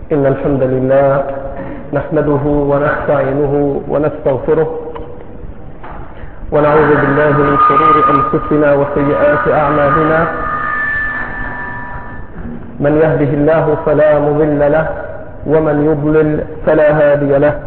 إن الحمد لله نحمده ونستعينه ونستغفره ونعوذ بالله من شرور أنفسنا وسيئات أعمالنا. من يهده الله فلا مضل له ومن يضلل فلا هادي له،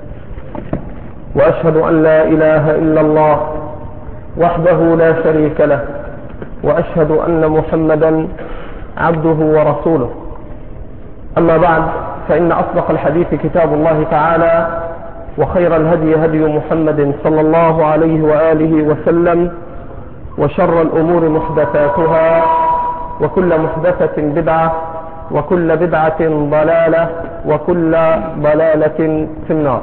وأشهد أن لا إله إلا الله وحده لا شريك له، وأشهد أن محمدا عبده ورسوله. أما بعد، فإن أصدق الحديث كتاب الله تعالى، وخير الهدي هدي محمد صلى الله عليه وآله وسلم، وشر الأمور محدثاتها، وكل محدثة بدعة، وكل بدعة ضلالة، وكل ضلالة في النار.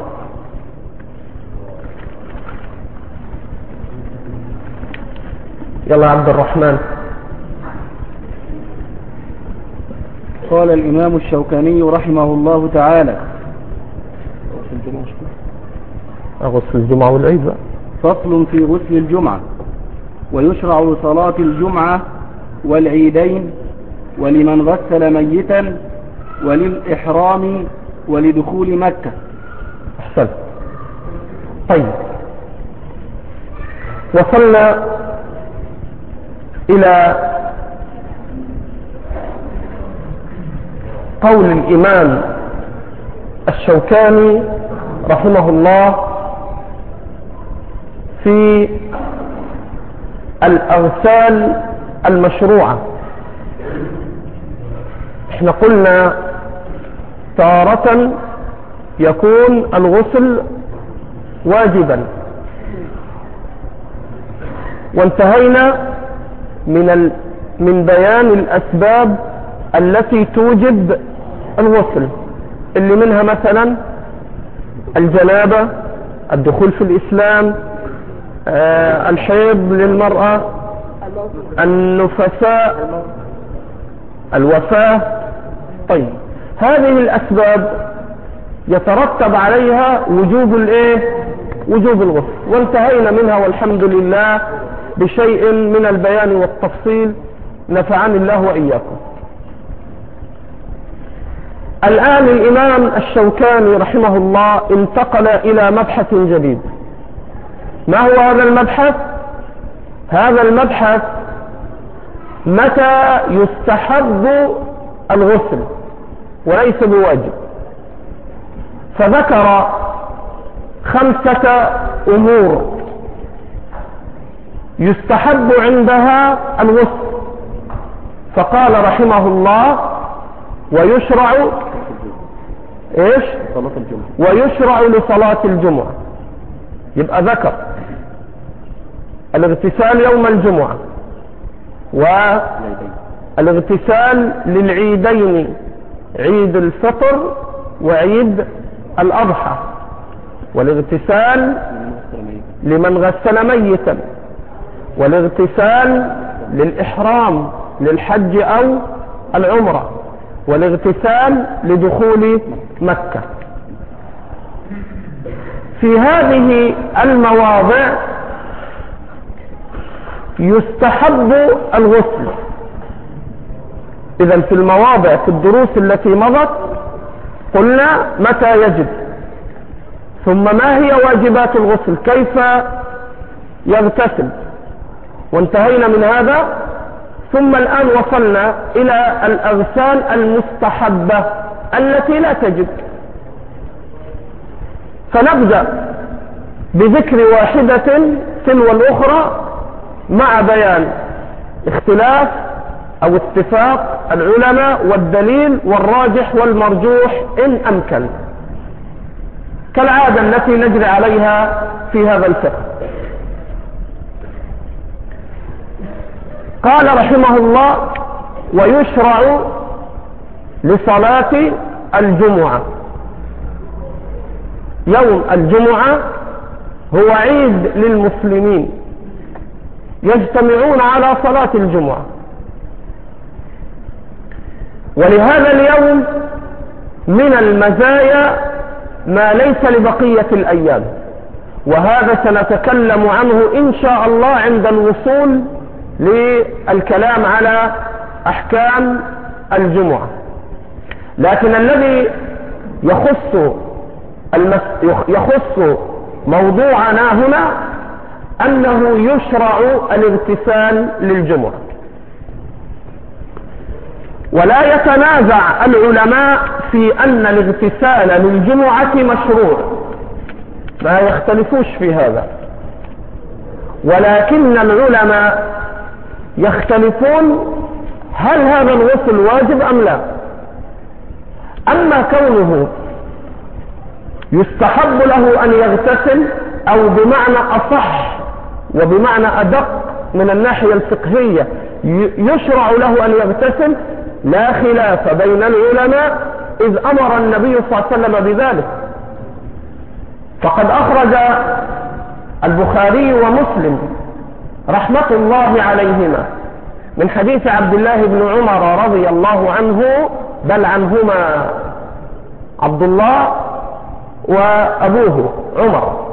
يلا عبد الرحمن. قال الإمام الشوكاني رحمه الله تعالى: غسل الجمعة والعيد. فصل في غسل الجمعة. ويشرع لصلاة الجمعة والعيدين، ولمن غسل ميتا، وللإحرام، ولدخول مكة. أحسن. طيب، وصلنا إلى قول الإمام الشوكاني رحمه الله في الأغسال المشروعة. احنا قلنا تارة يكون الغسل واجبا، وانتهينا من بيان الأسباب التي توجب الغسل، اللي منها مثلا الجنابة، الدخول في الإسلام، الحيض للمرأة، النفساء، الوفاة. طيب، هذه الأسباب يترتب عليها وجوب الغسل، وانتهينا منها والحمد لله بشيء من البيان والتفصيل، نفعني الله وإياكم. الآن الإمام الشوكاني رحمه الله انتقل إلى مبحث جديد. ما هو هذا المبحث؟ هذا المبحث متى يستحب الغسل وليس بواجب. فذكر 5 أمور يستحب عندها الغسل، فقال رحمه الله: ويشرع ويشرع لصلاة الجمعة. يبقى ذكر الاغتسال يوم الجمعة، والاغتسال للعيدين، عيد الفطر وعيد الأضحى، والاغتسال لمن غسل ميتا، والاغتسال للإحرام للحج أو العمرة، والاغتسال لدخول مكة. في هذه المواضع يستحب الغسل. إذن في المواضع في الدروس التي مضت قلنا متى يجب، ثم ما هي واجبات الغسل، كيف يغتسل، وانتهينا من هذا. ثم الآن وصلنا إلى الأغسال المستحبة التي لا تجب، فنبدأ بذكر واحدة تلو الأخرى مع بيان اختلاف أو اتفاق العلماء والدليل والراجح والمرجوح إن أمكن، كالعادة التي نجري عليها في هذا الفقه. قال رحمه الله: ويشرع لصلاة الجمعة. يوم الجمعة هو عيد للمسلمين، يجتمعون على صلاة الجمعة، ولهذا اليوم من المزايا ما ليس لبقية الأيام، وهذا سنتكلم عنه إن شاء الله عند الوصول للكلام على أحكام الجمعة. لكن الذي يخص موضوعنا هنا أنه يشرع الاغتسال للجمعة. ولا يتنازع العلماء في أن الاغتسال للجمعة مشروع، لا يختلفوش في هذا، ولكن العلماء يختلفون هل هذا الغسل واجب أم لا. أما كونه يستحب له أن يغتسل، أو بمعنى أصح وبمعنى أدق من الناحية الفقهية يشرع له أن يغتسل، لا خلاف بين العلماء، إذ أمر النبي صلى الله عليه وسلم بذلك. فقد أخرج البخاري ومسلم رحمة الله عليهما من حديث عبد الله بن عمر رضي الله عنه، بل عنهما، عبد الله وأبوه عمر،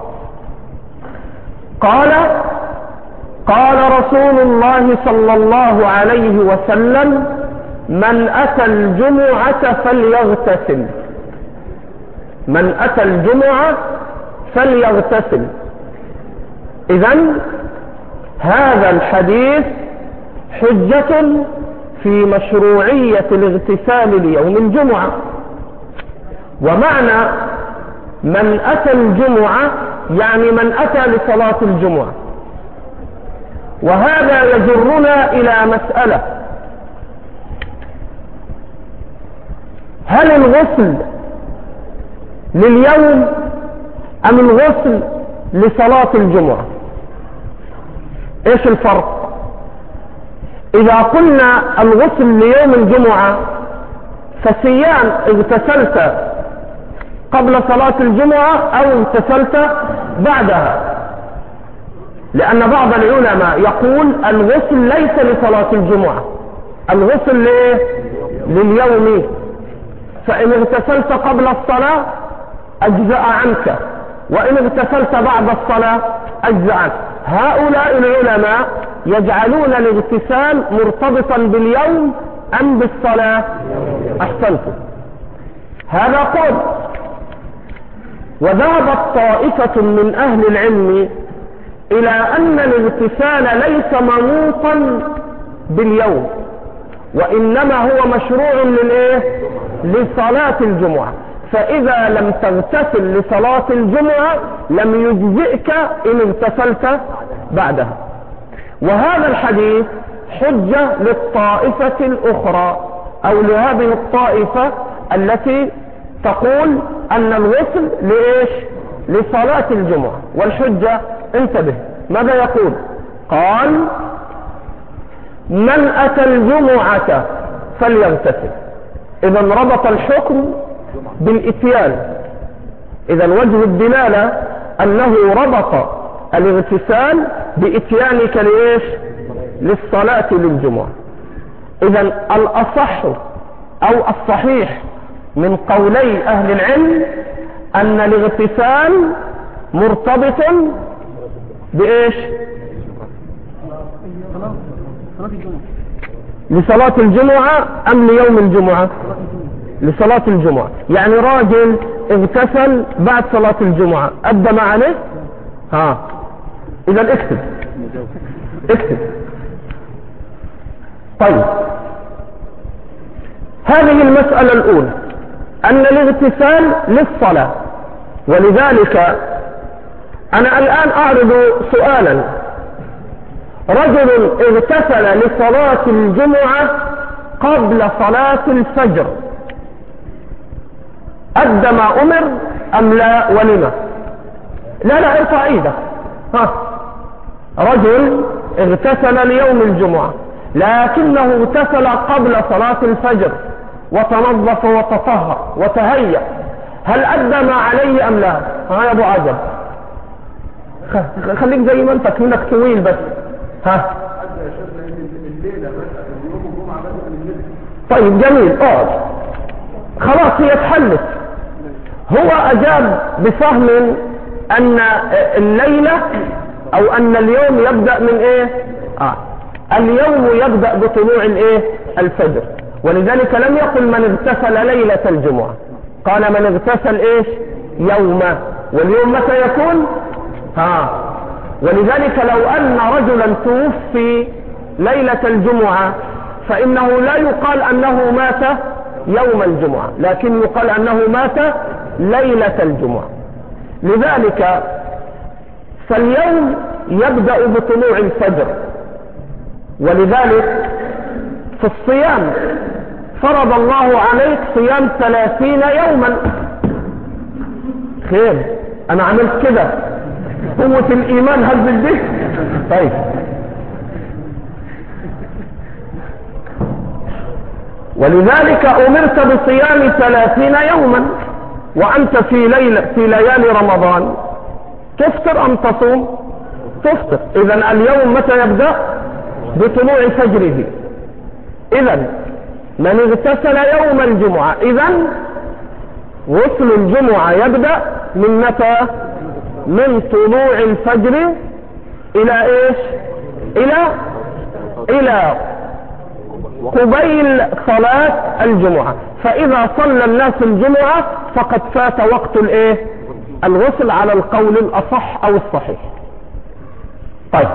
قال رسول الله صلى الله عليه وسلم: من أتى الجمعة فليغتسل، من أتى الجمعة فليغتسل. إذن هذا الحديث حجة في مشروعية الاغتسال ليوم الجمعة. ومعنى من أتى الجمعة يعني من أتى لصلاة الجمعة. وهذا يجرنا إلى مسألة: هل الغسل لليوم أم الغسل لصلاة الجمعة؟ إيش الفرق؟ إذا قلنا الغسل ليوم الجمعة فسيان اغتسلت قبل صلاة الجمعة أو اغتسلت بعدها، لأن بعض العلماء يقول الغسل ليس لصلاة الجمعة، الغسل لليوم، فإن اغتسلت قبل الصلاة أجزأ عنك، وإن اغتسلت بعد الصلاة أجزأ عنك. هؤلاء العلماء يجعلون الاغتسال مرتبطا باليوم أم بالصلاة؟ أحسنتم، هذا قول. وذهبت طائفة من أهل العلم إلى أن الاغتسال ليس منوطا باليوم، وإنما هو مشروع لصلاة الجمعة. فإذا لم تغتسل لصلاة الجمعة لم يجزئك إن اغتسلت بعدها. وهذا الحديث حجة للطائفة الأخرى، أو لهذه الطائفة التي تقول أن الغسل لصلاة الجمعة. والحجة انتبه ماذا يقول؟ قال: من أتى الجمعة فليغتسل. إذا ربط الحكم بالإتيان. إذا وجه الدلالة أنه ربط الاغتسال بإتيانك للصلاة للجمعة. إذا الأصح أو الصحيح من قولي أهل العلم أن الاغتسال مرتبط لصلاة الجمعة أم ليوم الجمعة؟ لصلاة الجمعة. يعني راجل اغتسل بعد صلاة الجمعة أدى ما عليه؟ إذا اكتب. طيب، هذه المسألة الأولى، أن الاغتسال للصلاة. ولذلك أنا الآن أعرض سؤالا: رجل اغتسل لصلاة الجمعة قبل صلاة الفجر، أدى ما أمر أم لا؟ ولما؟ لا ارفع ايدك. رجل اغتسل ليوم الجمعة لكنه اغتسل قبل صلاة الفجر وتنظف وتطهر وتهيأ، هل أدى ما عليه أم لا؟ يا أبو عجب، خليك زي ما انت كأنك طويل بس. طيب جميل، خلاص هي اتحلت. هو أجاب بفهم أن الليلة أو أن اليوم يبدأ من اليوم يبدأ بطلوع الفجر. ولذلك لم يقل من اغتسل ليلة الجمعة، قال من اغتسل ايش؟ يوم. واليوم متى يكون؟ ولذلك لو أن رجلا توفي ليلة الجمعة فإنه لا يقال أنه مات يوم الجمعة، لكن يقال أنه مات ليلة الجمعة. لذلك فاليوم يبدأ بطلوع الفجر، ولذلك في الصيام فرض الله عليك صيام 30 يوما. خير، أنا عملت كده، قوة الإيمان هز الجسم. طيب، ولذلك أمرت بصيام 30 يوما، وأنت في ليالي رمضان تفطر أم تصوم؟ تفطر. إذن اليوم متى يبدأ؟ بطلوع فجره. إذن من اغتسل يوم الجمعة، إذن غسل الجمعة يبدأ من متى؟ من طلوع الفجر إلى إيش؟ إلى قبيل صلاة الجمعة. فإذا صلى الناس الجمعة فقد فات وقت الإيه؟ الغسل على القول الأصح أو الصحيح. طيب،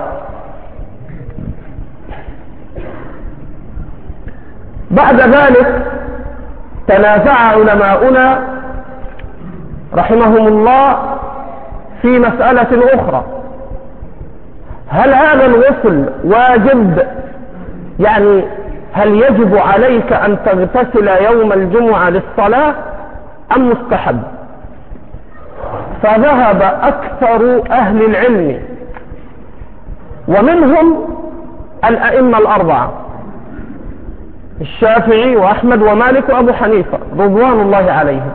بعد ذلك تنازع علماؤنا رحمهم الله في مسألة أخرى: هل هذا الغسل واجب؟ يعني هل يجب عليك أن تغتسل يوم الجمعة للصلاة أم مستحب؟ فذهب أكثر أهل العلم ومنهم الأئمة الأربعة الشافعي وأحمد ومالك وأبو حنيفة رضوان الله عليهم،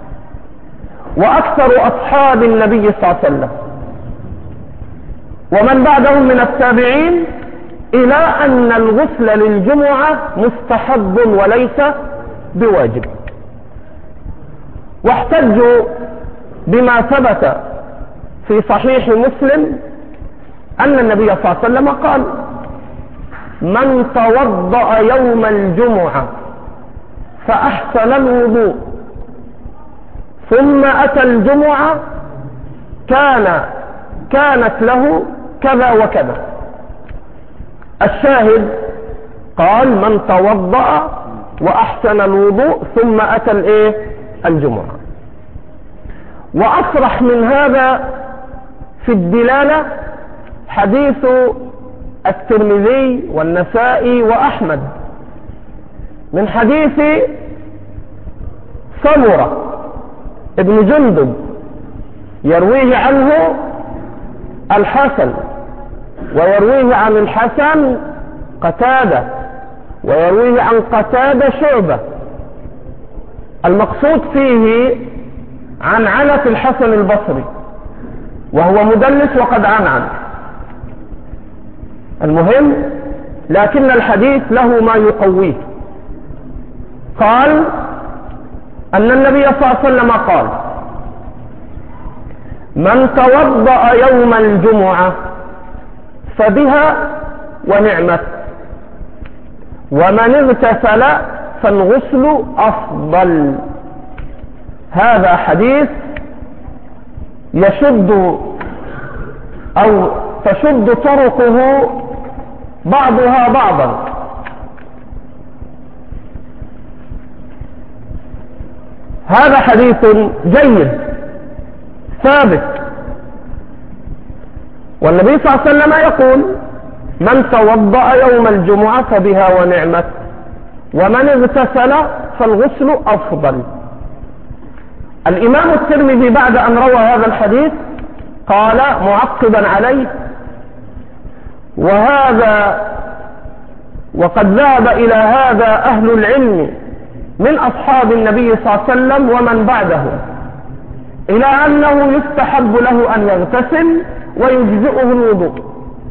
وأكثر أصحاب النبي صلى الله عليه وسلم ومن بعدهم من التابعين، إلى أن الغسل للجمعة مستحب وليس بواجب. واحتجوا بما ثبت في صحيح مسلم أن النبي صلى الله عليه وسلم قال: من توضأ يوم الجمعة فأحسن الوضوء ثم أتى الجمعة كانت له كذا وكذا. الشاهد قال: من توضأ وأحسن الوضوء ثم أتى الجمعة. وأصرح من هذا في الدلالة حديث الترمذي والنسائي وأحمد من حديث سمرة ابن جندب يرويه عنه الحسن، ويرويه عن الحسن قتادة، ويرويه عن قتادة شعبة. المقصود فيه عن عنة الحسن البصري، وهو مدلس وقد عنعن. المهم، لكن الحديث له ما يقويه. قال أن النبي صلى الله عليه وسلم قال: من توضأ يوم الجمعة فبها ونعمت، ومن اغتسل فالغسل أفضل. هذا حديث يشد أو تشد طرقه بعضها بعضا. هذا حديث جيد ثابت، والنبي صلى الله عليه وسلم يقول: من توضأ يوم الجمعة فبها ونعمت، ومن اغتسل فالغسل أفضل. الإمام الترمذي بعد أن روى هذا الحديث قال معقبا عليه: وقد ذهب إلى هذا أهل العلم من أصحاب النبي صلى الله عليه وسلم ومن بعده، إلى أنه يستحب له أن يغتسل ويجزئه الوضوء.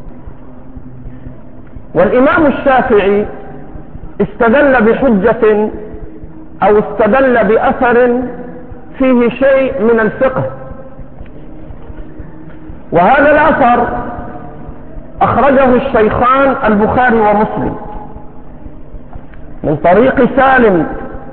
والإمام الشافعي استدل بحجة أو استدل بأثر فيه شيء من الفقه، وهذا الأثر أخرجه الشيخان البخاري ومسلم من طريق سالم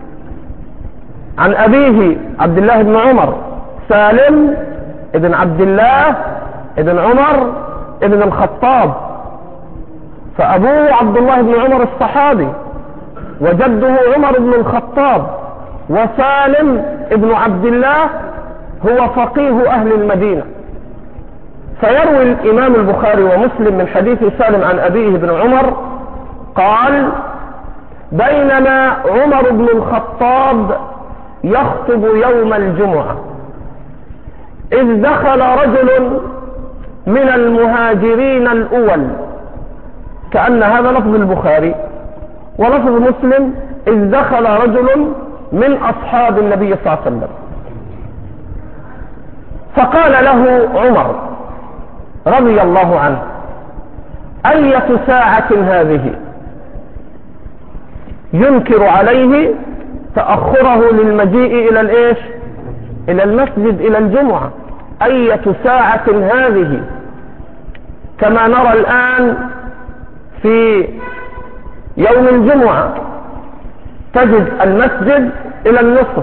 عن أبيه عبد الله بن عمر، سالم ابن عبد الله ابن عمر ابن الخطاب، فأبوه عبد الله بن عمر الصحابي، وجده عمر بن الخطاب، وسالم ابن عبد الله هو فقيه أهل المدينة. فيروي الإمام البخاري ومسلم من حديث سالم عن أبيه بن عمر قال: بينما عمر بن الخطاب يخطب يوم الجمعة إذ دخل رجل من المهاجرين الأول، كأن هذا لفظ البخاري، ولفظ مسلم إذ دخل رجل من أصحاب النبي صلى الله عليه وسلم، فقال له عمر رضي الله عنه: أية ساعة هذه؟ ينكر عليه تأخره للمجيء إلى الإيش؟ إلى المسجد، إلى الجمعة. أية ساعة هذه؟ كما نرى الآن في يوم الجمعة تجد المسجد إلى النصف،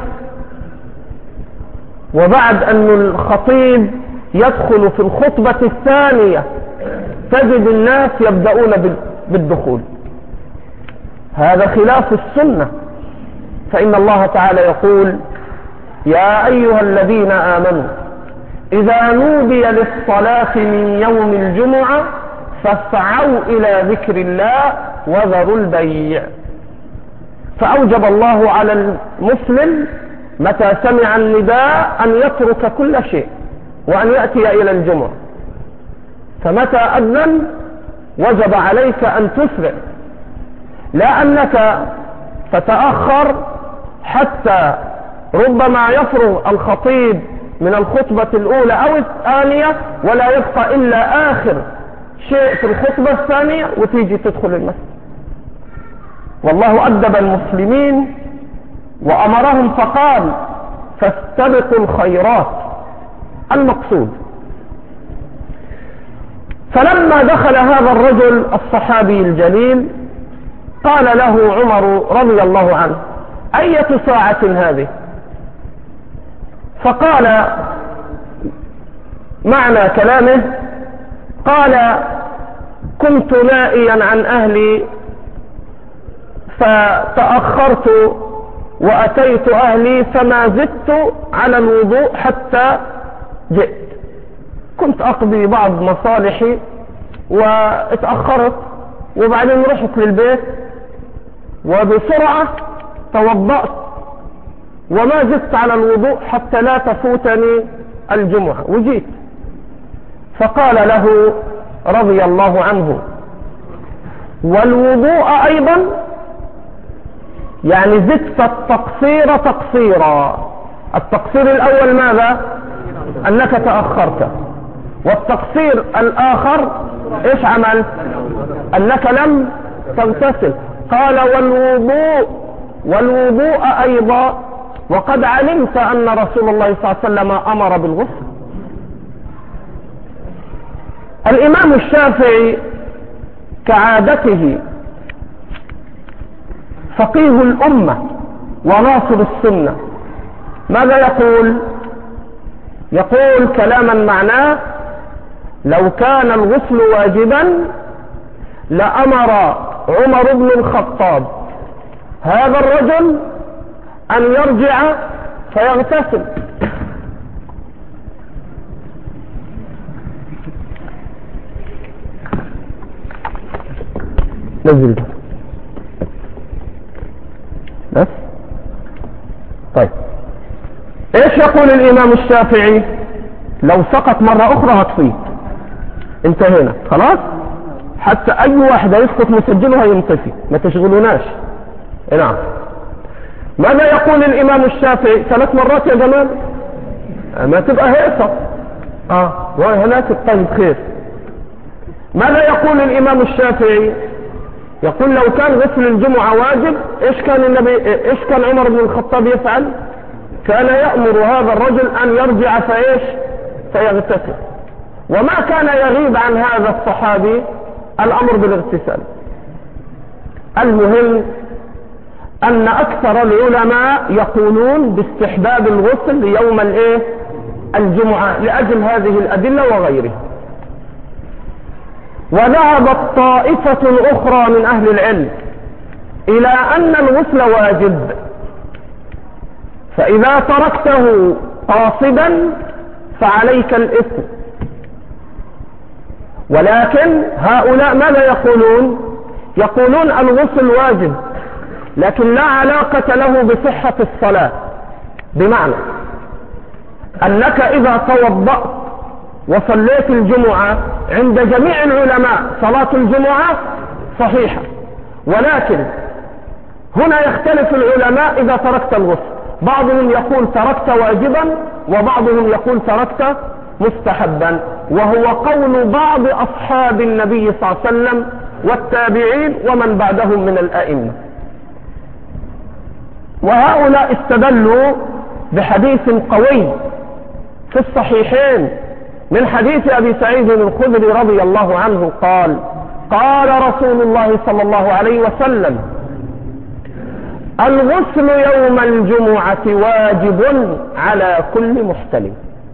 وبعد أن الخطيب يدخل في الخطبة الثانية تجد الناس يبدأون بالدخول. هذا خلاف السنة، فإن الله تعالى يقول: يا أيها الذين آمنوا إذا نودي للصلاة من يوم الجمعة فاسعوا إلى ذكر الله وذروا البيع. فأوجب الله على المسلم متى سمع النداء أن يترك كل شيء وأن يأتي إلى الجمعة، فمتى أذن وجب عليك أن تسرع، لا أنك تتأخر حتى ربما يفرغ الخطيب من الخطبة الأولى أو الثانية ولا يبقى إلا آخر شيء في الخطبة الثانية وتيجي تدخل المسجد. والله أدب المسلمين وأمرهم فقال: فاستبقوا الخيرات. المقصود فلما دخل هذا الرجل الصحابي الجليل قال له عمر رضي الله عنه: أية ساعة هذه؟ فقال معنى كلامه، قال: كنت نائيا عن أهلي فتأخرت وأتيت أهلي فما زدت على الوضوء حتى جئت، كنت أقضي بعض مصالحي واتأخرت وبعدين رحت للبيت وبسرعة توضأت وما زدت على الوضوء حتى لا تفوتني الجمعة وجيت. فقال له رضي الله عنه: والوضوء أيضا؟ يعني زدت التقصير تقصيرا. التقصير الأول ماذا؟ أنك تأخرت، والتقصير الآخر إيش عملت؟ أنك لم تغتسل. قال: والوضوء أيضا، وقد علمت أن رسول الله صلى الله عليه وسلم أمر بالغسل. الإمام الشافعي كعادته فقيه الأمة وناصر السنة، ماذا يقول؟ يقول كلاما معناه: لو كان الغسل واجبا لأمر عمر بن الخطاب هذا الرجل أن يرجع فيغتسل. نزل بس. طيب ايش يقول الامام الشافعي؟ لو سقط مرة اخرى هتفيد، انتهينا خلاص، حتى اي واحد يسقط مسجله هينتفي، ما تشغلوناش. نعم. ماذا يقول الامام الشافعي؟ 3 مرات يا جمال، ما تبقى هيصة وهناك. طيب خير. ماذا يقول الامام الشافعي؟ يقول لو كان غسل الجمعة واجب ايش كان عمر بن الخطاب يفعل؟ كان يأمر هذا الرجل ان يرجع فيغتسل، وما كان يغيب عن هذا الصحابي الامر بالاغتسال. المهم أن أكثر العلماء يقولون باستحباب الغسل يوم الجمعة لأجل هذه الأدلة وغيرها. وذهبت طائفة أخرى من أهل العلم إلى أن الغسل واجب، فإذا تركته قاصدا فعليك الإثم. ولكن هؤلاء ماذا يقولون؟ يقولون الغسل واجب لكن لا علاقة له بصحة الصلاة، بمعنى أنك إذا توضأت وصليت الجمعة عند جميع العلماء صلاة الجمعة صحيحة، ولكن هنا يختلف العلماء إذا تركت الغسل، بعضهم يقول تركت واجبا وبعضهم يقول تركت مستحبا، وهو قول بعض أصحاب النبي صلى الله عليه وسلم والتابعين ومن بعدهم من الأئمة. وهؤلاء استدلوا بحديث قوي في الصحيحين من حديث أبي سعيد الخدري رضي الله عنه قال: قال رسول الله صلى الله عليه وسلم: الغسل يوم الجمعة واجب على كل محتلم.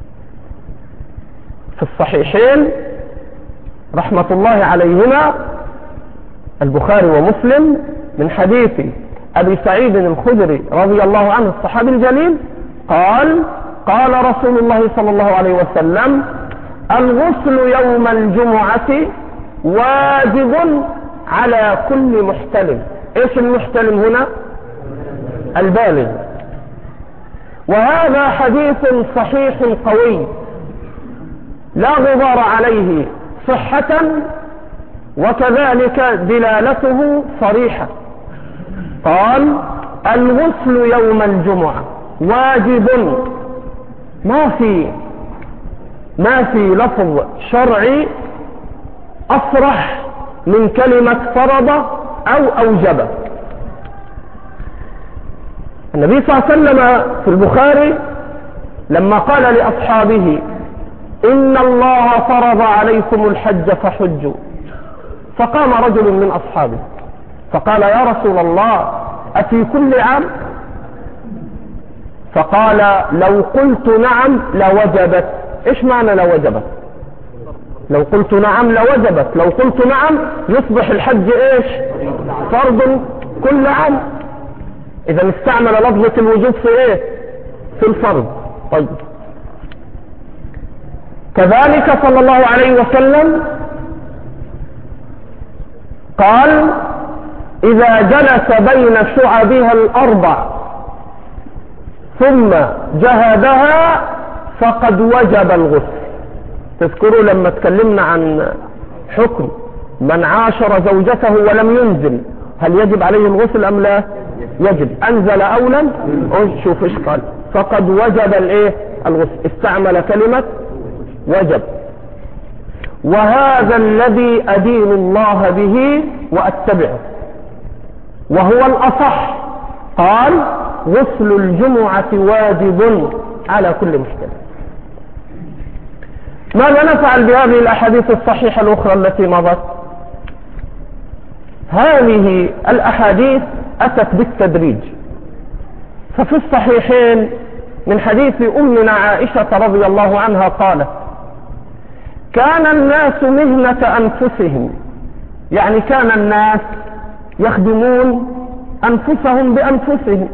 في الصحيحين رحمة الله عليهما البخاري ومسلم من حديث أبي سعيد الخدري رضي الله عنه الصحابي الجليل قال: قال رسول الله صلى الله عليه وسلم: الغسل يوم الجمعة واجب على كل محتلم. ايش المحتلم هنا؟ البالغ. وهذا حديث صحيح قوي لا غبار عليه صحة، وكذلك دلالته صريحة. قال: الغسل يوم الجمعة واجب، ما في لفظ شرعي أصرح من كلمة فرض أو أوجب. النبي صلى الله عليه وسلم في البخاري لما قال لأصحابه: إن الله فرض عليكم الحج فحجوا، فقام رجل من أصحابه فقال: يا رسول الله أفي كل عام؟ فقال: لو قلت نعم لوجبت. إيش معنى لوجبت؟ لو قلت نعم لوجبت، لو قلت نعم يصبح الحج إيش؟ فرض كل عام. إذا استعمل لفظة الوجوب في إيه؟ في الفرض. طيب، كذلك صلى الله عليه وسلم قال: إذا جلس بين شعبها الأربع ثم جهدها فقد وجب الغسل. تذكروا لما تكلمنا عن حكم من عاشر زوجته ولم ينزل، هل يجب عليه الغسل أم لا؟ يجب. أنزل أو لم؟ شوف إيش قال: فقد وجب الغسل. استعمل كلمة وجب. وهذا الذي أدين الله به وأتبعه، وهو الأصح. قال: غسل الجمعة واجب على كل محتلم. ماذا نفعل بهذه الأحاديث الصحيحة الأخرى التي مضت؟ هذه الأحاديث أتت بالتدريج. ففي الصحيحين من حديث أمنا عائشة رضي الله عنها قالت: كان الناس مهنة أنفسهم، يعني كان الناس يخدمون أنفسهم بأنفسهم،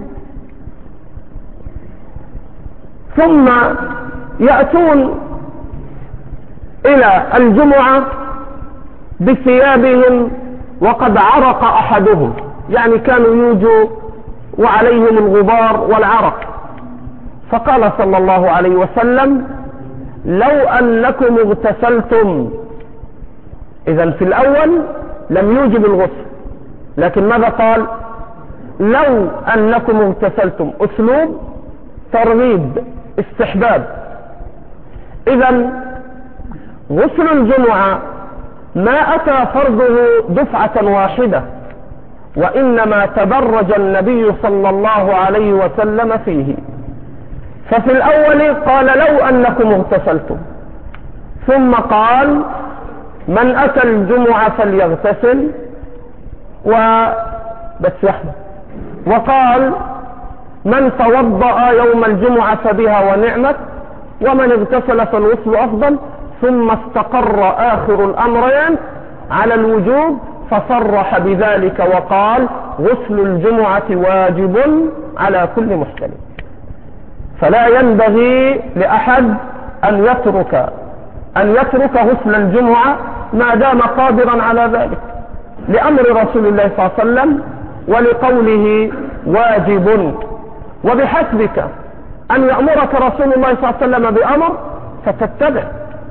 ثم يأتون إلى الجمعة بثيابهم وقد عرق أحدهم، يعني كانوا يوجوا وعليهم الغبار والعرق. فقال صلى الله عليه وسلم: لو أنكم اغتسلتم. إذن في الأول لم يوجب الغسل، لكن ماذا قال؟ لو أنكم اغتسلتم، أسلوب ترغيب، استحباب. إذن غسل الجمعة ما أتى فرضه دفعة واحدة، وإنما تدرج النبي صلى الله عليه وسلم فيه. ففي الأول قال: لو أنكم اغتسلتم، ثم قال: من أتى الجمعة فليغتسل وبس يحمل. وقال من توضأ يوم الجمعة فبها ونعمت، ومن اغتسل فالغسل أفضل، ثم استقر آخر الأمرين على الوجوب فصرح بذلك وقال غسل الجمعة واجب على كل محتلم. فلا ينبغي لأحد أن يترك غسل الجمعة ما دام قادرا على ذلك، لأمر رسول الله صلى الله عليه وسلم ولقوله واجب. وبحسبك أن يأمرك رسول الله صلى الله عليه وسلم بأمر فتتبع.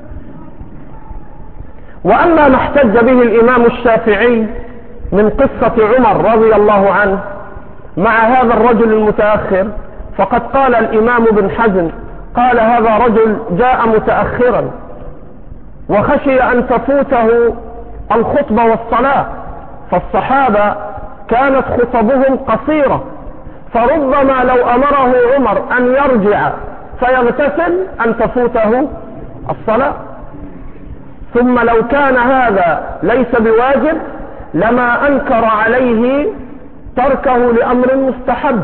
وأما ما احتج به الإمام الشافعي من قصة عمر رضي الله عنه مع هذا الرجل المتأخر، فقد قال الإمام بن حزم قال هذا رجل جاء متأخرا وخشي أن تفوته الخطبة والصلاة، فالصحابة كانت خطبهم قصيرة، فربما لو أمره عمر أن يرجع فيغتسل أن تفوته الصلاة. ثم لو كان هذا ليس بواجب لما أنكر عليه تركه لأمر مستحب.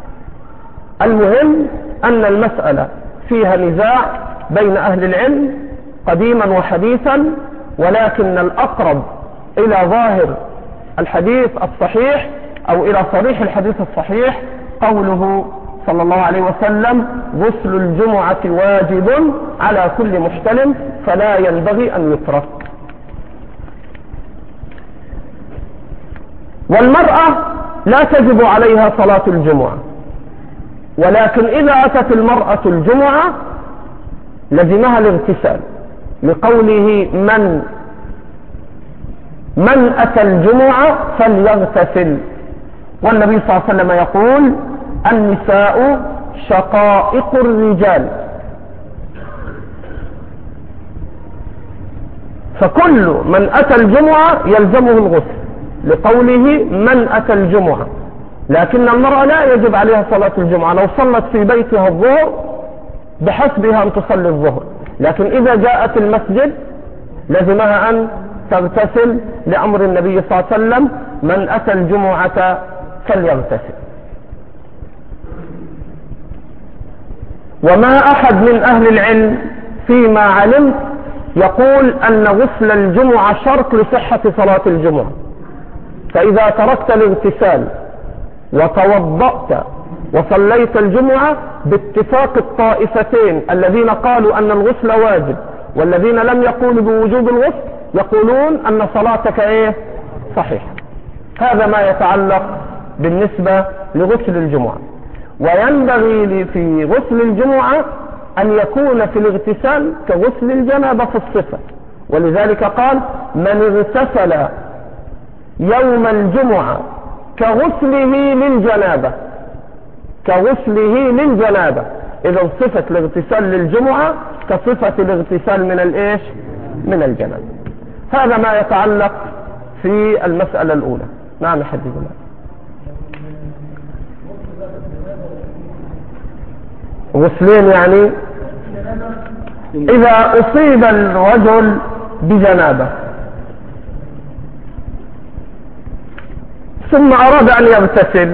المهم أن المسألة فيها نزاع بين أهل العلم قديما وحديثا، ولكن الأقرب إلى ظاهر الحديث الصحيح أو إلى صريح الحديث الصحيح قوله صلى الله عليه وسلم غسل الجمعة واجب على كل محتلم فلا ينبغي أن يترك. والمرأة لا تجب عليها صلاة الجمعة، ولكن إذا أتت المرأة الجمعة لزمها الاغتسال، لقوله من أتى الجمعة فليغتسل. والنبي صلى الله عليه وسلم يقول النساء شقائق الرجال، فكل من أتى الجمعة يلزمه الغسل، لقوله من أتى الجمعة. لكن المرأة لا يجب عليها صلاة الجمعة، لو صلت في بيتها الظهر بحسبها أن تصلي الظهر، لكن إذا جاءت المسجد لزمها أن تغتسل لأمر النبي صلى الله عليه وسلم من أتى الجمعة فليغتسل. وما أحد من أهل العلم فيما علمت يقول أن غسل الجمعة شرط لصحة صلاة الجمعة، فإذا تركت الاغتسال وتوضأت وصليت الجمعة باتفاق الطائفتين الذين قالوا أن الغسل واجب والذين لم يقولوا بوجوب الغسل يقولون أن صلاتك صحيحة. هذا ما يتعلق بالنسبة لغسل الجمعة. وينبغي في غسل الجمعة أن يكون في الاغتسال كغسل الجنابة في الصفة، ولذلك قال من اغتسل يوم الجمعة كغسله للجنابة، إذا صفة الاغتسال للجمعة كصفة الاغتسال من الجنابة. هذا ما يتعلق في المسألة الأولى. نعم حدثنا. غسلين يعني إذا أصيب الرجل بجنابة ثم أراد أن يغتسل،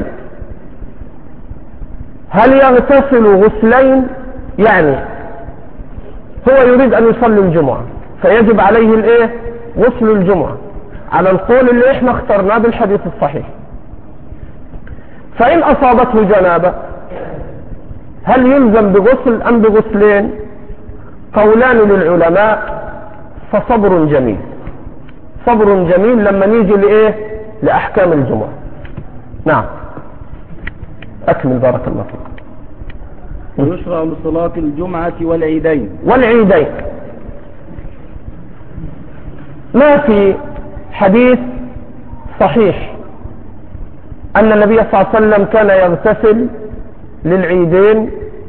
هل يغتسل غسلين؟ يعني هو يريد أن يصلي الجمعة فيجب عليه غسل الجمعة على القول اللي احنا اخترناه بالحديث الصحيح. فإن أصابته جنابة هل يلزم بغسل أم بغسلين؟ قولان للعلماء، فصبر جميل لما نيجي لأحكام الجمعة. نعم أكمل بارك الله فيك. ويشرع لصلاة الجمعة والعيدين. ما في حديث صحيح أن النبي صلى الله عليه وسلم كان يغتسل للعيدين،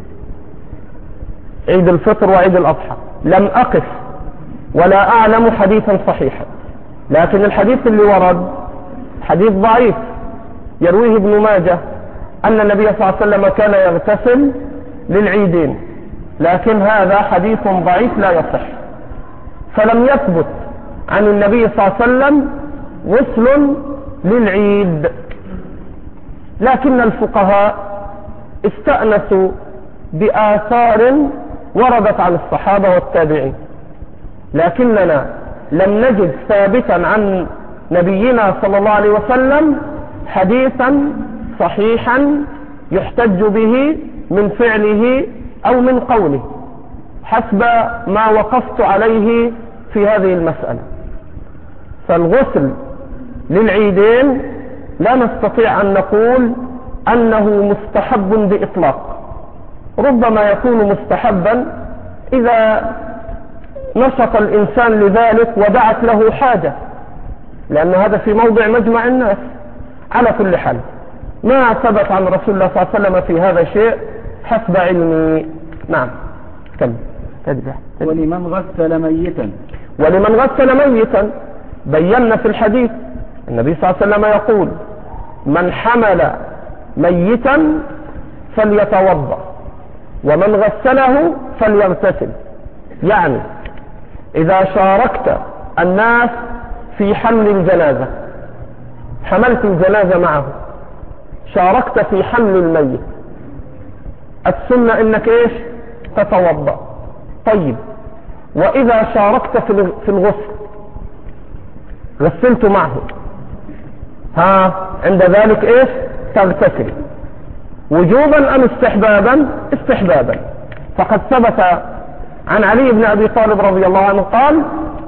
عيد الفطر وعيد الأضحى. لم أقف ولا أعلم حديثا صحيحا، لكن الحديث اللي ورد حديث ضعيف يرويه ابن ماجه أن النبي صلى الله عليه وسلم كان يغتسل للعيدين، لكن هذا حديث ضعيف لا يصح، فلم يثبت عن النبي صلى الله عليه وسلم غسل للعيد. لكن الفقهاء استأنسوا بآثار وردت عن الصحابة والتابعين، لكننا لم نجد ثابتا عن نبينا صلى الله عليه وسلم حديثا صحيحا يحتج به من فعله أو من قوله، حسب ما وقفت عليه في هذه المسألة. فالغسل للعيدين لا نستطيع أن نقول أنه مستحب بإطلاق، ربما يكون مستحبا إذا نشط الإنسان لذلك ودعت له حاجة، لأن هذا في موضع مجمع الناس. على كل حال ما ثبت عن رسول الله صلى الله عليه وسلم في هذا شيء حسب علمي. نعم كمل. ولمن غسل ميتا بينا في الحديث النبي صلى الله عليه وسلم يقول: من حمل ميتا فليتوضأ ومن غسله فليغتسل. يعني إذا شاركت الناس في حمل الجنازة، حملت الجنازة معه، شاركت في حمل الميت، السنة إنك إيش؟ تتوضأ. طيب، وإذا شاركت في الغسل، غسلت معه، عند ذلك إيش؟ تغتسل. وجوبا أم استحبابا؟ استحبابا. فقد ثبت عن علي بن أبي طالب رضي الله عنه قال: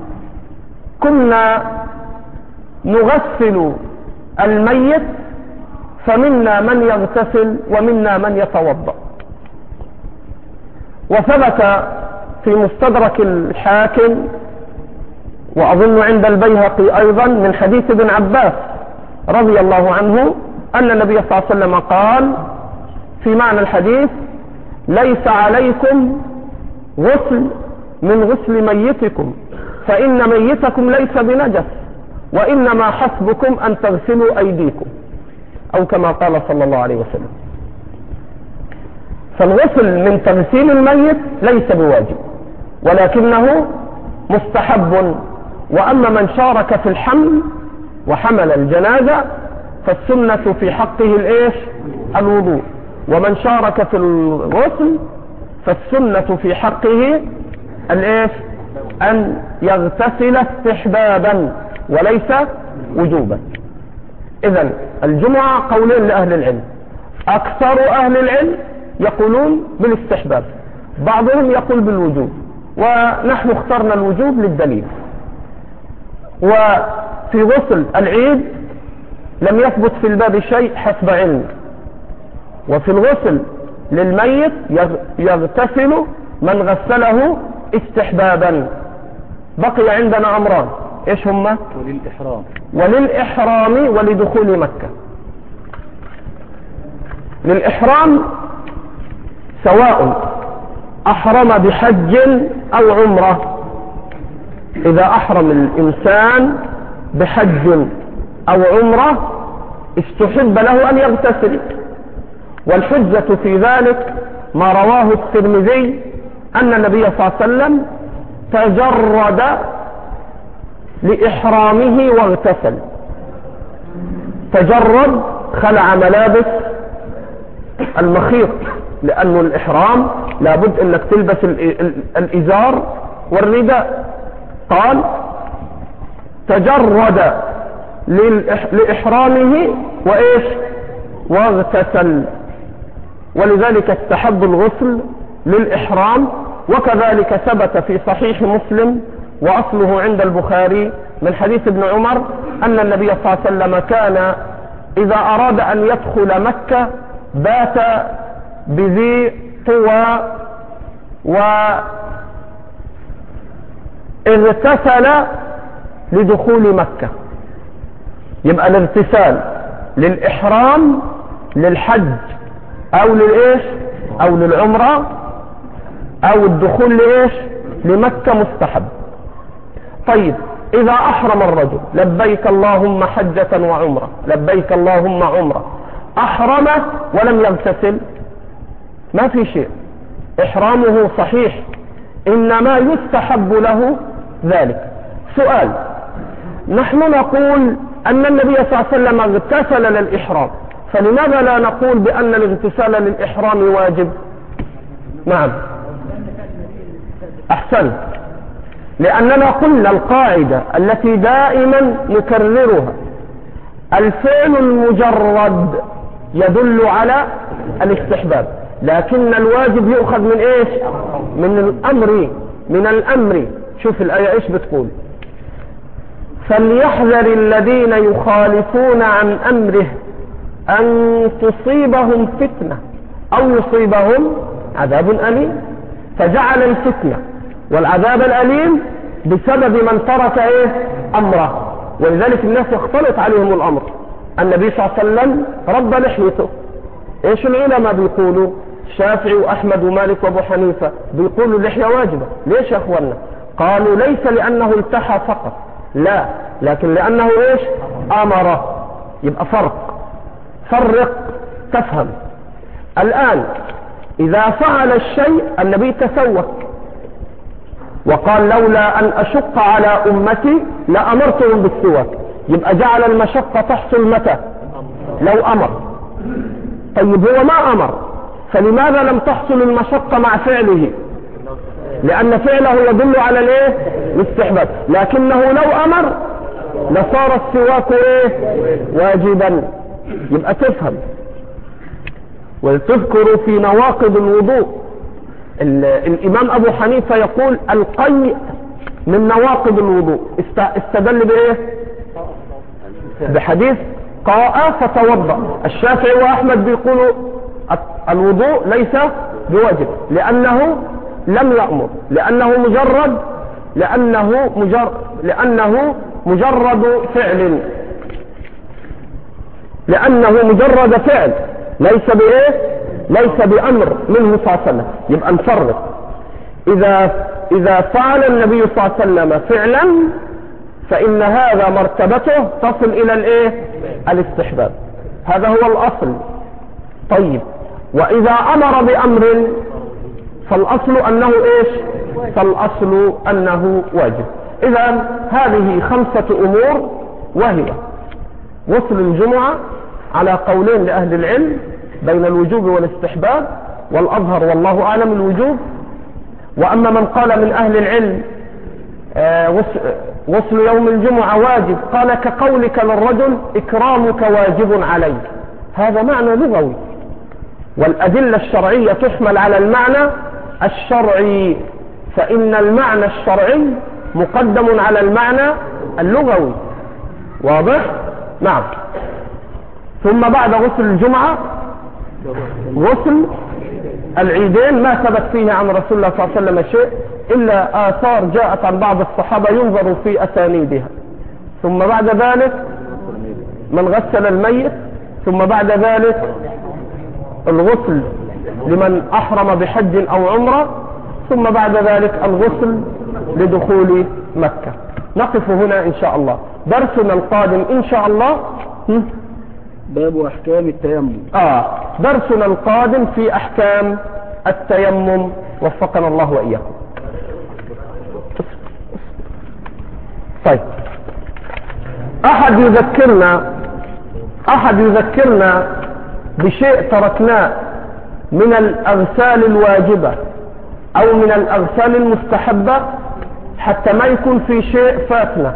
كنا نغسل الميت فمنا من يغتسل ومنا من يتوضأ. وثبت في مستدرك الحاكم وأظن عند البيهقي أيضا من حديث ابن عباس رضي الله عنه أن النبي صلى الله عليه وسلم قال في معنى الحديث: ليس عليكم غسل من غسل ميتكم فإن ميتكم ليس بنجس وإنما حسبكم أن تغسلوا أيديكم، أو كما قال صلى الله عليه وسلم. فالغسل من تغسيل الميت ليس بواجب ولكنه مستحب. وأما من شارك في الحمل وحمل الجنازة فالسنة في حقه الإيش؟ الوضوء. ومن شارك في الغسل فالسنة في حقه الإيش؟ أن يغتسل استحبابا وليس وجوبا. إذن الجمعة قولين لأهل العلم، أكثر أهل العلم يقولون بالاستحباب، بعضهم يقول بالوجوب، ونحن اخترنا الوجوب للدليل. وفي غسل العيد لم يثبت في الباب شيء حسب علم. وفي الغسل للميت يغتسل من غسله استحبابا. بقي عندنا أمران، إيش هما؟ وللإحرام ولدخول مكة. للإحرام سواء أحرم بحج أو عمرة. إذا أحرم الإنسان بحج أو عمرة استحب له أن يغتسل. والحجة في ذلك ما رواه الترمذي أن النبي صلى الله عليه وسلم تجرد لإحرامه واغتسل. تجرد، خلع ملابس المخيط، لأن الإحرام لابد أنك تلبس الإزار والرداء. قال تجرد لإحرامه وإيش؟ واغتسل. ولذلك استحب الغسل للإحرام. وكذلك ثبت في صحيح مسلم وأصله عند البخاري من حديث ابن عمر أن النبي صلى الله عليه وسلم كان إذا أراد أن يدخل مكة بات بذي طوى واغتسل لدخول مكة. يبقى الاغتسال للإحرام للحج أو للإيش؟ أو للعمرة أو الدخول لإيش؟ لمكة مستحب. طيب، إذا أحرم الرجل لبيك اللهم حجة وعمرة، لبيك اللهم عمرة، أحرم ولم يغتسل، ما في شيء، إحرامه صحيح، إنما يستحب له ذلك. سؤال: نحن نقول أن النبي صلى الله عليه وسلم اغتسل للإحرام، فلماذا لا نقول بأن الاغتسال للإحرام واجب؟ نعم أحسنت، لأننا قلنا القاعدة التي دائما نكررها: الفعل المجرد يدل على الاستحباب، لكن الواجب يؤخذ من ايش؟ من الأمر. شوف الآية ايش بتقول: فليحذر الذين يخالفون عن أمره أن تصيبهم فتنة أو يصيبهم عذاب أليم. فجعل الفتنة والعذاب الأليم بسبب من ترك أمره، ولذلك الناس يختلط عليهم الأمر. النبي صلى الله عليه وسلم رب لحيته، ايش العلماء بيقولوا؟ الشافعي وأحمد ومالك وأبو حنيفة بيقولوا اللحية واجبة. ليش يا أخوانا؟ قالوا ليس لأنه التحى فقط، لا، لكن لأنه ايش؟ أمره. يبقى فرق تفهم. الآن إذا فعل الشيء النبي تسوك وقال: لولا أن أشق على أمتي لأمرتهم بالسواك. يبقى جعل المشقة تحصل متى؟ لو أمر. طيب هو ما أمر، فلماذا لم تحصل المشقة مع فعله؟ لأن فعله يدل على الاستحباب، لكنه لو أمر لصار السواك واجبا. يبقى تفهم. وتذكر في نواقض الوضوء الإمام أبو حنيفة يقول: القيء من نواقض الوضوء. استدل بحديث قاء فتوضأ. الشافعي وأحمد بيقولوا الوضوء ليس بواجب لأنه لم يأمر، لأنه مجرد فعل ليس بأمر منه صلى الله عليه وسلم. يبقى نفرق: إذا فعل النبي صلى الله عليه وسلم فعلا فإن هذا مرتبته تصل إلى الاستحباب، هذا هو الأصل. طيب، وإذا أمر بأمر فالأصل أنه واجب. إذا هذه 5 أمور، وهي غسل الجمعة على قولين لأهل العلم بين الوجوب والاستحباب، والأظهر والله أعلم الوجوب. وأما من قال من أهل العلم غسل يوم الجمعة واجب، قال كقولك للرجل: إكرامك واجب عليك. هذا معنى لغوي، والأدلة الشرعية تحمل على المعنى الشرعي، فإن المعنى الشرعي مقدم على المعنى اللغوي. واضح؟ نعم. ثم بعد غسل الجمعة غسل العيدين، ما ثبت فيه عن رسول الله صلى الله عليه وسلم شيء إلا آثار جاءت عن بعض الصحابة ينظر في أسانيدها. ثم بعد ذلك من غسل الميت، ثم بعد ذلك الغسل لمن أحرم بحج أو عمرة، ثم بعد ذلك الغسل لدخول مكة. نقف هنا إن شاء الله. درسنا القادم إن شاء الله باب أحكام التيمم. درسنا القادم في أحكام التيمم، وفقنا الله وإياكم. طيب، أحد يذكرنا بشيء تركناه من الأغسال الواجبة أو من الأغسال المستحبة، حتى ما يكون في شيء فاتنا.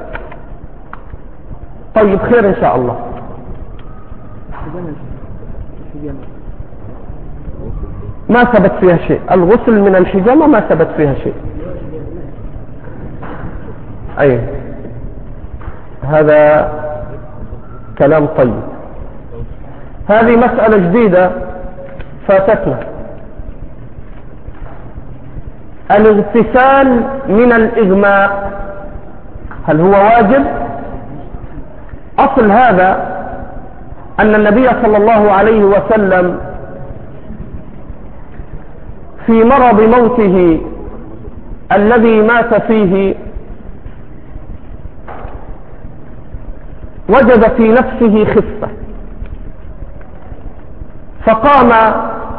طيب، خير إن شاء الله. ما ثبت فيها شيء. الغسل من الحجامة ما ثبت فيها شيء. هذا كلام طيب. هذه مسألة جديدة فاتتنا: الاغتسال من الإغماء هل هو واجب؟ أصل هذا أن النبي صلى الله عليه وسلم في مرض موته الذي مات فيه وجد في نفسه خفة، فقام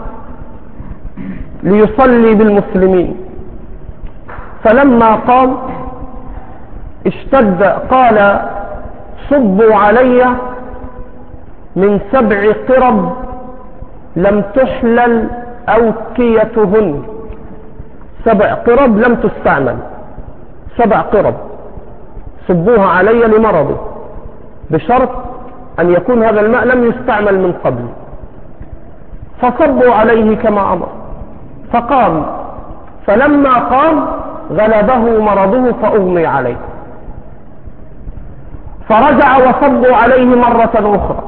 ليصلي بالمسلمين. فلما قام اشتد، قال: صبوا علي من 7 قرب لم تحلل أوكيتهن. 7 قرب لم تستعمل، 7 قرب صبوها علي لمرضي، بشرط أن يكون هذا الماء لم يستعمل من قبل. فصبوا عليه كما أمر، فقام، فلما قام غلبه مرضه فأغمي عليه، فرجع وصبوا عليه مرة أخرى،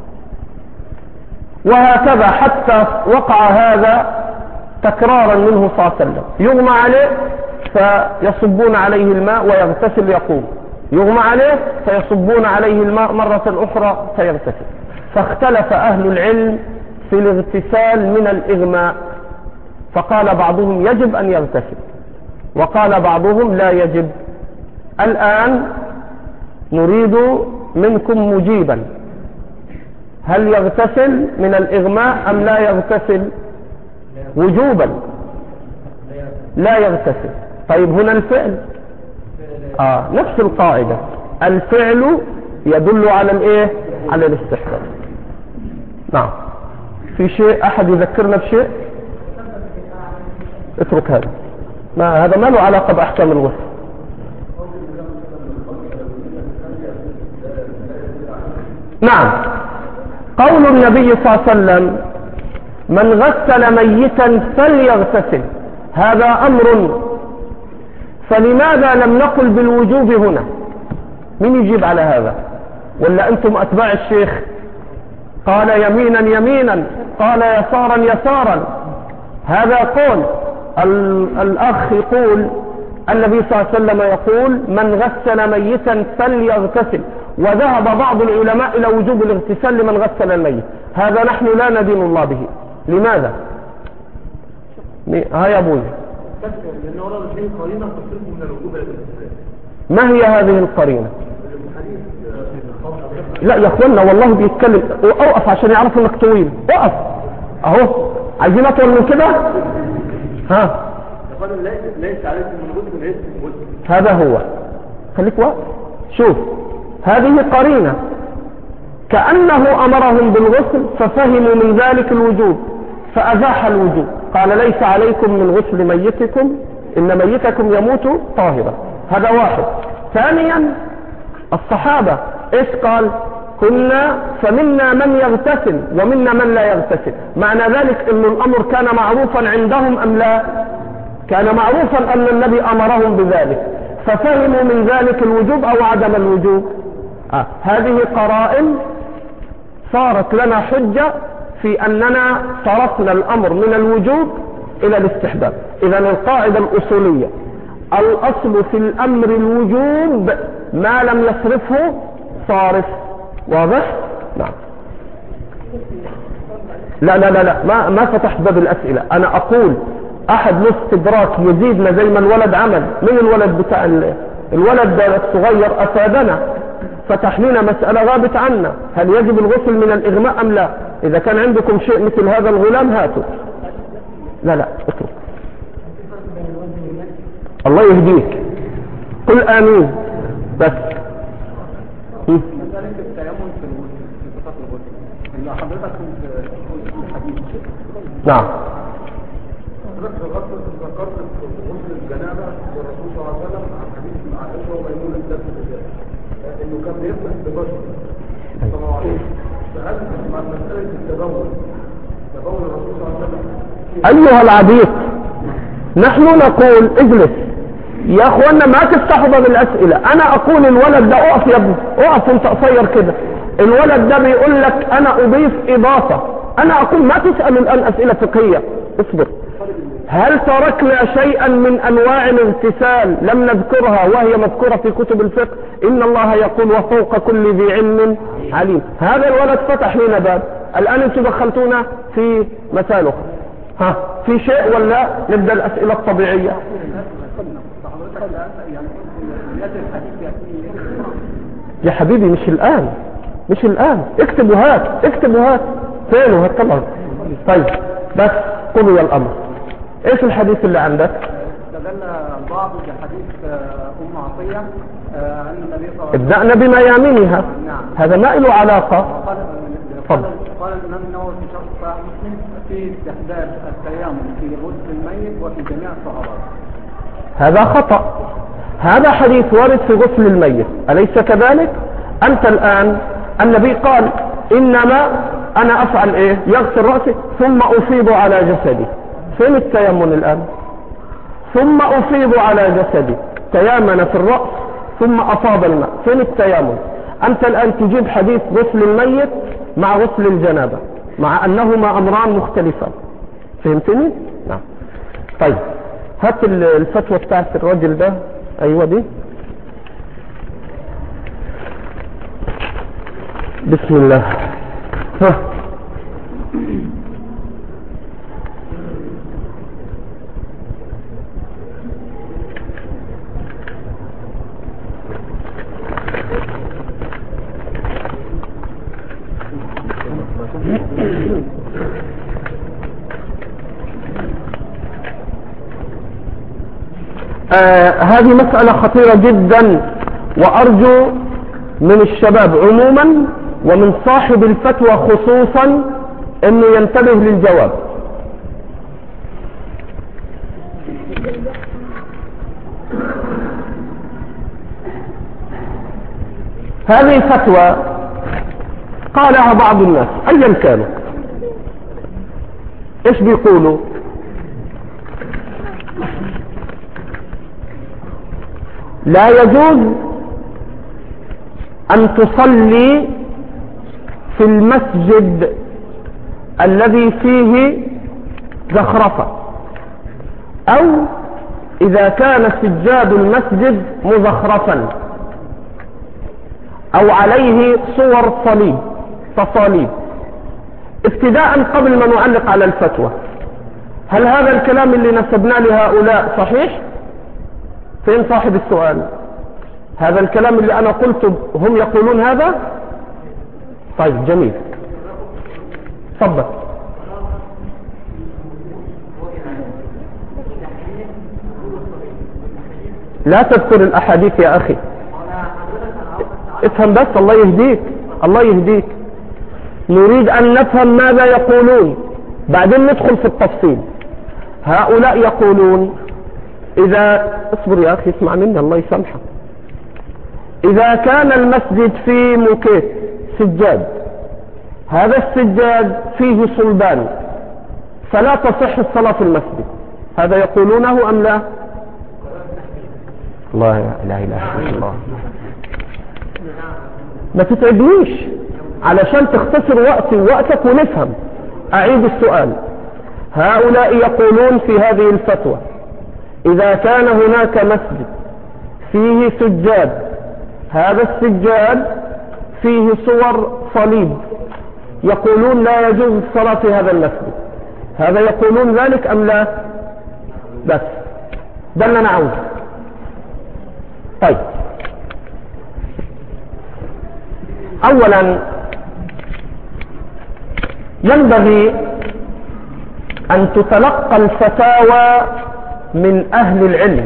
وهكذا حتى وقع هذا تكرارا منه صلى الله عليه وسلم. يغمى عليه فيصبون عليه الماء ويغتسل يقوم، يغمى عليه فيصبون عليه الماء مرة أخرى فيغتسل. فاختلف أهل العلم في الاغتسال من الإغماء، فقال بعضهم يجب أن يغتسل، وقال بعضهم لا يجب. الآن نريد منكم مجيبا، هل يغتسل من الإغماء أم لا يغتسل؟ وجوبا لا يغتسل. طيب هنا الفعل نفس القاعدة، الفعل يدل على الايه؟ على الاستحباب. نعم. في شيء احد يذكرنا بشيء؟ اترك هذا، ما هذا ما له علاقة بأحكام الغسل. نعم، قول النبي صلى الله عليه وسلم من غسل ميتا فليغتسل، هذا أمر، فلماذا لم نقل بالوجوب هنا؟ من يجيب على هذا؟ ولا أنتم أتباع الشيخ؟ قال يمينا يمينا، قال يسارا يسارا. هذا قول الأخ يقول النبي صلى الله عليه وسلم يقول من غسل ميتا فليغتسل، وذهب بعض العلماء إلى وجوب الاغتسال لمن غسل الميت. هذا نحن لا ندين الله به. لماذا؟ ها يا أبوي، ما هي هذه القرينة؟ لا يا اخوانا والله بيتكلم، اوقف عشان يعرفوا انك طويل، اوقف اهو. عايزين اطول من كده؟ ها ليس عليكم من غسل، هذا هو. خليك واقف. شوف هذه قرينة، كأنه امرهم بالغسل ففهموا من ذلك الوجوب فأزاح الوجوب. قال ليس عليكم من غسل ميتكم إن ميتكم يموت طاهرا. هذا واحد. ثانيا الصحابة إيش قال؟ كنا فمنا من يغتسل ومنا من لا يغتسل. معنى ذلك أن الأمر كان معروفا عندهم أم لا؟ كان معروفا أن النبي أمرهم بذلك، ففهموا من ذلك الوجوب أو عدم الوجوب. هذه قرائن صارت لنا حجة في أننا صرفنا الأمر من الوجوب إلى الاستحباب. إذا القاعدة الأصولية الأصل في الأمر الوجوب ما لم يصرفه صارف. واضح؟ نعم. لا لا لا لا، ما فتحت باب الأسئلة. أنا أقول أحد له استدراك يزيدنا زي ما الولد عمل. من الولد بتاع الولد الصغير أفادنا، فتح لنا مسألة غابت عنا، هل يجب الغسل من الإغماء أم لا؟ إذا كان عندكم شيء مثل هذا الغلام هاتوا. لا لا اترك. الله يهديك، قل آمين بس. مسألة التيمم في صفات الغسل اللي حضرتك كنت في الحديث. نعم. حضرتك ذكرت في غسل الجنابة والرسول صلى الله عليه وسلم عن حديث عائشة وميمونة الثالثة إنه كان بيفتح ببشر صلى الله عليه وسلم. فهل مع مسألة التبول الرسول صلى الله عليه وسلم؟ أيها العبيط، نحن نقول اجلس يا اخوانا، ما تفتحوا باب الأسئلة. أنا أقول الولد ده اقف يا ابني، اقف وانت قصير كده. الولد ده بيقول لك أنا أضيف إضافة. أنا أقول ما تسأل الآن أسئلة فقهية، اصبر. هل تركنا شيئا من أنواع الاغتسال لم نذكرها وهي مذكورة في كتب الفقه؟ إن الله يقول وفوق كل ذي علم عليم. هذا الولد فتح لنا باب، الآن انتم دخلتونا في مسائل أخرى. ها في شيء ولا نبدأ الأسئلة الطبيعية؟ يا حبيبي مش الآن، مش الآن. اكتبوا هات، اكتبوا هات فين وهات طبعا. طيب بس قلوا يا الأمر. ايش الحديث اللي عندك؟ استدل البعض بحديث عطية أن النبي صلى الله عليه وسلم ابدأنا بميامنها. نعم. هذا ما له علاقة. قال الإمام النووي في شرح صحيح مسلم في استحباب التيمم في غسل الميت وفي جميع الطهارات. هذا خطأ. هذا حديث وارد في غسل الميت، أليس كذلك؟ أنت الآن النبي قال إنما أنا أفعل إيه؟ يغسل رأسي ثم أفيض على جسدي. فين التيمم الآن؟ ثم أفيض على جسدي، تيامن في الرأس ثم أفاض الماء. فين التيامن؟ أنت الآن تجيب حديث غسل الميت مع غسل الجنابة، مع أنهما أمران مختلفان. فهمتني؟ نعم. طيب هات الفتوى بتاعت الرجل ده. أيوة دي. بسم الله. ها. هذه مسألة خطيرة جدا، وأرجو من الشباب عموما ومن صاحب الفتوى خصوصا أنه ينتبه للجواب. هذه فتوى قالها بعض الناس أيا كانوا. إيش بيقولوا؟ لا يجوز أن تصلي في المسجد الذي فيه زخرفة، أو إذا كان سجاد المسجد مزخرفا أو عليه صور تصاليب. ابتداء قبل ما نعلق على الفتوى، هل هذا الكلام اللي نسبنا لهؤلاء صحيح؟ فين صاحب السؤال؟ هذا الكلام اللي أنا قلته هم يقولون هذا؟ طيب جميل، تفضل. لا تذكر الأحاديث يا أخي، افهم بس. الله يهديك. نريد أن نفهم ماذا يقولون بعدين ندخل في التفصيل. هؤلاء يقولون إذا اصبر يا أخي، اسمع مني الله يسامحك. إذا كان المسجد فيه موكيت سجاد، هذا السجاد فيه صلبان، فلا تصح الصلاة في المسجد. هذا يقولونه أم لا؟ الله لا إله إلا الله. ما تتعبنيش علشان تختصر وقتي ووقتك ونفهم. أعيد السؤال. هؤلاء يقولون في هذه الفتوى إذا كان هناك مسجد فيه سجاد، هذا السجاد فيه صور صليب، يقولون لا يجوز الصلاة في هذا المسجد. هذا يقولون ذلك أم لا؟ بس ده اللي أنا عاوزه. طيب، أولا ينبغي أن تتلقى الفتاوى من أهل العلم.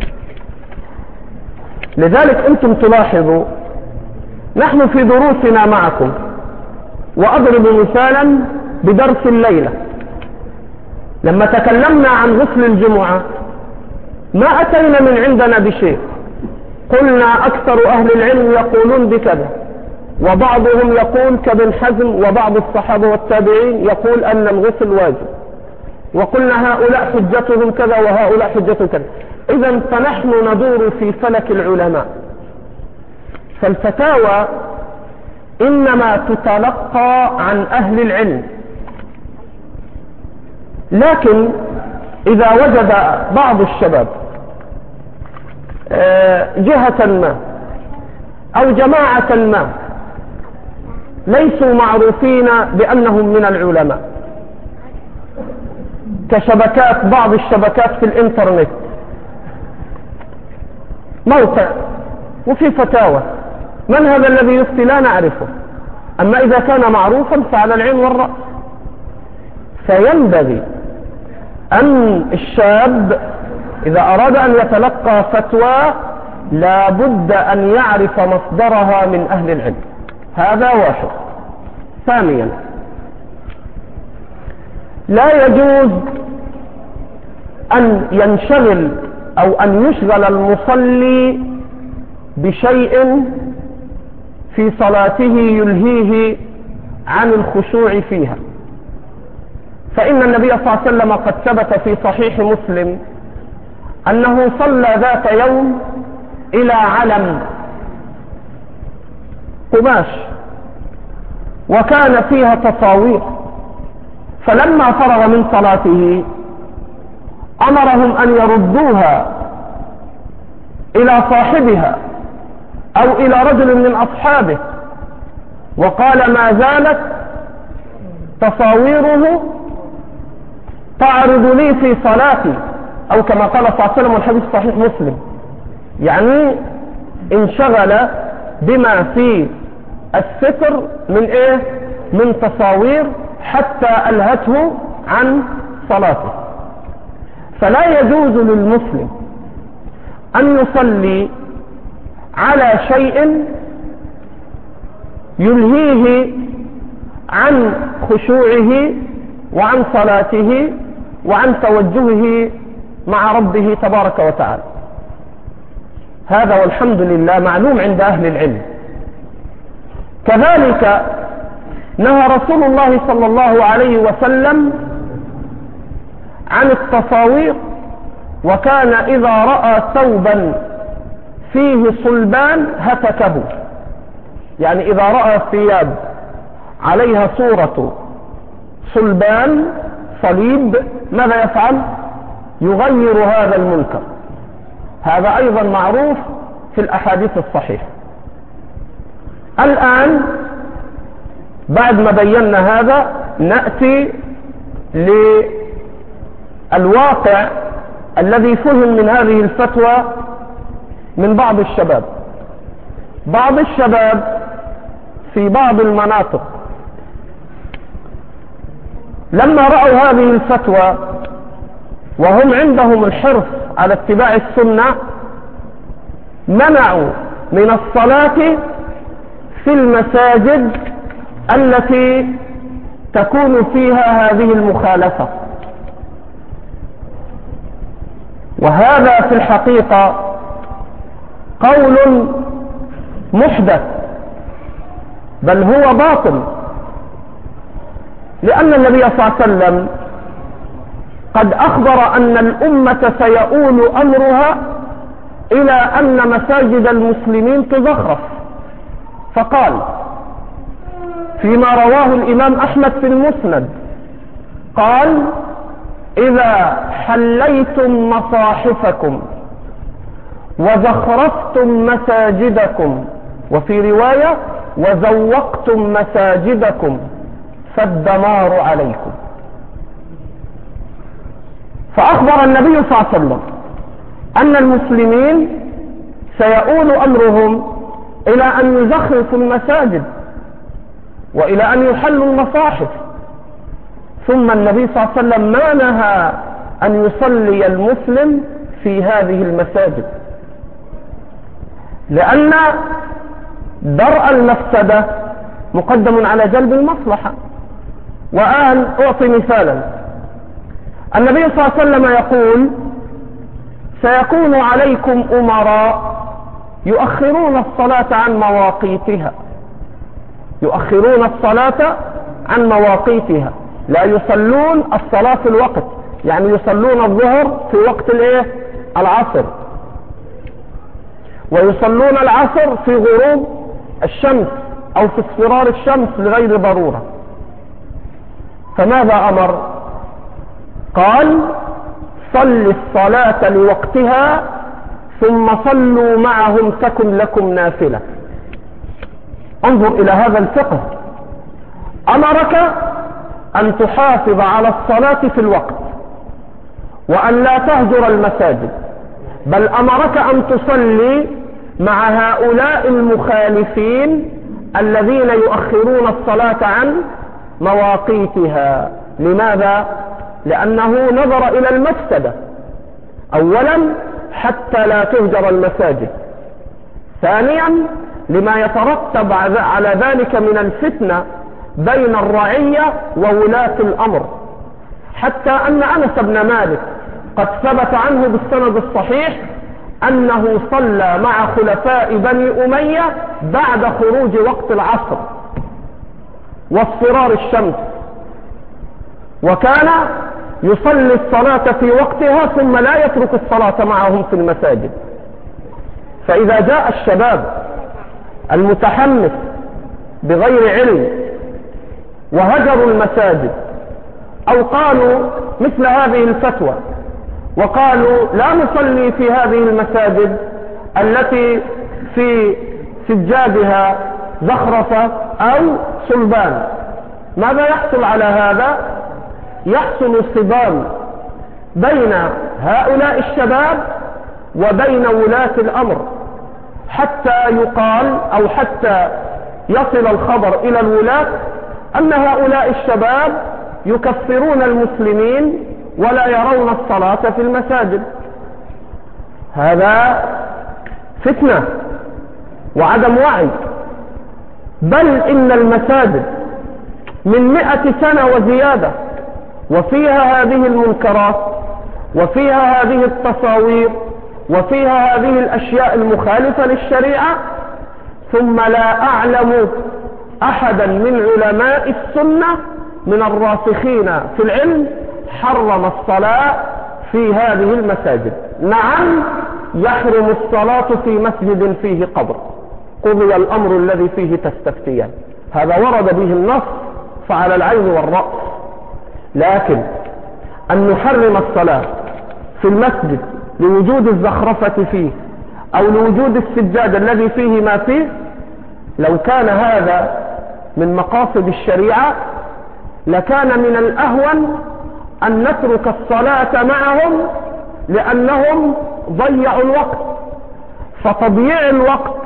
لذلك أنتم تلاحظوا نحن في دروسنا معكم، وأضرب مثالا بدرس الليلة، لما تكلمنا عن غسل الجمعة ما أتينا من عندنا بشيء، قلنا أكثر أهل العلم يقولون بكذا، وبعضهم يقول كابن حزم وبعض الصحابة والتابعين يقول أن الغسل واجب، وقلنا هؤلاء حجتهم كذا وهؤلاء حجتهم كذا. إذن فنحن ندور في فلك العلماء، فالفتاوى إنما تتلقى عن أهل العلم. لكن إذا وجد بعض الشباب جهة ما أو جماعة ما ليسوا معروفين بأنهم من العلماء، كشبكات، بعض الشبكات في الإنترنت، موقع وفي فتاوى، من هذا الذي يفتي؟ لا نعرفه. أما إذا كان معروفا فعلى العين والرأس. فينبغي أن الشاب إذا أراد أن يتلقى فتوى لابد أن يعرف مصدرها من أهل العلم. هذا واحد. ثانيا، لا يجوز أن ينشغل أو أن يشغل المصلي بشيء في صلاته يلهيه عن الخشوع فيها، فإن النبي صلى الله عليه وسلم قد ثبت في صحيح مسلم أنه صلى ذات يوم إلى علم قماش وكان فيها تصاوير، فلما فرغ من صلاته أمرهم أن يردوها إلى صاحبها أو إلى رجل من أصحابه، وقال ما زالت تصاويره تعرض لي في صلاتي، أو كما قال صلى الله عليه وسلم والحديث صحيح مسلم، يعني انشغل بما في الستر من من تصاوير حتى ألهته عن صلاته. فلا يجوز للمسلم أن يصلي على شيء يلهيه عن خشوعه وعن صلاته وعن توجهه مع ربه تبارك وتعالى. هذا والحمد لله معلوم عند أهل العلم. كذلك نهى رسول الله صلى الله عليه وسلم عن التصاوير، وكان إذا رأى ثوبا فيه صلبان هتكه، يعني إذا رأى ثياب عليها صورة صلبان صليب ماذا يفعل؟ يغير هذا المنكر. هذا أيضا معروف في الأحاديث الصحيحة. الآن بعد ما بينا هذا نأتي للواقع الذي فهم من هذه الفتوى من بعض الشباب. بعض الشباب في بعض المناطق لما رأوا هذه الفتوى وهم عندهم الحرص على اتباع السنة منعوا من الصلاة في المساجد التي تكون فيها هذه المخالفة. وهذا في الحقيقة قول محدث، بل هو باطل، لأن النبي صلى الله عليه وسلم قد أخبر أن الأمة سيؤول أمرها إلى أن مساجد المسلمين تزخرف، فقال فيما رواه الإمام أحمد في المسند قال إذا حليتم مصاحفكم وزخرفتم مساجدكم، وفي رواية وزوقتم مساجدكم فالدمار عليكم. فأخبر النبي صلى الله عليه وسلم أن المسلمين سيؤول أمرهم إلى أن يزخرفوا المساجد وإلى أن يحلوا المصاحف، ثم النبي صلى الله عليه وسلم ما نهى أن يصلي المسلم في هذه المساجد، لأن درء المفسدة مقدم على جلب المصلحة. وآن أعطي مثالا. النبي صلى الله عليه وسلم يقول سيكون عليكم أمراء يؤخرون الصلاة عن مواقيتها، يؤخرون الصلاة عن مواقيتها، لا يصلون الصلاة في الوقت، يعني يصلون الظهر في وقت العصر، ويصلون العصر في غروب الشمس أو في اصفرار الشمس لغير ضرورة. فماذا أمر؟ قال صل الصلاة لوقتها ثم صلوا معهم تكن لكم نافلة. انظر إلى هذا الفقه، أمرك أن تحافظ على الصلاة في الوقت وأن لا تهجر المساجد، بل أمرك أن تصلي مع هؤلاء المخالفين الذين يؤخرون الصلاة عن مواقيتها. لماذا؟ لأنه نظر إلى المفسدة، أولا حتى لا تهجر المساجد، ثانيا لما يترتب على ذلك من الفتنة بين الرعية وولاة الأمر، حتى أن أنس بن مالك قد ثبت عنه بالسند الصحيح أنه صلى مع خلفاء بني أمية بعد خروج وقت العصر واصفرار الشمس، وكان يصلي الصلاة في وقتها ثم لا يترك الصلاة معهم في المساجد. فإذا جاء الشباب المتحمس بغير علم وهجروا المساجد أو قالوا مثل هذه الفتوى وقالوا لا نصلي في هذه المساجد التي في سجادها زخرفة أو صلبان، ماذا يحصل على هذا؟ يحصل صدام بين هؤلاء الشباب وبين ولاة الأمر، حتى يقال أو حتى يصل الخبر إلى الولاة أن هؤلاء الشباب يكفرون المسلمين ولا يرون الصلاة في المساجد. هذا فتنة وعدم وعي. بل إن المساجد من 100 سنة وزيادة وفيها هذه المنكرات وفيها هذه التصاوير وفيها هذه الأشياء المخالفة للشريعة، ثم لا أعلم أحدا من علماء السنة من الراسخين في العلم حرم الصلاة في هذه المساجد. نعم، يحرم الصلاة في مسجد فيه قبر، قضي الأمر الذي فيه تستفتيان، هذا ورد به النص فعلى العين والرأس. لكن أن نحرم الصلاة في المسجد لوجود الزخرفة فيه أو لوجود السجاد الذي فيه ما فيه، لو كان هذا من مقاصد الشريعة لكان من الأهون أن نترك الصلاة معهم، لأنهم ضيعوا الوقت. فتضييع الوقت،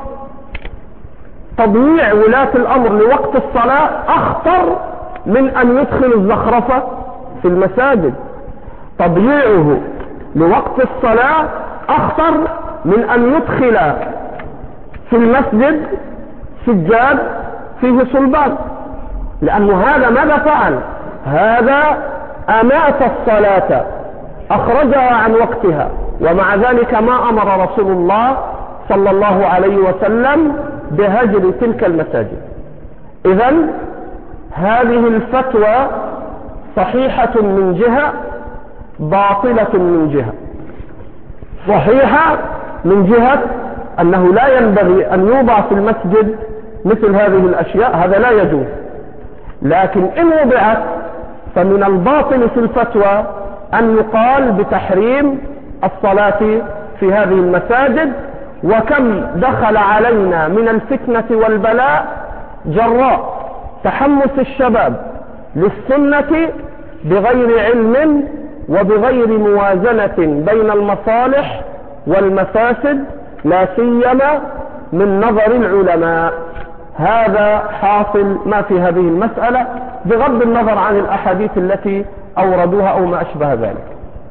تضييع ولاة الأمر لوقت الصلاة أخطر من أن يدخل الزخرفة في المساجد. تضييعه لوقت الصلاة أخطر من أن يدخل في المسجد سجاد فيه صلبان، لأنه هذا ماذا فعل؟ هذا أمات الصلاة، أخرجها عن وقتها، ومع ذلك ما أمر رسول الله صلى الله عليه وسلم بهجر تلك المساجد. إذن هذه الفتوى صحيحة من جهة، باطلة من جهة. صحيحة من جهة أنه لا ينبغي أن يوضع في المسجد مثل هذه الأشياء، هذا لا يجوز. لكن إن وضعت فمن الباطل في الفتوى أن يقال بتحريم الصلاة في هذه المساجد. وكم دخل علينا من الفتنة والبلاء جراء تحمس الشباب للسنة بغير علم وبغير موازنة بين المصالح والمفاسد، لا سيما من نظر العلماء. هذا حاصل ما في هذه المسألة بغض النظر عن الأحاديث التي أوردوها أو ما أشبه ذلك.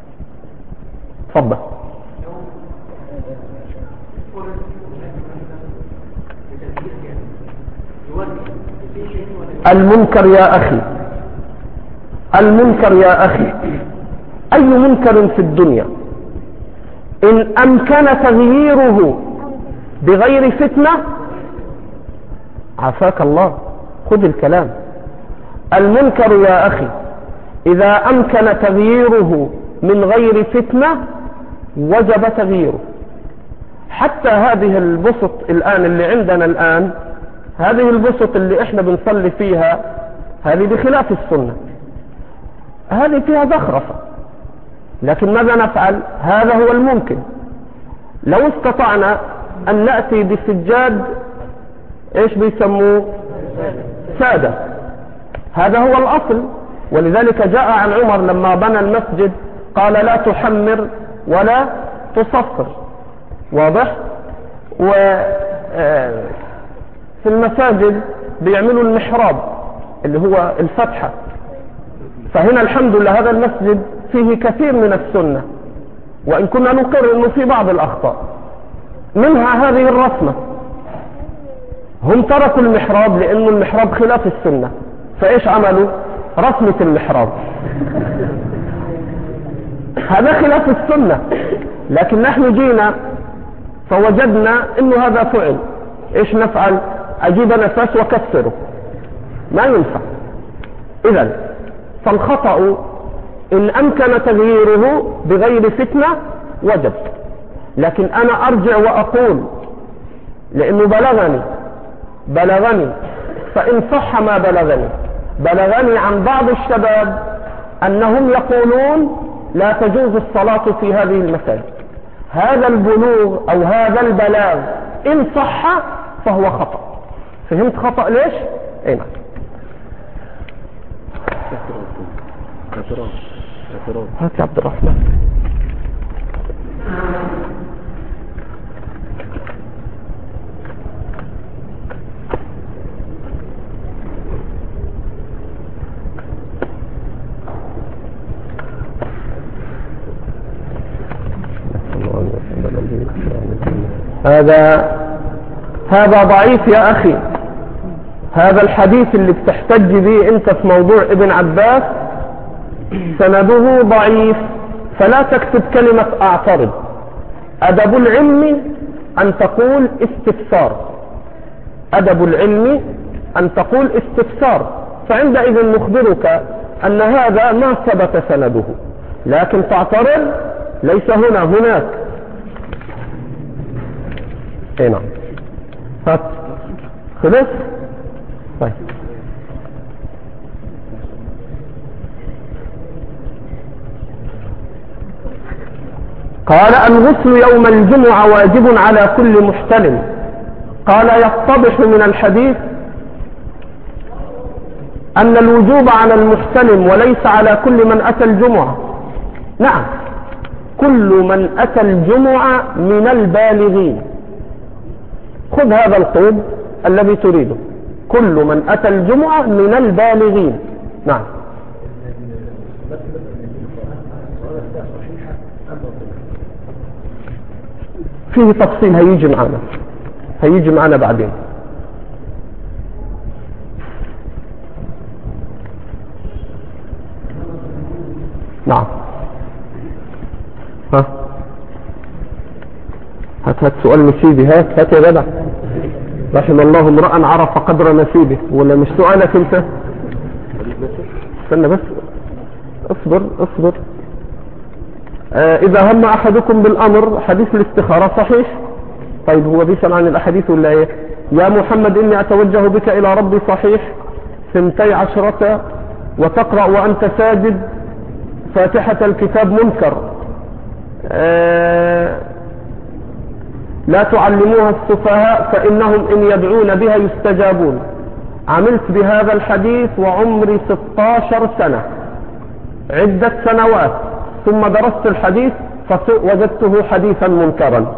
تفضل. المنكر يا أخي، المنكر يا أخي، أي منكر في الدنيا إن أمكن تغييره بغير فتنة، عافاك الله، خذ الكلام. المنكر يا أخي إذا أمكن تغييره من غير فتنة وجب تغييره. حتى هذه البسط الآن اللي عندنا الآن، هذه البسط اللي احنا بنصلي فيها، هذه بخلاف السنة، هذه فيها زخرفة، لكن ماذا نفعل؟ هذا هو الممكن. لو استطعنا أن نأتي بسجاد ايش بيسموه؟ سادة، هذا هو الأصل. ولذلك جاء عن عمر لما بنى المسجد قال لا تحمر ولا تصفر، واضح؟ وفي المساجد بيعملوا المحراب اللي هو الفتحة. فهنا الحمد لله هذا المسجد فيه كثير من السنة، وإن كنا نقر أنه في بعض الأخطاء، منها هذه الرسمة. هم تركوا المحراب لأنه المحراب خلاف السنة، فإيش عملوا؟ رسمة المحراب. هذا خلاف السنة، لكن نحن جينا فوجدنا انه هذا فعل. ايش نفعل؟ اجيب نفس وكسره، ما ينفع. اذن فالخطأ ان امكن تغييره بغير فتنة وجب، لكن انا ارجع واقول لانه بلغني فان صح ما بلغني عن بعض الشباب انهم يقولون لا تجوز الصلاة في هذه المساجد. هذا البلوغ او هذا البلاغ ان صح فهو خطأ. فهمت خطأ ليش؟ اي نعم. هات يا عبد الرحمن. هذا ضعيف يا أخي. هذا الحديث اللي بتحتج به أنت في موضوع ابن عباس سنده ضعيف، فلا تكتب كلمة أعترض. أدب العلم أن تقول استفسار، أدب العلم أن تقول استفسار، فعندئذ نخبرك أن هذا ما ثبت سنده، لكن تعترض ليس هناك. اي نعم. هات خلص. طيب قال الغسل يوم الجمعة واجب على كل محتلم. قال يتضح من الحديث أن الوجوب على المحتلم وليس على كل من أتى الجمعة. نعم، كل من أتى الجمعة من البالغين. خذ هذا القيد الذي تريده، كل من أتى الجمعة من البالغين. نعم. فيه تفصيل هيجي معنا بعدين. نعم. هات سؤال نسيبي. هات يا جدع. رحم الله امرأ عرف قدر نسيبه. ولا مش سؤالك انت؟ استنى بس، اصبر. اذا هم احدكم بالامر، حديث الاستخارة صحيح. طيب هو بيسأل عن الاحاديث ولا ايه؟ يا محمد اني اتوجه بك الى ربي صحيح 12 وتقرأ وانت ساجد فاتحة الكتاب منكر. لا تعلموها السفهاء فإنهم إن يدعون بها يستجابون. عملت بهذا الحديث وعمري 16 سنة، عدة سنوات، ثم درست الحديث فوجدته حديثا منكرا.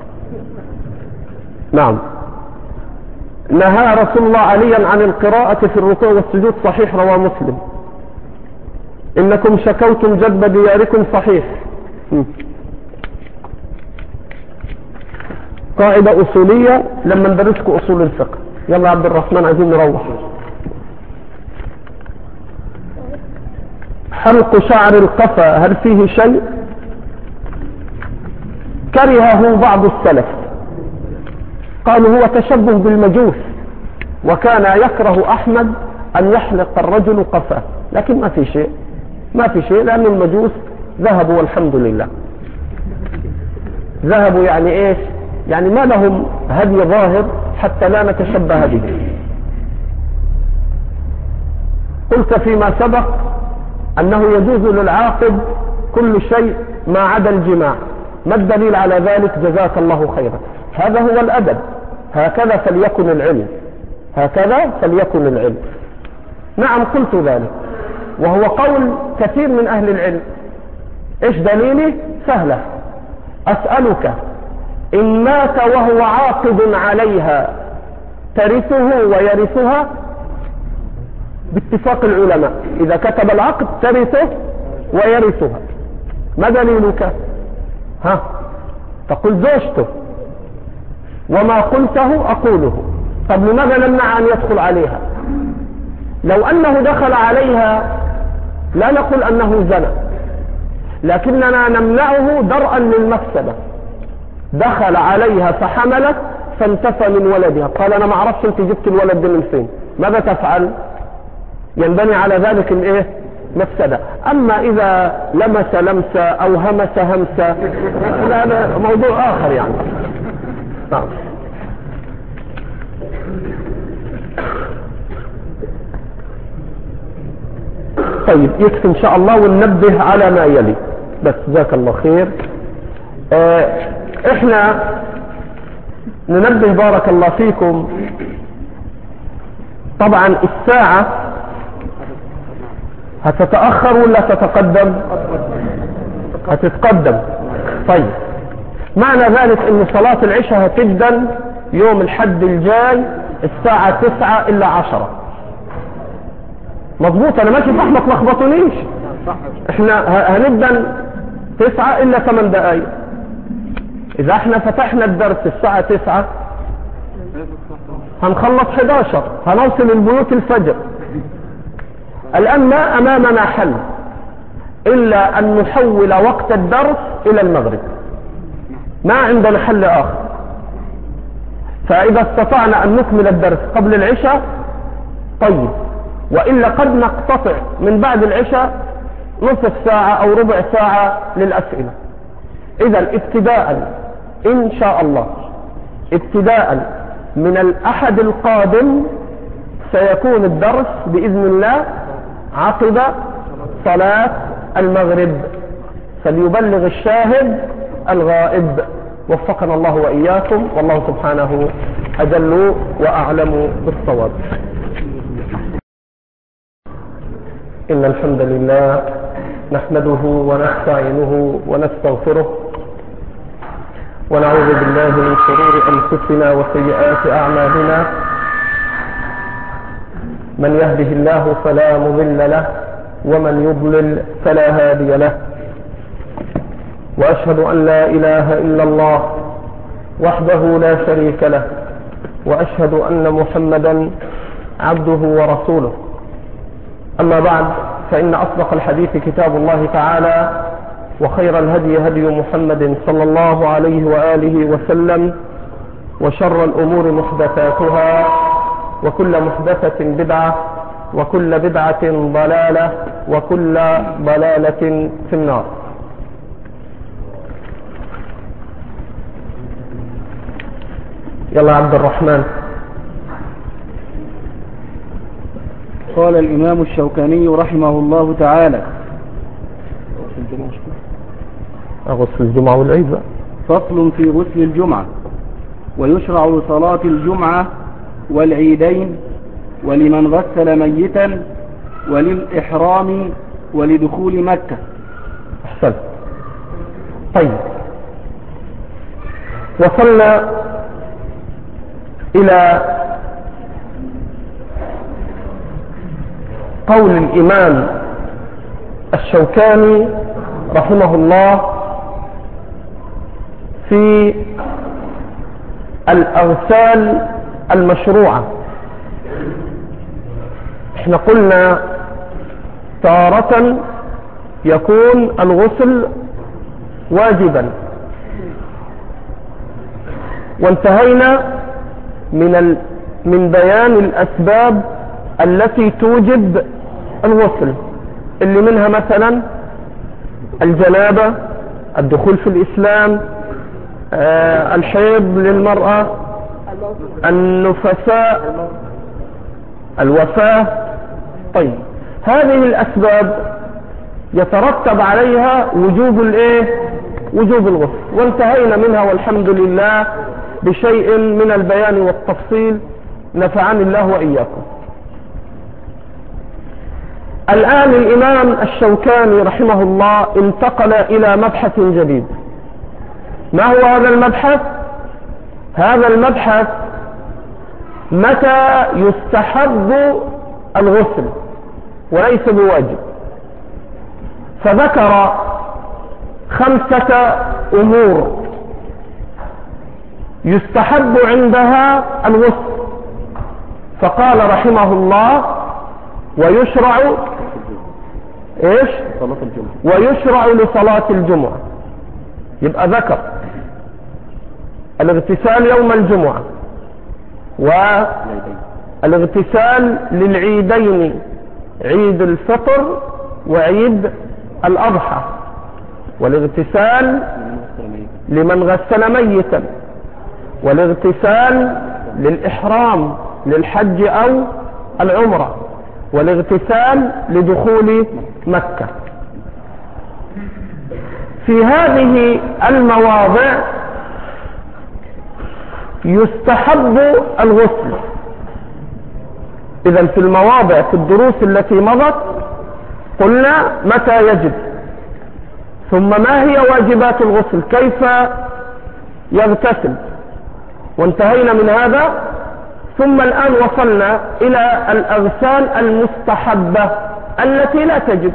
نعم. نهى رسول الله عليا عن القراءة في الركوع والسجود صحيح، رواه مسلم. إنكم شكوتم جدب دياركم صحيح. قاعدة أصولية لما ندرسكم أصول الفقه. يلا عبد الرحمن عايزين نروح. حلق شعر القفا هل فيه شيء؟ كرهه بعض السلف، قالوا هو تشبه بالمجوس، وكان يكره أحمد أن يحلق الرجل قفاه، لكن ما في شيء لأن المجوس ذهبوا والحمد لله. ذهبوا يعني إيش؟ يعني ما لهم هدي ظاهر حتى لا نتشبه به. قلت فيما سبق أنه يجوز للعاقد كل شيء ما عدا الجماع. ما الدليل على ذلك؟ جزاك الله خيرا. هذا هو الأدب، هكذا فليكن العلم. نعم قلت ذلك، وهو قول كثير من أهل العلم. إيش دليلي؟ سهلة. أسألك إن مات وهو عاقد عليها ترثه ويرثها؟ باتفاق العلماء إذا كتب العقد ترثه ويرثها. ما دليلك؟ تقول زوجته، وما قلته أقوله. طب لماذا نمنع أن يدخل عليها؟ لو أنه دخل عليها لا نقول أنه زنى، لكننا نمنعه درءا للمفسدة. دخل عليها فحملت فانتفى من ولدها، قال أنا ما أعرفش أنت جبت الولد ده من فين، ماذا تفعل؟ ينبني على ذلك الايه؟ مفسدة. أما إذا لمس لمسة أو همس همسة لا موضوع آخر يعني. نعم. طيب يكفي إن شاء الله، وننبه على ما يلي بس. جزاك الله خير. احنا ننبه بارك الله فيكم. طبعا الساعة هتتأخر ولا تتقدم؟ هتتقدم. طيب معنى ذلك ان صلاة العشاء هتبدأ يوم الحد الجاي الساعة 9 إلا 10. مضبوط؟ انا ماشي صح؟ ما تلخبطونيش. احنا هنبدأ 9 إلا 8 دقائق. اذا احنا فتحنا الدرس الساعة 9 هنخلص 11، هنوصل البيوت الفجر. الآن ما أمامنا حل إلا أن نحول وقت الدرس إلى المغرب، ما عندنا حل آخر. فإذا استطعنا أن نكمل الدرس قبل العشاء طيب، وإلا قد نقتطع من بعد العشاء نصف ساعة أو ربع ساعة للأسئلة. إذا ابتداء إن شاء الله ابتداء من الأحد القادم سيكون الدرس بإذن الله عقب صلاة المغرب، فليبلغ الشاهد الغائب. وفقنا الله وإياكم، والله سبحانه أجل وأعلم بالصواب. إن الحمد لله نحمده ونستعينه ونستغفره، ونعوذ بالله من شرور أنفسنا وسيئات أعمالنا. من يهده الله فلا مضل له، ومن يضلل فلا هادي له. وأشهد أن لا إله إلا الله وحده لا شريك له، وأشهد أن محمدا عبده ورسوله. أما بعد، فإن أصدق الحديث كتاب الله تعالى، وخير الهدي هدي محمد صلى الله عليه وآله وسلم، وشر الأمور محدثاتها، وكل محدثة بدعة، وكل بدعة ضلالة، وكل ضلالة في النار. يلا عبد الرحمن. قال الإمام الشوكاني رحمه الله تعالى: غسل الجمعة والعيد بقى. فصل في غسل الجمعة. ويشرع لصلاة الجمعة والعيدين، ولمن غسل ميتا، وللإحرام، ولدخول مكة. أحسن. طيب، وصلنا إلى قول الإمام الشوكاني رحمه الله في الأغسال المشروعة. احنا قلنا تارة يكون الغسل واجبا، وانتهينا من بيان الأسباب التي توجب الغسل، اللي منها مثلا الجنابة، الدخول في الإسلام، الحيض للمرأة، النفساء، الوفاة. طيب، هذه الأسباب يترتب عليها وجوب الغسل، وانتهينا منها والحمد لله بشيء من البيان والتفصيل، نفعني الله وإياكم. الآن الإمام الشوكاني رحمه الله انتقل إلى مبحث جديد. ما هو هذا المبحث؟ هذا المبحث متى يستحب الغسل وليس بواجب. فذكر 5 أمور يستحب عندها الغسل، فقال رحمه الله: ويشرع ايش؟ صلاة الجمعة. ويشرع لصلاة الجمعة. يبقى ذكر الاغتسال يوم الجمعة والاغتسال للعيدين، عيد الفطر وعيد الأضحى، والاغتسال لمن غسل ميتا، والاغتسال للإحرام للحج أو العمرة، والاغتسال لدخول مكة. في هذه المواضع يستحب الغسل. إذن في المواضع في الدروس التي مضت قلنا متى يجب، ثم ما هي واجبات الغسل، كيف يغتسل، وانتهينا من هذا. ثم الآن وصلنا إلى الأغسال المستحبة التي لا تجب،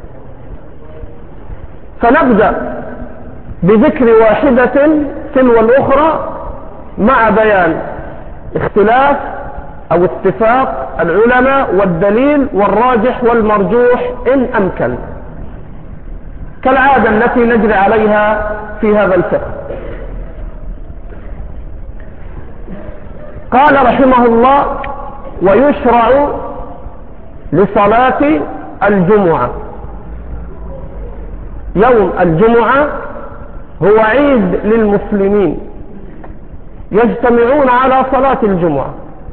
فنبدأ بذكر واحدة تلو الأخرى مع بيان اختلاف أو اتفاق العلماء والدليل والراجح والمرجوح إن أمكن، كالعادة التي نجري عليها في هذا الفقه. قال رحمه الله: ويشرع لصلاة الجمعة. يوم الجمعة هو عيد للمسلمين، يجتمعون على صلاة الجمعة،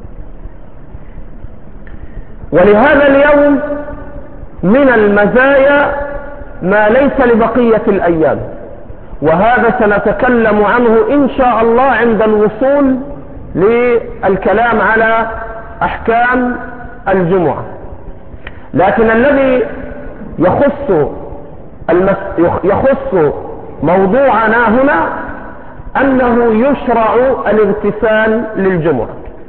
ولهذا اليوم من المزايا ما ليس لبقية الأيام، وهذا سنتكلم عنه إن شاء الله عند الوصول للكلام على أحكام الجمعة. لكن الذي يخص موضوعنا هنا أنه يشرع الاغتسال للجمعة،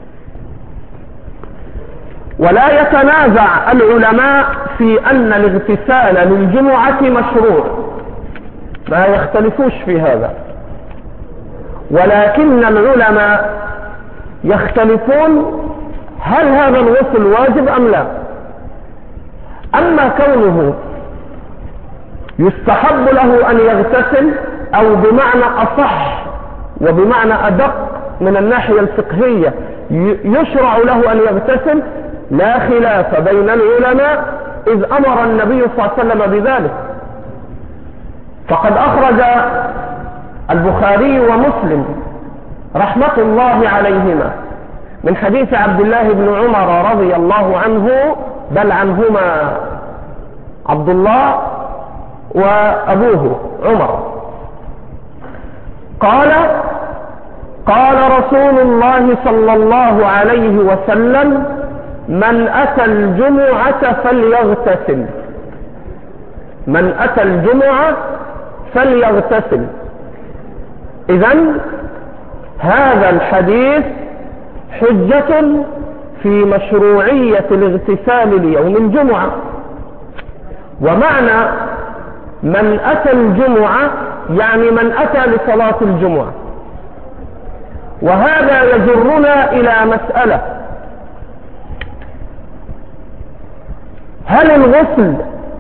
ولا يتنازع العلماء في أن الاغتسال للجمعة مشروع، ما يختلفوش في هذا، ولكن العلماء يختلفون هل هذا الغسل واجب أم لا. أما كونه يستحب له أن يغتسل، أو بمعنى أصح وبمعنى أدق من الناحية الفقهية يشرع له أن يغتسل، لا خلاف بين العلماء، إذ أمر النبي صلى الله عليه وسلم بذلك. فقد أخرج البخاري ومسلم رحمة الله عليهما من حديث عبد الله بن عمر رضي الله عنه، بل عنهما عبد الله وأبوه عمر، قال رسول الله صلى الله عليه وسلم: من أتى الجمعة فليغتسل، من أتى الجمعة فليغتسل. إذن هذا الحديث حجة في مشروعية الاغتسال ليوم الجمعة. ومعنى من أتى الجمعة يعني من أتى لصلاة الجمعة. وهذا يجرنا إلى مسألة: هل الغسل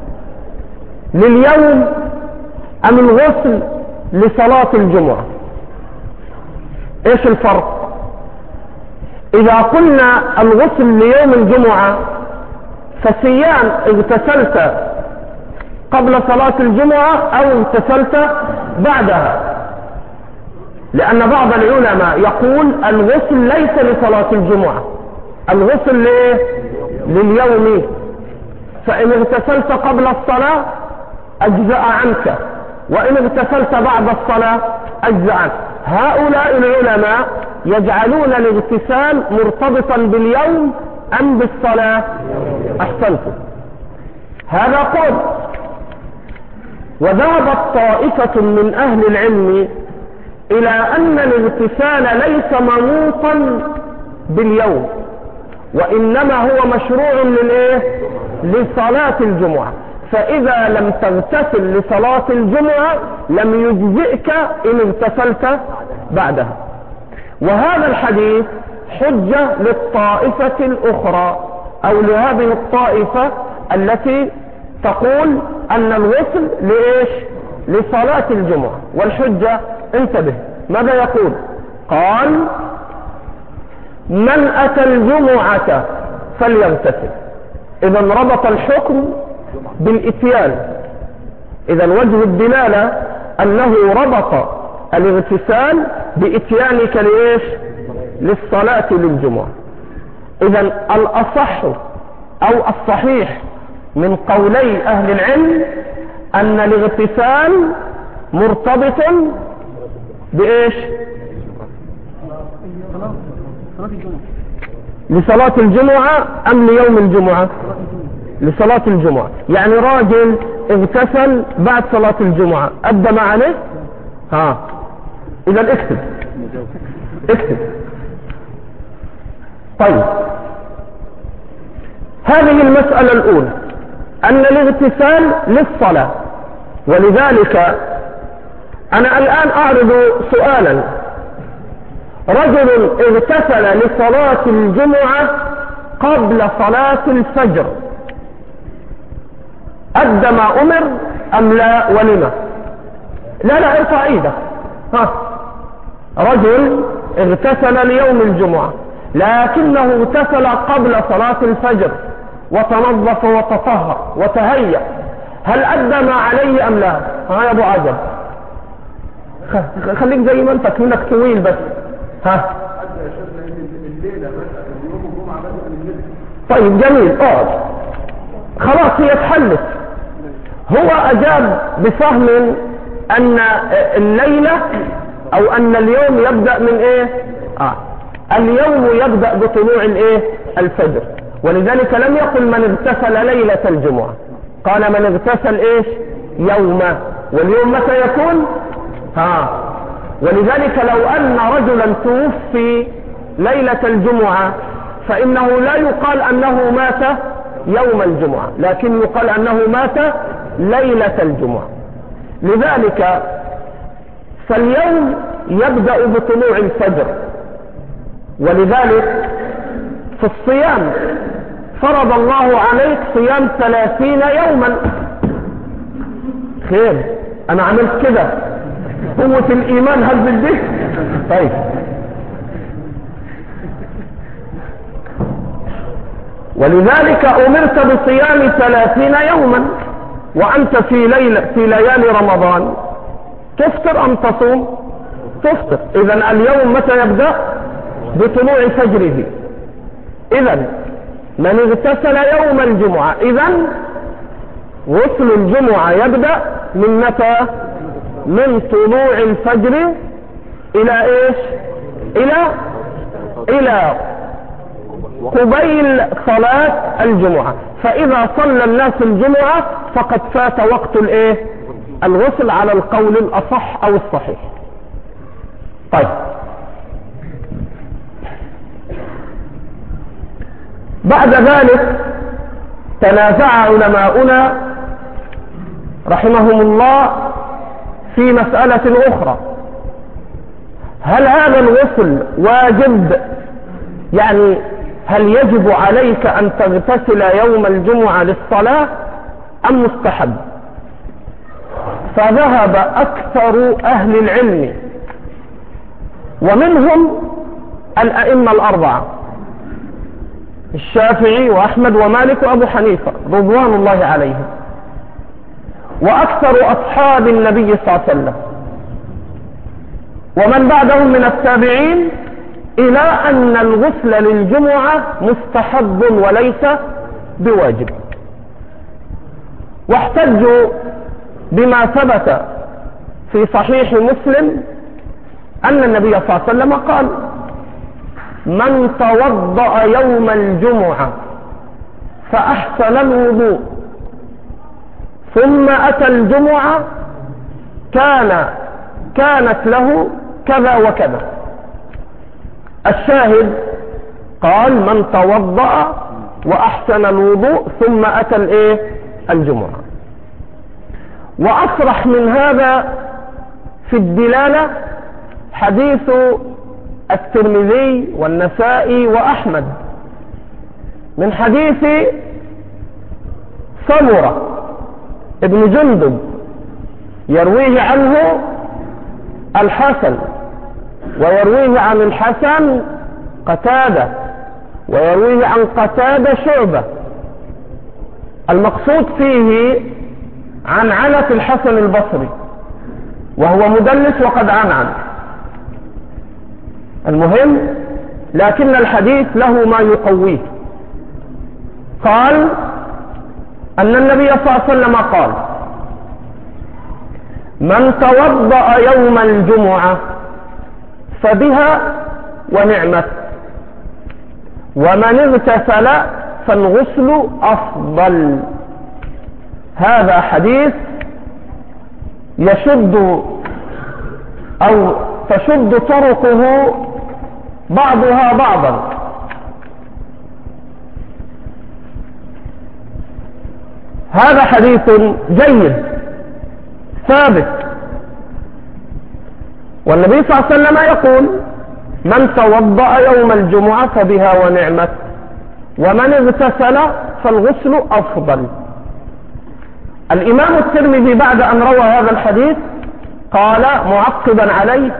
لليوم أم الغسل لصلاة الجمعة؟ إيش الفرق؟ إذا قلنا الغسل ليوم الجمعة فسيان اغتسلت قبل صلاة الجمعة أو اغتسلت بعدها، لأن بعض العلماء يقول الغسل ليس لصلاة الجمعة، الغسل لليوم، فإن اغتسلت قبل الصلاة أجزأ عنك، وإن اغتسلت بعد الصلاة أجزأ عنك. هؤلاء العلماء يجعلون الاغتسال مرتبطا باليوم أم بالصلاة؟ أحسنتم، هذا قول. وذهبت طائفة من أهل العلم إلى أن الاغتسال ليس منوطا باليوم، وإنما هو مشروع لصلاة الجمعة. فإذا لم تغتسل لصلاة الجمعة لم يجزئك إن اغتسلت بعدها. وهذا الحديث حجة للطائفة الأخرى أو لهذه الطائفة التي تقول أن الغسل لإيش؟ لصلاة الجمعة. والحجة انتبه ماذا يقول؟ قال من أتى الجمعة فليغتسل. إذا ربط الحكم بالإتيان. إذا وجه الدلالة أنه ربط الاغتسال بإتيانك لإيش؟ للصلاة للجمعة. إذا الأصح أو الصحيح من قولي أهل العلم أن الاغتسال مرتبط بإيش؟ لصلاة الجمعة أم ليوم الجمعة؟ لصلاة الجمعة. يعني راجل اغتسل بعد صلاة الجمعة أدى ما عليه؟ إذا اكتب. طيب هذه المسألة الأولى أن الاغتسال للصلاة. ولذلك أنا الآن أعرض سؤالا: رجل اغتسل لصلاة الجمعة قبل صلاة الفجر أدى ما أمر أم لا ولما؟ لا ارفع ايدك. رجل اغتسل ليوم الجمعة لكنه اغتسل قبل صلاة الفجر وتنظف وتطهر وتهيأ، هل أدى ما عليه أم لا؟ يا أبو عجب خليك زي ما انت منك طويل بس. طيب جميل، خلاص هي اتحلت. هو أجاب بفهم أن الليلة أو أن اليوم يبدأ من إيه؟ اليوم يبدأ بطلوع الإيه؟ الفجر. ولذلك لم يقل من اغتسل ليلة الجمعة، قال من اغتسل إيش؟ يوما. واليوم متى يكون؟ ولذلك لو أن رجلا توفي ليلة الجمعة فإنه لا يقال أنه مات يوم الجمعة، لكن يقال أنه مات ليلة الجمعة. لذلك فاليوم يبدأ بطلوع الفجر. ولذلك في الصيام فرض الله عليك صيام 30 يوما. خير أنا عملت كده، قوة الإيمان هل بالذكر؟ طيب ولذلك أمرت بصيام 30 يوما وأنت في ليالي رمضان تفطر أم تصوم؟ تفطر. إذن اليوم متى يبدأ؟ بطلوع فجره. إذن من اغتسل يوم الجمعة إذن غسل الجمعة يبدأ من متى؟ من طلوع الفجر إلى إيش؟ إلى قبيل صلاة الجمعة. فإذا صلى الناس الجمعة فقد فات وقت الإيه؟ الغسل على القول الأصح أو الصحيح. طيب بعد ذلك تنازع علماؤنا رحمهم الله في مسألة أخرى: هل هذا الغسل واجب؟ يعني هل يجب عليك أن تغتسل يوم الجمعة للصلاة أم مستحب؟ فذهب أكثر أهل العلم ومنهم الأئمة الأربعة الشافعي وأحمد ومالك وأبو حنيفة رضوان الله عليهم، وأكثر أصحاب النبي صلى الله عليه وسلم ومن بعدهم من التابعين إلى أن الغسل للجمعة مستحب وليس بواجب. واحتجوا بما ثبت في صحيح مسلم أن النبي صلى الله عليه وسلم قال: من توضأ يوم الجمعة فأحسن الوضوء ثم أتى الجمعة كانت له كذا وكذا. الشاهد قال: من توضأ وأحسن الوضوء ثم أتى الجمعة. وأصرح من هذا في الدلالة حديث الترمذي والنسائي وأحمد من حديث سمرة ابن جندب يرويه عنه الحسن، ويرويه عن الحسن قتادة، ويرويه عن قتادة شعبة. المقصود فيه عنعنة الحسن البصري، وهو مدلس وقد عنعن. المهم لكن الحديث له ما يقويه. قال أن النبي صلى الله عليه وسلم قال: من توضأ يوم الجمعة فبها ونعمت، ومن اغتسل فالغسل أفضل. هذا حديث يشد أو تشد طرقه بعضها بعضا. هذا حديث جيد ثابت، والنبي صلى الله عليه وسلم يقول: من توضأ يوم الجمعة فبها ونعمت، ومن اغتسل فالغسل أفضل. الإمام الترمذي بعد أن روى هذا الحديث قال معقبا عليه: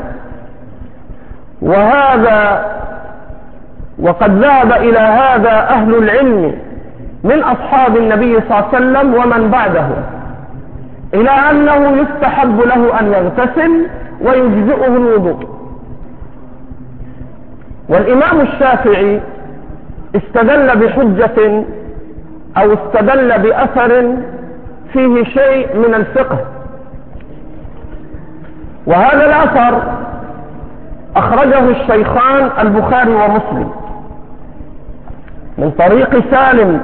وقد ذهب إلى هذا أهل العلم من أصحاب النبي صلى الله عليه وسلم ومن بعده، إلى أنه يستحب له أن يغتسل ويجزئه الوضوء. والإمام الشافعي استدل بحجة أو استدل بأثر فيه شيء من الفقه، وهذا الأثر أخرجه الشيخان البخاري ومسلم من طريق سالم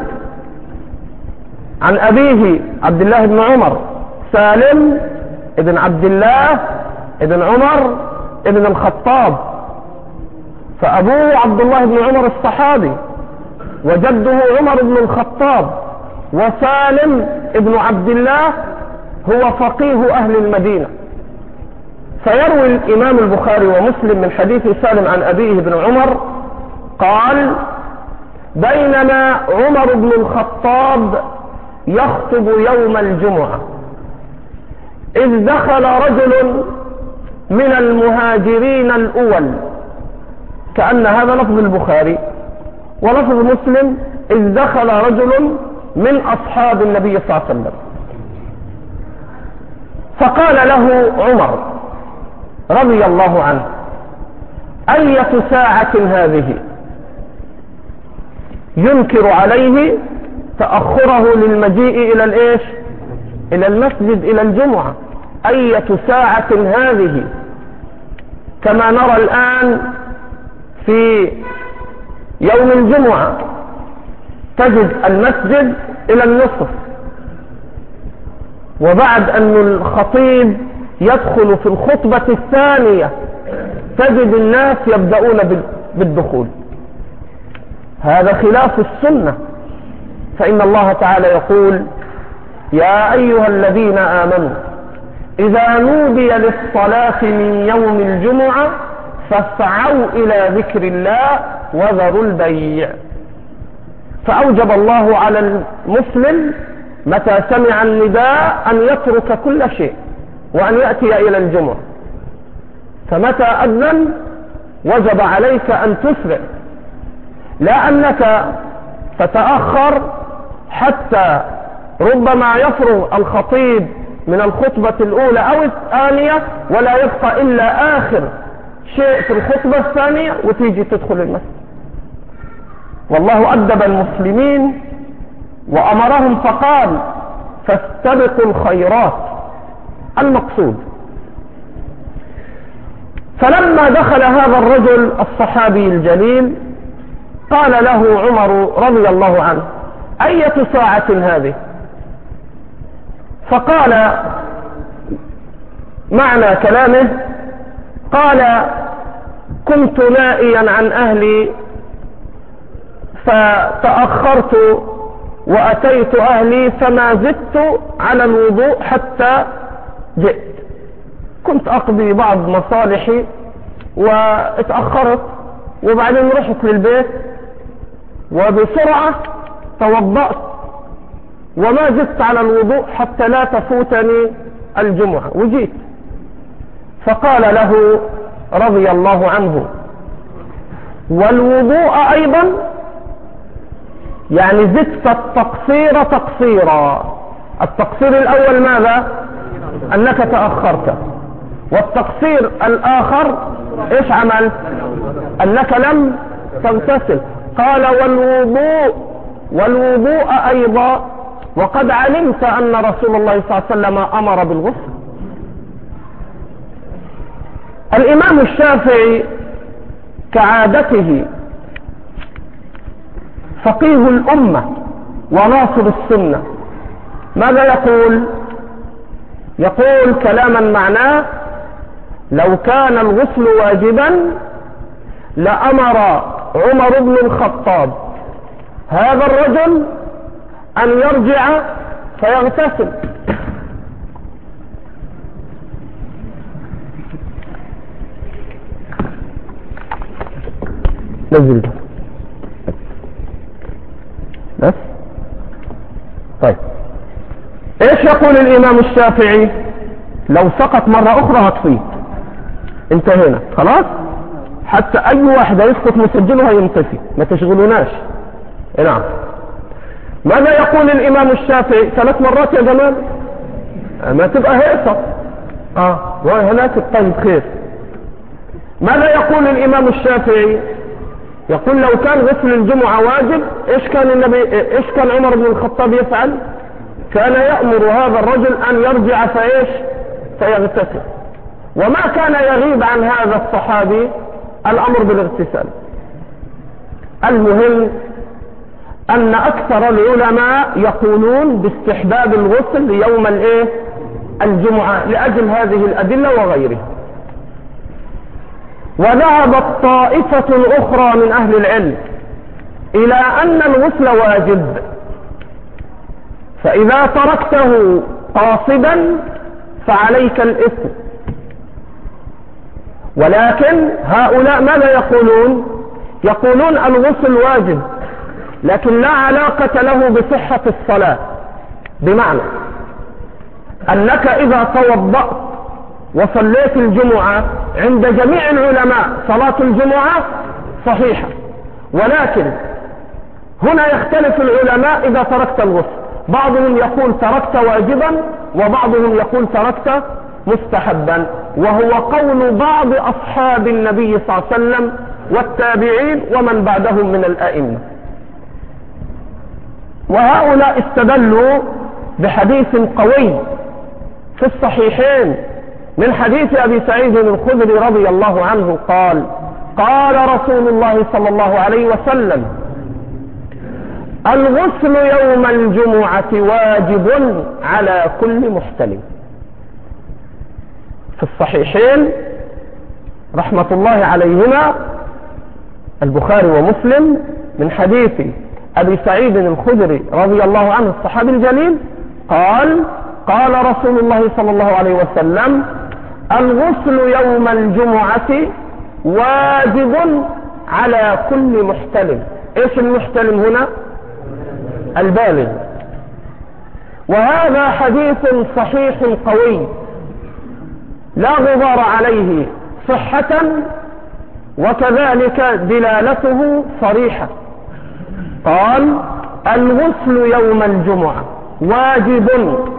عن أبيه عبد الله بن عمر. سالم ابن عبد الله ابن عمر ابن الخطاب، فأبوه عبد الله بن عمر الصحابي، وجده عمر بن الخطاب، وسالم ابن عبد الله هو فقيه أهل المدينة. فيروي الإمام البخاري ومسلم من حديث سالم عن أبيه بن عمر قال: بينما عمر بن الخطاب يخطب يوم الجمعة إذ دخل رجل من المهاجرين الأول، كأن هذا لفظ البخاري، ولفظ مسلم إذ دخل رجل من أصحاب النبي صلى الله عليه وسلم، فقال له عمر رضي الله عنه: أية ساعة هذه؟ ينكر عليه تأخره للمجيء إلى المسجد، إلى الجمعة. أية ساعة هذه؟ كما نرى الآن في يوم الجمعة تجد المسجد إلى النصف، وبعد أن الخطيب يدخل في الخطبة الثانية تجد الناس يبدأون بالدخول. هذا خلاف السنة، فإن الله تعالى يقول: يا أيها الذين آمنوا إذا نودي للصلاة من يوم الجمعة فاسعوا إلى ذكر الله وذروا البيع. فأوجب الله على المسلم متى سمع النداء أن يترك كل شيء وأن يأتي إلى الجمعة، فمتى أذن وجب عليك أن تسرع، لا أنك تتأخر حتى ربما يفرغ الخطيب من الخطبة الأولى أو الثانية ولا يبقى إلا آخر شيء في الخطبة الثانية وتيجي تدخل المسجد. والله أدب المسلمين وأمرهم فقال: فاستبقوا الخيرات. المقصود فلما دخل هذا الرجل الصحابي الجليل قال له عمر رضي الله عنه: أية ساعة هذه؟ فقال معنى كلامه، قال: كنت نائيا عن أهلي فتأخرت وأتيت أهلي فما زدت على الوضوء حتى جئت، كنت أقضي بعض مصالحي واتأخرت، وبعدين رحت للبيت وبسرعة توضأت وما زدت على الوضوء حتى لا تفوتني الجمعة، وجيت فقال له رضي الله عنه: والوضوء أيضا؟ يعني زدت التقصير تقصيرا. التقصير الأول ماذا؟ أنك تأخرت، والتقصير الآخر إيش عملت؟ أنك لم تغتسل. قال: والوضوء أيضا، وقد علمت أن رسول الله صلى الله عليه وسلم أمر بالغسل. الإمام الشافعي كعادته فقيه الأمة وناصر السنة، ماذا يقول؟ يقول كلاما معناه: لو كان الغسل واجبا لأمر عمر بن الخطاب هذا الرجل أن يرجع فيغتسل. نزل ده بس. طيب ايش يقول الامام الشافعي؟ لو سقط مرة اخرى هتفيد، انتهينا خلاص، حتى اي واحد يسقط مسجله هينتفي، ما تشغلوناش. نعم. ماذا يقول الامام الشافعي؟ 3 مرات يا جمال، ما تبقى هيصة وهناك. طيب خير. ماذا يقول الامام الشافعي؟ يقول لو كان غسل الجمعة واجب، ايش كان عمر بن الخطاب يفعل؟ كان يأمر هذا الرجل ان يرجع فيغتسل، وما كان يغيب عن هذا الصحابي الامر بالاغتسال. المهم ان اكثر العلماء يقولون باستحباب الغسل يوم الجمعة لاجل هذه الادلة وغيرها. وذهبت طائفة أخرى من أهل العلم إلى أن الغسل واجب، فإذا تركته قاصدا فعليك الإثم. ولكن هؤلاء ماذا يقولون؟ يقولون الغسل واجب لكن لا علاقة له بصحة الصلاة، بمعنى أنك إذا توضأت وصليت الجمعة عند جميع العلماء صلاة الجمعة صحيحة، ولكن هنا يختلف العلماء إذا تركت الغسل. بعضهم يقول تركت واجبا، وبعضهم يقول تركت مستحبا، وهو قول بعض أصحاب النبي صلى الله عليه وسلم والتابعين ومن بعدهم من الأئمة. وهؤلاء استدلوا بحديث قوي في الصحيحين من حديث أبي سعيد الخدري رضي الله عنه قال: قال رسول الله صلى الله عليه وسلم: الغسل يوم الجمعة واجب على كل محتلم. في الصحيحين رحمة الله عليهما البخاري ومسلم من حديث أبي سعيد الخدري رضي الله عنه الصحابي الجليل قال: قال رسول الله صلى الله عليه وسلم: الغسل يوم الجمعة واجب على كل محتلم. ايش المحتلم هنا؟ البالغ. وهذا حديث صحيح قوي لا غبار عليه صحة، وكذلك دلالته صريحة. قال: الغسل يوم الجمعة واجب،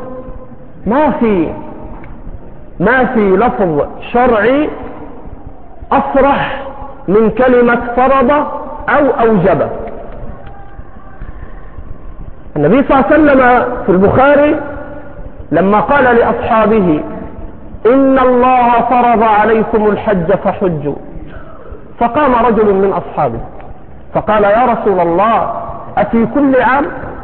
ما في لفظ شرعي أصرح من كلمة فرض أو أوجب. النبي صلى الله عليه وسلم في البخاري لما قال لأصحابه: إن الله فرض عليكم الحج فحجوا، فقام رجل من أصحابه فقال: يا رسول الله أفي كل عام؟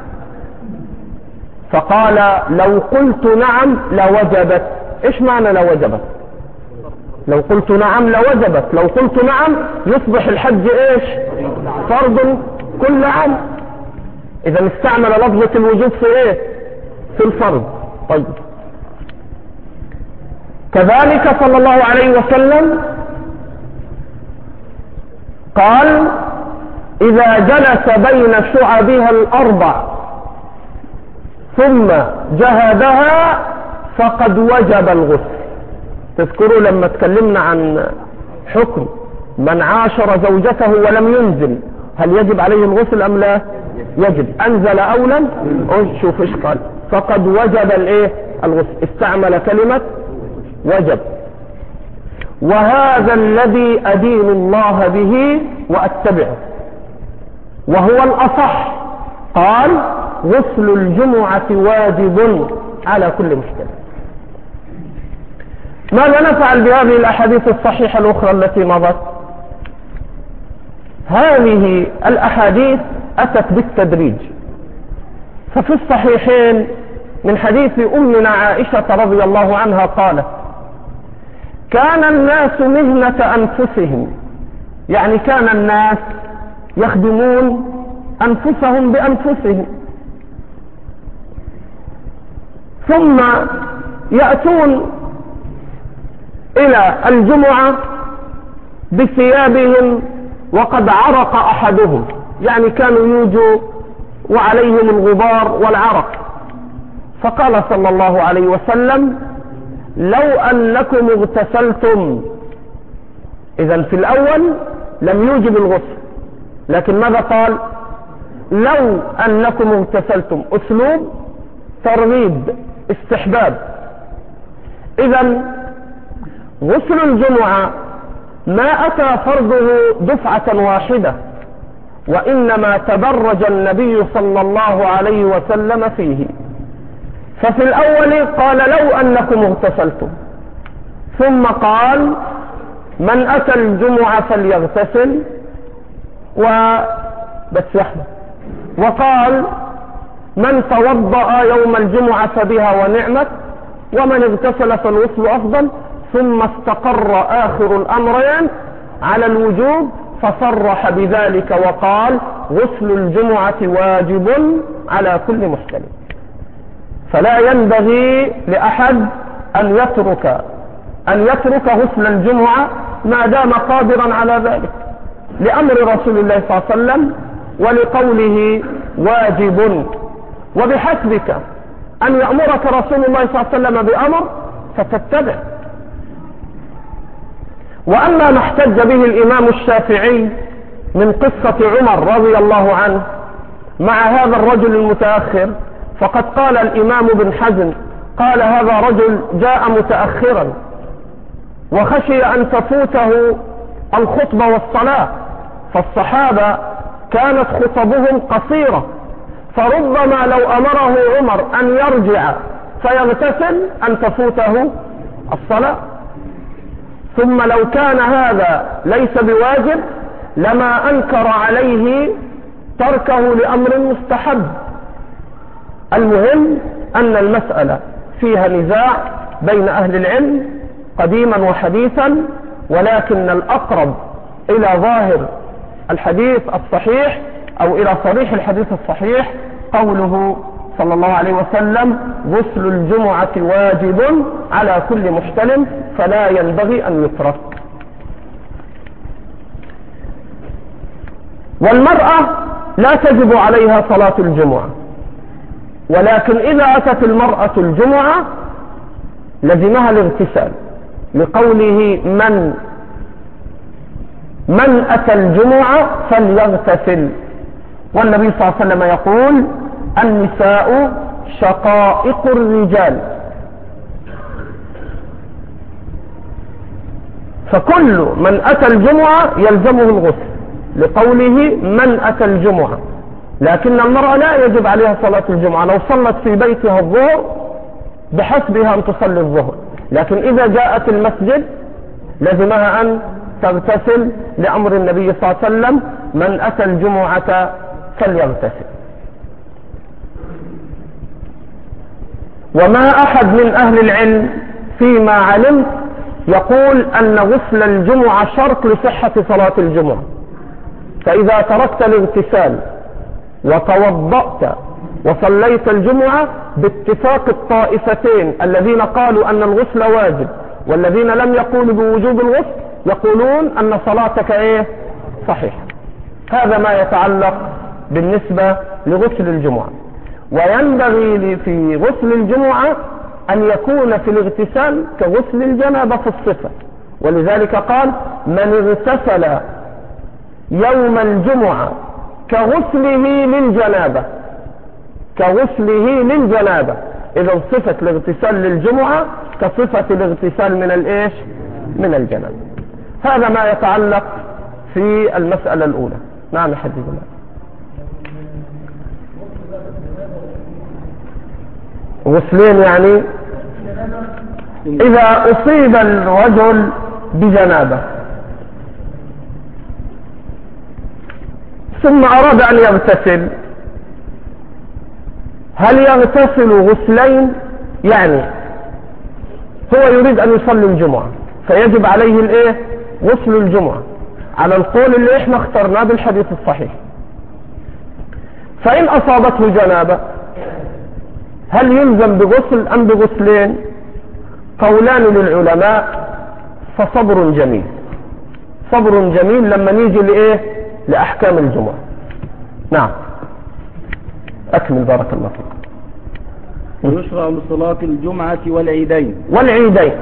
فقال: لو قلت نعم لوجبت. ايش معنى لوجبت؟ لو قلت نعم لوجبت، لو قلت نعم يصبح الحج ايش؟ فرض كل عام. اذا استعمل لفظة الوجوب في ايه؟ في الفرض. طيب كذلك صلى الله عليه وسلم قال: إذا جلس بين شعبها الأربع ثم جهدها فقد وجب الغسل. تذكروا لما تكلمنا عن حكم من عاشر زوجته ولم ينزل، هل يجب عليه الغسل أم لا؟ يجب. أنزل أو لم؟ شوف إيش قال، فقد وجب الغسل، استعمل كلمة وجب. وهذا الذي أدين الله به وأتبعه، وهو الأصح. قال غسل الجمعة واجب على كل محتمل. ماذا نفعل بهذه الأحاديث الصحيحة الأخرى التي مضت؟ هذه الأحاديث أتت بالتدريج. ففي الصحيحين من حديث أمنا عائشة رضي الله عنها قالت: كان الناس مهنة أنفسهم، يعني كان الناس يخدمون أنفسهم بأنفسهم، ثم يأتون إلى الجمعة بثيابهم وقد عرق أحدهم، يعني كانوا يوجوا وعليهم الغبار والعرق. فقال صلى الله عليه وسلم: لو أنكم اغتسلتم. إذن في الأول لم يوجب الغسل، لكن ماذا قال؟ لو أنكم اغتسلتم، أسلوب ترغيب، استحباب. إذن غسل الجمعة ما أتى فرضه دفعة واحدة، وإنما تدرج النبي صلى الله عليه وسلم فيه. ففي الأول قال: لو أنكم اغتسلتم، ثم قال: من أتى الجمعة فليغتسل وبس يحمل، وقال: من توضأ يوم الجمعة فبها ونعمت، ومن اغتسل فالغسل أفضل. ثم استقر آخر الأمرين على الوجوب، فصرح بذلك وقال: غسل الجمعة واجب على كل محتلم. فلا ينبغي لأحد أن يترك غسل الجمعة ما دام قادرا على ذلك، لأمر رسول الله صلى الله عليه وسلم ولقوله واجب. وبحسبك أن يأمرك رسول الله صلى الله عليه وسلم بأمر فتتبع. وأما ما احتج به الإمام الشافعي من قصة عمر رضي الله عنه مع هذا الرجل المتأخر، فقد قال الإمام بن حزم: قال هذا رجل جاء متأخرا وخشي أن تفوته الخطبة والصلاة، فالصحابة كانت خطبهم قصيرة، فربما لو أمره عمر أن يرجع فيغتسل أن تفوته الصلاة. ثم لو كان هذا ليس بواجب لما أنكر عليه تركه لأمر مستحب. المهم أن المسألة فيها نزاع بين أهل العلم قديما وحديثا، ولكن الأقرب إلى ظاهر الحديث الصحيح أو إلى صريح الحديث الصحيح قوله صلى الله عليه وسلم: غسل الجمعة واجب على كل محتلم، فلا ينبغي أن يترك. والمرأة لا تجب عليها صلاة الجمعة، ولكن إذا أتت المرأة الجمعة لزمها الاغتسال، لقوله: من أتى الجمعة فليغتسل. والنبي صلى الله عليه وسلم يقول: النساء شقائق الرجال. فكل من أتى الجمعة يلزمه الغسل، لقوله: من أتى الجمعة. لكن المرأة لا يجب عليها صلاة الجمعة، لو صلت في بيتها الظهر بحسبها أن تصلي الظهر، لكن إذا جاءت المسجد لزمها أن تغتسل لأمر النبي صلى الله عليه وسلم: من أتى الجمعة فليغتسل. وما أحد من أهل العلم فيما علمت يقول أن غسل الجمعة شرط لصحة صلاة الجمعة. فإذا تركت الاغتسال وتوضأت وصليت الجمعة باتفاق الطائفتين الذين قالوا أن الغسل واجب والذين لم يقولوا بوجوب الغسل، يقولون أن صلاتك صحيحة. هذا ما يتعلق بالنسبة لغسل الجمعة. وينبغي في غسل الجمعة أن يكون في الاغتسال كغسل الجنابة في الصفة، ولذلك قال من اغتسل يوم الجمعة كغسله للجنابة، كغسله للجنابة. إذا صفة الاغتسال للجمعة كصفة الاغتسال من الإيش؟ من الجنابة. هذا ما يتعلق في المسألة الأولى. نعم حديث الله. غسلين يعني إذا أصيب الرجل بجنابة ثم أراد أن يغتسل، هل يغتسل غسلين؟ يعني هو يريد أن يصلي الجمعة فيجب عليه الإيه؟ غسل الجمعة على القول اللي إحنا اخترناه بالحديث الصحيح. فإن أصابته جنابة هل يلزم بغسل أم بغسلين؟ قولان للعلماء، فصبر جميل، صبر جميل لما نيجي لإيه؟ لأحكام الجمعة. نعم أكمل بارك الله فيك. ويشرع لصلاة الجمعة والعيدين. والعيدين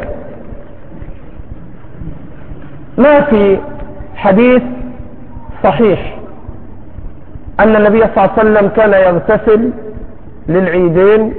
ما في حديث صحيح أن النبي صلى الله عليه وسلم كان يغتسل للعيدين،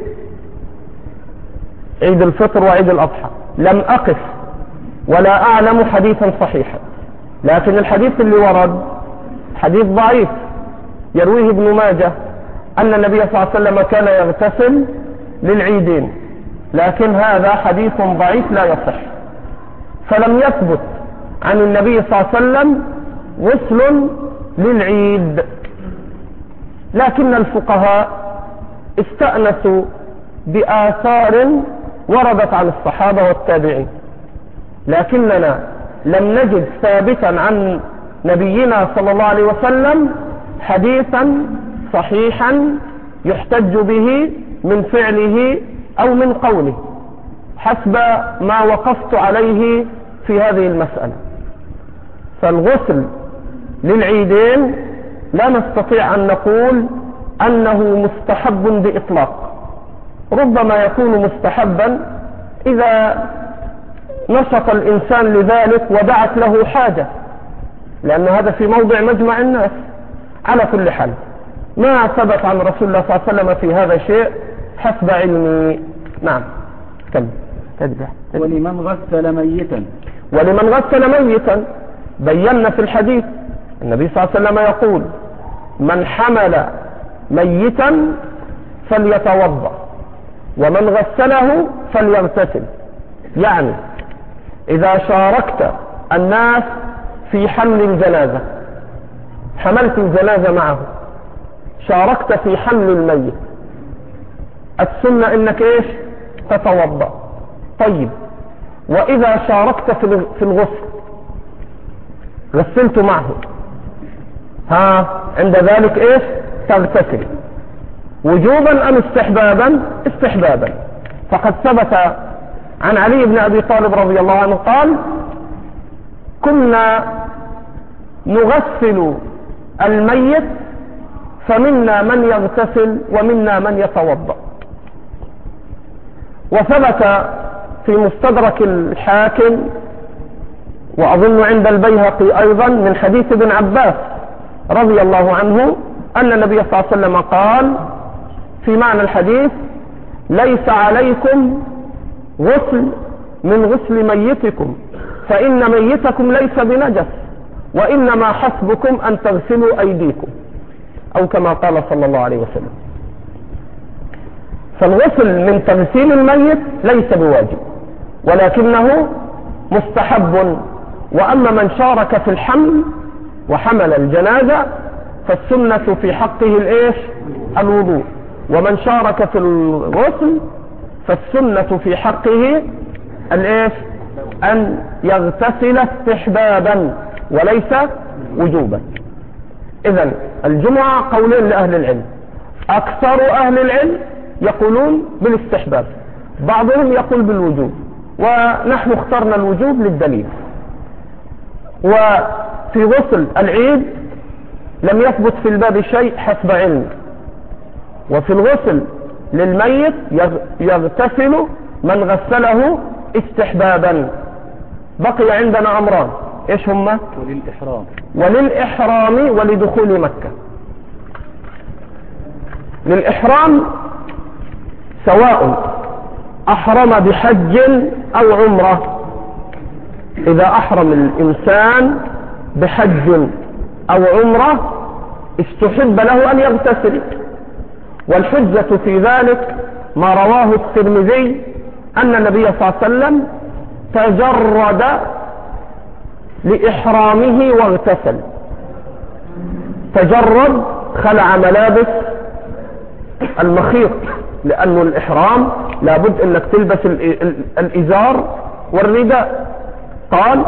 عيد الفطر وعيد الأضحى. لم أقف ولا أعلم حديثا صحيحا، لكن الحديث اللي ورد حديث ضعيف يرويه ابن ماجه أن النبي صلى الله عليه وسلم كان يغتسل للعيدين، لكن هذا حديث ضعيف لا يصح، فلم يثبت عن النبي صلى الله عليه وسلم غسل للعيد. لكن الفقهاء استأنسوا بآثار وردت عن الصحابة والتابعين، لكننا لم نجد ثابتا عن نبينا صلى الله عليه وسلم حديثا صحيحا يحتج به من فعله أو من قوله حسب ما وقفت عليه في هذه المسألة. فالغسل للعيدين لا نستطيع أن نقول أنه مستحب بإطلاق، ربما يكون مستحبا إذا نشط الإنسان لذلك ودعت له حاجة، لأن هذا في موضع مجمع الناس. على كل حال ما ثبت عن رسول الله صلى الله عليه وسلم في هذا شيء حسب علمي. نعم كم تدبح. ولمن غسل ميتا، ولمن غسل ميتا بينا في الحديث النبي صلى الله عليه وسلم يقول من حمل ميتا فليتوضأ ومن غسله فليغتسل. يعني إذا شاركت الناس في حمل الجنازة، حملت الجنازة معه، شاركت في حمل الميت، السنة إنك إيش؟ تتوضأ. طيب وإذا شاركت في الغسل، غسلت معه، عند ذلك إيش؟ تغتسل. وجوبا أم استحبابا؟ استحبابا. فقد ثبت عن علي بن أبي طالب رضي الله عنه قال كنا نغسل الميت فمنا من يغتسل ومنا من يتوضأ. وثبت في مستدرك الحاكم وأظن عند البيهقي أيضا من حديث ابن عباس رضي الله عنه أن النبي صلى الله عليه وسلم قال في معنى الحديث ليس عليكم غسل من غسل ميتكم فإن ميتكم ليس بنجس وإنما حسبكم أن تغسلوا أيديكم، أو كما قال صلى الله عليه وسلم. فالغسل من تغسيل الميت ليس بواجب ولكنه مستحب. وأما من شارك في الحمل وحمل الجنازة فالسنة في حقه الإيش؟ الوضوء. ومن شارك في الغسل فالسنة في حقه الإيش؟ أن يغتسل استحبابا وليس وجوبا. إذن الجمعة قولين لأهل العلم، أكثر أهل العلم يقولون بالاستحباب، بعضهم يقول بالوجوب، ونحن اخترنا الوجوب للدليل. وفي غسل العيد لم يثبت في الباب شيء حسب علم. وفي الغسل للميت يغتسل من غسله استحبابا. بقي عندنا أمران، إيش هما؟ وللإحرام ولدخول مكة. للإحرام سواء أحرم بحج أو عمرة. إذا أحرم الإنسان بحج أو عمرة استحب له أن يغتسل، والحجة في ذلك ما رواه الترمذي أن النبي صلى الله عليه وسلم تجرد لإحرامه واغتسل. تجرد، خلع ملابس المخيط، لأنه الإحرام لابد أنك تلبس الإزار والرداء. قال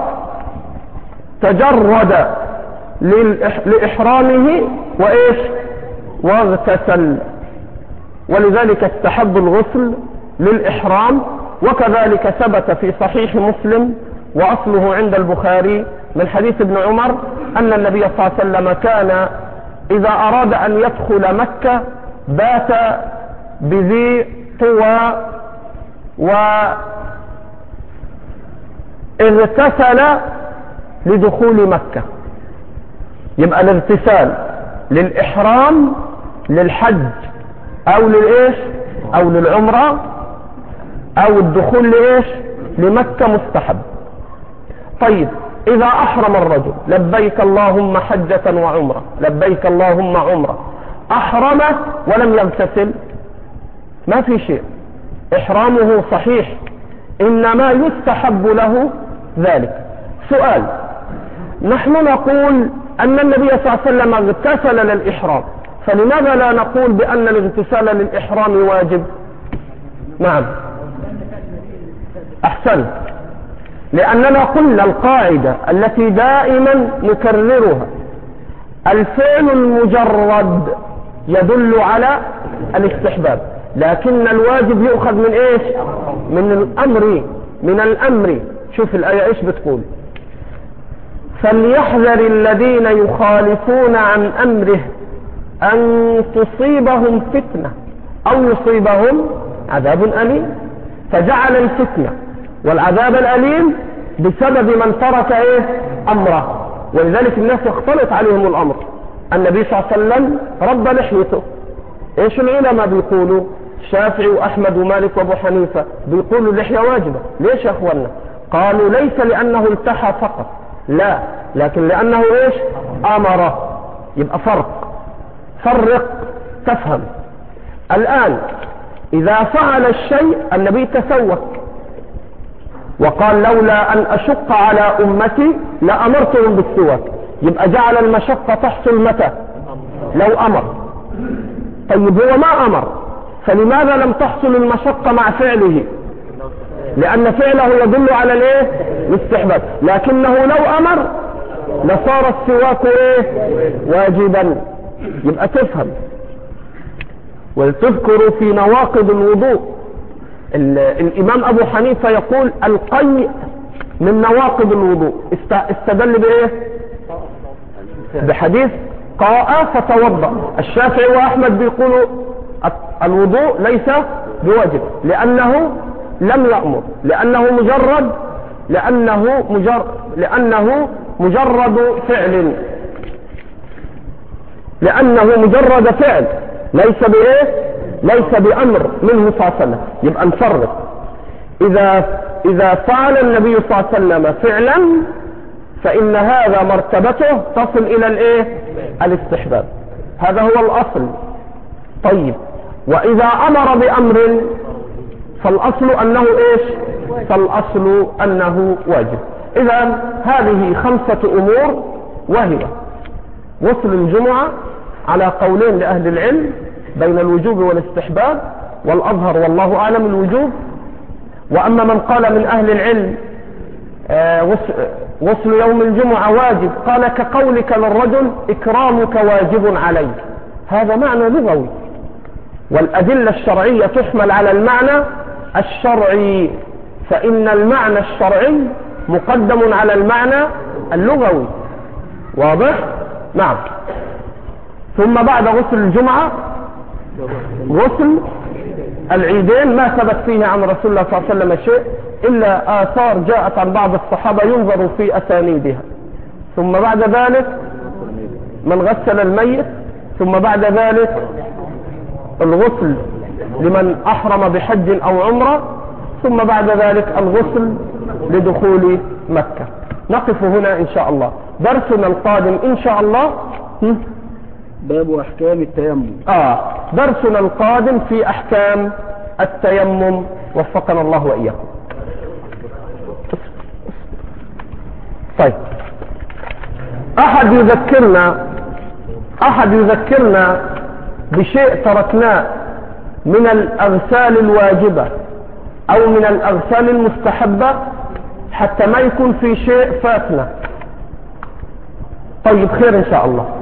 تجرد لإحرامه وإيش واغتسل، ولذلك استحب الغسل للإحرام. وكذلك ثبت في صحيح مسلم وأصله عند البخاري من حديث ابن عمر أن النبي صلى الله عليه وسلم كان إذا أراد أن يدخل مكة بات بذي طوى واغتسل لدخول مكة. يبقى الاغتسال للإحرام للحج أو للإيش أو للعمرة أو الدخول لإيش لمكة مستحب. طيب إذا أحرم الرجل لبيك اللهم حجة وعمرة، لبيك اللهم عمرة، أحرم ولم يغتسل، ما في شيء، إحرامه صحيح، إنما يستحب له ذلك. سؤال: نحن نقول أن النبي صلى الله عليه وسلم اغتسل للإحرام، فلماذا لا نقول بأن الاغتسال للإحرام واجب؟ نعم أحسن، لأننا قلنا القاعدة التي دائما نكررها: الفعل المجرد يدل على الاستحباب، لكن الواجب يؤخذ من ايش؟ من الأمر. شوف الآية ايش بتقول: فليحذر الذين يخالفون عن أمره أن تصيبهم فتنة أو يصيبهم عذاب أليم. فجعل الفتنة والعذاب الأليم بسبب من ترك ايه؟ أمره. ولذلك الناس يختلط عليهم الأمر. النبي صلى الله عليه وسلم رب لحيته، ايش العلماء بيقولوا؟ الشافعي وأحمد ومالك وابو حنيفة بيقولوا اللحية واجبة. ليش يا اخوانا؟ قالوا ليس لأنه التحى فقط، لا، لكن لأنه ايش؟ أمره. يبقى فرق تفهم. الآن إذا فعل الشيء النبي تسوك وقال: لولا أن أشق على أمتي لأمرتهم بالسواك. يبقى جعل المشقة تحصل متى؟ لو أمر. طيب هو ما أمر، فلماذا لم تحصل المشقة مع فعله؟ لأن فعله يدل على الايه؟ الاستحباب. لكنه لو أمر لصار السواك ايه؟ واجبا. يبقى تفهم. ولتذكروا في نواقض الوضوء الإمام أبو حنيفة يقول: القيء من نواقض الوضوء. استدل بإيه؟ بحديث قاء فتوضأ. الشافعي وأحمد بيقولوا الوضوء ليس بواجب لأنه لم يأمر، لأنه مجرد فعل، لأنه مجرد فعل ليس بإيه؟ ليس بأمر منه صلى الله عليه وسلم. يبقى نفرق: إذا فعل النبي صلى الله عليه وسلم فعلا فإن هذا مرتبته تصل إلى الايه؟ الاستحباب. هذا هو الأصل. طيب وإذا أمر بأمر فالأصل أنه إيش؟ فالأصل أنه واجب. إذا هذه 5 أمور، وهي غسل الجمعة على قولين لأهل العلم بين الوجوب والاستحباب، والأظهر والله أعلم الوجوب. وأما من قال من أهل العلم غسل يوم الجمعة واجب، قال كقولك للرجل: إكرامك واجب علي. هذا معنى لغوي، والأدلة الشرعية تحمل على المعنى الشرعي، فإن المعنى الشرعي مقدم على المعنى اللغوي. واضح؟ نعم. ثم بعد غسل الجمعة غسل العيدين، ما ثبت فيه عن رسول الله صلى الله عليه وسلم شيء إلا آثار جاءت عن بعض الصحابة ينظر في أسانيدها. ثم بعد ذلك من غسل الميت، ثم بعد ذلك الغسل لمن أحرم بحج أو عمرة، ثم بعد ذلك الغسل لدخول مكة. نقف هنا إن شاء الله. درسنا القادم إن شاء الله باب أحكام التيمم. درسنا القادم في أحكام التيمم، وفقنا الله وإياكم. طيب، أحد يذكرنا بشيء تركناه من الأغسال الواجبة أو من الأغسال المستحبة، حتى ما يكون في شيء فاتنا. طيب، خير إن شاء الله.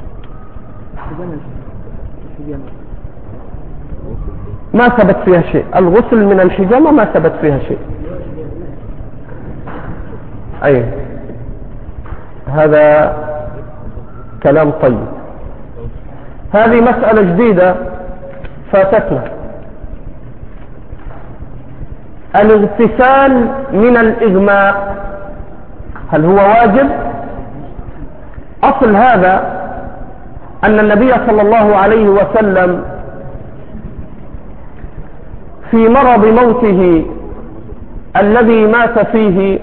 ما ثبت فيها شيء. الغسل من الحجامة ما ثبت فيها شيء. أي هذا كلام طيب. هذه مسألة جديدة فاتتنا. الاغتسال من الإغماء هل هو واجب؟ أصل هذا أن النبي صلى الله عليه وسلم في مرض موته الذي مات فيه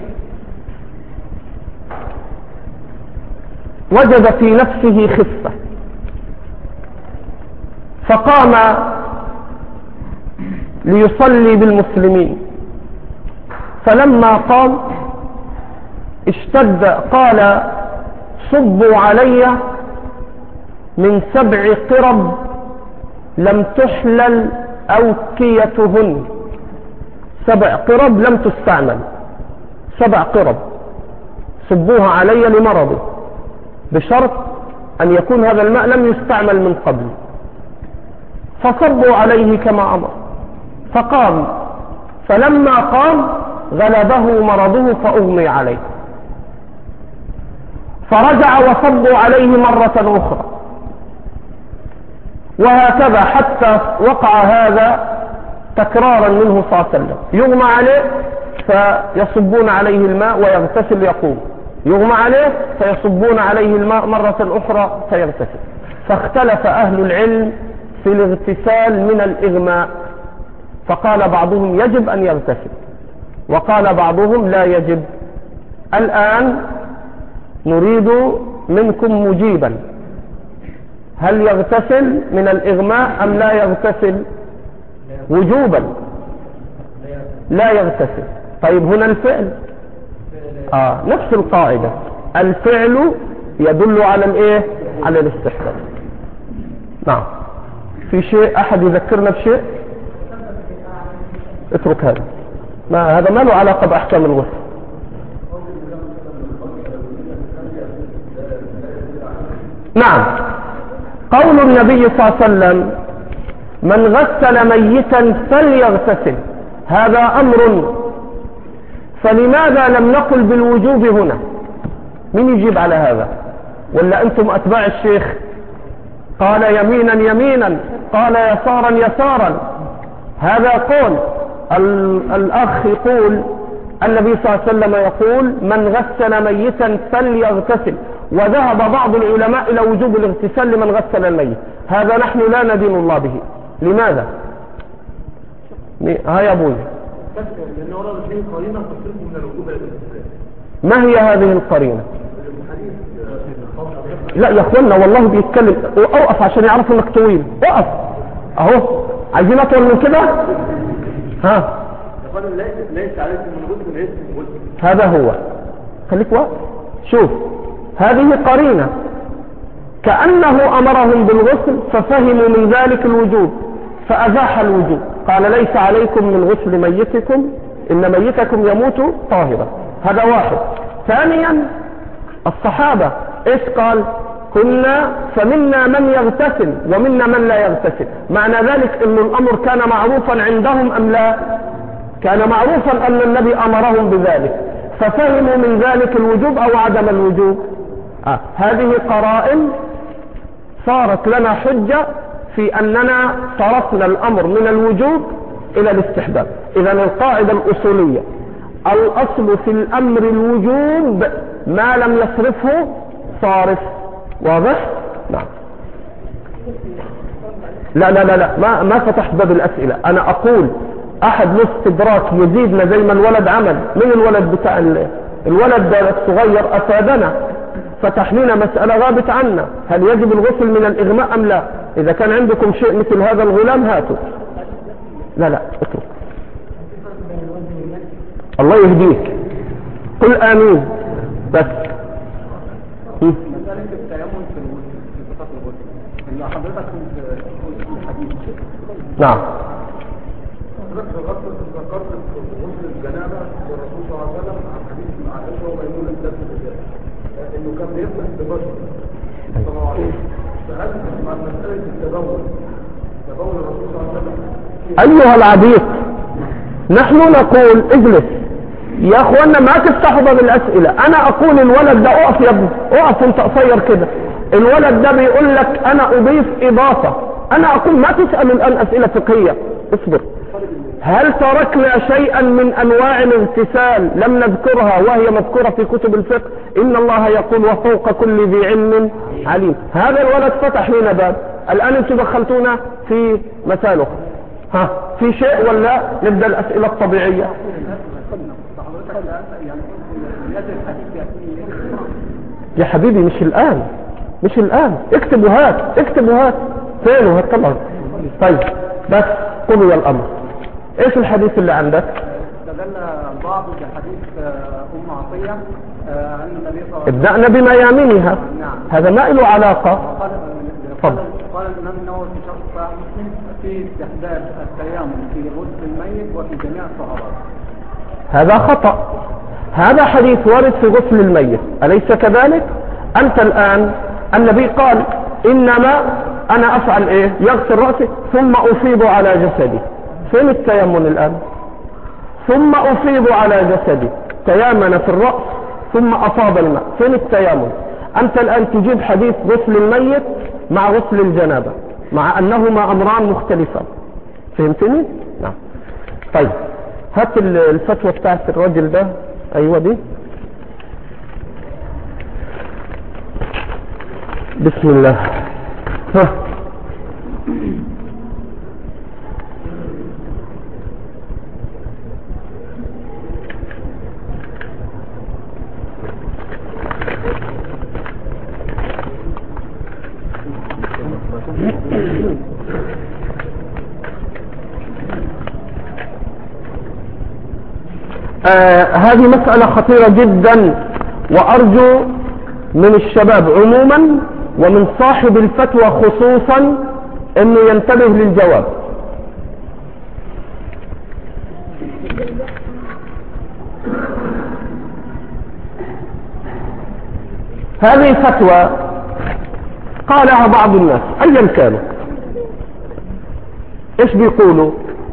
وجد في نفسه خفة، فقام ليصلي بالمسلمين. فلما قام اشتد، قال: صبوا علي من 7 قرب لم تحلل أوكيتهن. 7 قرب لم تستعمل، 7 قرب صبوها علي لمرضه، بشرط أن يكون هذا الماء لم يستعمل من قبل. فصبوا عليه كما أمر، فقام. فلما قام غلبه مرضه فأغمي عليه، فرجع وصبوا عليه مرة أخرى، وهكذا حتى وقع هذا تكرارا منه صلى الله عليه وسلم. يغمى عليه فيصبون عليه الماء ويغتسل يقوم، يغمى عليه فيصبون عليه الماء مرة أخرى فيغتسل. فاختلف أهل العلم في الاغتسال من الإغماء، فقال بعضهم يجب أن يغتسل، وقال بعضهم لا يجب. الآن نريد منكم مجيبا، هل يغتسل من الإغماء أم لا يغتسل؟ وجوبا لا يغتسل. طيب، هنا الفعل نفس القاعدة، الفعل يدل على الايه؟ على الاستحباب. نعم. في شيء أحد يذكرنا بشيء؟ اترك هذا، ما هذا ما له علاقة بأحكام الغسل. نعم، قول النبي صلى الله عليه وسلم: من غسل ميتا فليغتسل، هذا أمر، فلماذا لم نقل بالوجوب هنا؟ من يجيب على هذا؟ ولا أنتم أتباع الشيخ؟ قال يمينا يمينا، قال يسارا يسارا. هذا قول الأخ يقول النبي صلى الله عليه وسلم يقول: من غسل ميتا فليغتسل، وذهب بعض العلماء إلى وجوب الاغتسال لمن غسل الميت. هذا نحن لا ندين الله به. لماذا؟ ها يا أبوي، ما هي هذه القرينة؟ لا يا أخوانا والله بيتكلم. أوقف عشان يعرفوا انك طويل. أوقف أهو، عايزين أطول من كده؟ ها، ليس عليكم من غسل ليس من غسل. هذا هو. خليك واقف. شوف، هذه قرينة كأنه أمرهم بالغسل ففهموا من ذلك الوجوب فأزاح الوجوب. قال: ليس عليكم من غسل ميتكم، إن ميتكم يموت طاهرا. هذا واحد. ثانيا، الصحابة إيش قال؟ كنا فمنا من يغتسل ومنا من لا يغتسل. معنى ذلك أن الأمر كان معروفا عندهم أم لا؟ كان معروفا أن النبي أمرهم بذلك، ففهموا من ذلك الوجوب أو عدم الوجوب. هذه قرائن صارت لنا حجة في أننا صرفنا الأمر من الوجوب إلى الاستحباب. إذا القاعدة الأصولية الأصل في الأمر الوجوب ما لم يصرفه صارف. واضح؟ نعم. لا لا لا لا ما فتحت باب الأسئلة. أنا أقول أحد له استدراك يزيدنا زي ما الولد عمل. من الولد بتاع الولد ده الصغير أفادنا، فتح لنا مسألة غابت عنا، هل يجب الغسل من الإغماء أم لا؟ إذا كان عندكم شيء مثل هذا الغلام هاتوا. لا لا اترك. الله يهديك، قل آمين بس. مسألة التيمم في صفات الغسل اللي حضرتك كنت الحديث. نعم. حضرتك ذكرت غسل الجنابة للرسول صلى الله عليه وسلم عن حديث عائشة وميمونة الثلاث الرجال إنه كان بيفتح ببشر صلى الله عليه وسلم. فهل مع مسألة تبول الرسول صلى الله عليه وسلم؟ أيها العبيط، نحن نقول اجلس يا اخوانا، ما تفتحوا باب الاسئله. انا اقول الولد ده اقف يا ابني، اقف انت قصير كده. الولد ده بيقول لك انا اضيف اضافه. انا اقول ما تسال الان اسئله فقهيه، اصبر. هل تركنا شيئا من انواع الاغتسال لم نذكرها وهي مذكوره في كتب الفقه؟ ان الله يقول وفوق كل ذي علم عليم. هذا الولد فتح لنا باب، الان انتم دخلتونا في مساله. ها في شيء ولا نبدا الاسئله الطبيعيه؟ يا حبيبي مش الآن، مش الآن. اكتبوا هات، اكتبوا هات. فين وهات طبعا. طيب بس قلوا يا الأمر. ايش الحديث اللي عندك؟ استدل البعض بحديث عطية أن النبي صلى الله عليه وسلم ابدأنا بميامنها. نعم. هذا ما له علاقة. قال الإمام النووي في شرح صحيح مسلم في استحباب التيمم في غسل الميت وفي جميع الطهارات. هذا خطأ. هذا حديث وارد في غسل الميت، أليس كذلك؟ أنت الآن النبي قال إنما أنا أفعل إيه؟ يغسل رأسي ثم أفيض على جسدي. فين التيمم الآن؟ ثم أفيض على جسدي، تيامن في الرأس ثم أفاض الماء. فين التيامن؟ أنت الآن تجيب حديث غسل الميت مع غسل الجنابة، مع أنهما أمران مختلفان. فهمتني؟ نعم. طيب هات الفتوى بتاعت الرجل ده. ايوه دي. بسم الله. ها. هذه مسألة خطيرة جدا، وأرجو من الشباب عموما ومن صاحب الفتوى خصوصا أنه ينتبه للجواب. هذه فتوى قالها بعض الناس أيا كانوا. إيش بيقولوا؟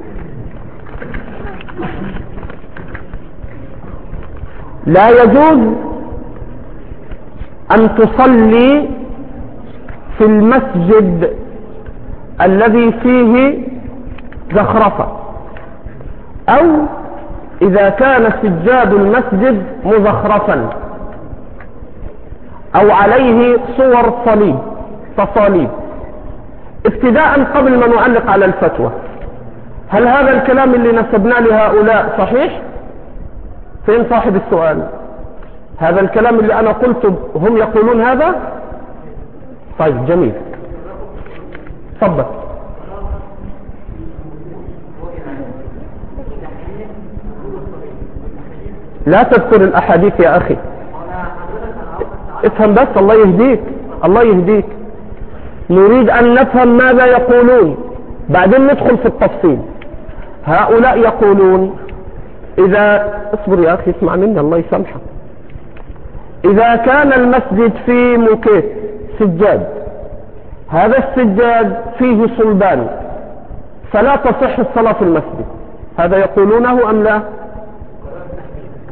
لا يجوز أن تصلي في المسجد الذي فيه زخرفة، أو إذا كان سجاد المسجد مزخرفا أو عليه صور تصاليب. ابتداء قبل ما نعلق على الفتوى، هل هذا الكلام اللي نسبناه لهؤلاء صحيح؟ فين صاحب السؤال؟ هذا الكلام اللي أنا قلته هم يقولون هذا؟ طيب جميل، تفضل. لا تذكر الأحاديث يا أخي، افهم بس. الله يهديك، الله يهديك. نريد أن نفهم ماذا يقولون بعدين ندخل في التفصيل. هؤلاء يقولون إذا اصبر يا أخي، اسمع مني الله يسامحك. إذا كان المسجد فيه موكيت سجاد، هذا السجاد فيه صلبان، فلا تصح الصلاة في المسجد. هذا يقولونه أم لا؟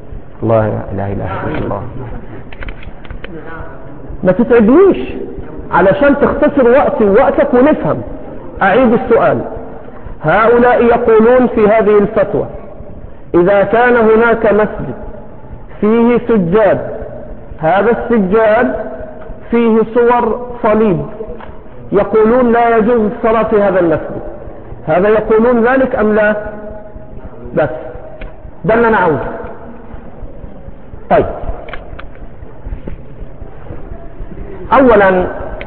الله لا إله إلا الله. ما تتعبنيش، علشان تختصر وقتي ووقتك ونفهم. أعيد السؤال. هؤلاء يقولون في هذه الفتوى إذا كان هناك مسجد فيه سجاد، هذا السجاد فيه صور صليب، يقولون لا يجوز الصلاة في هذا المسجد. هذا يقولون ذلك أم لا؟ بس ده اللي أنا عاوزه. طيب، أولا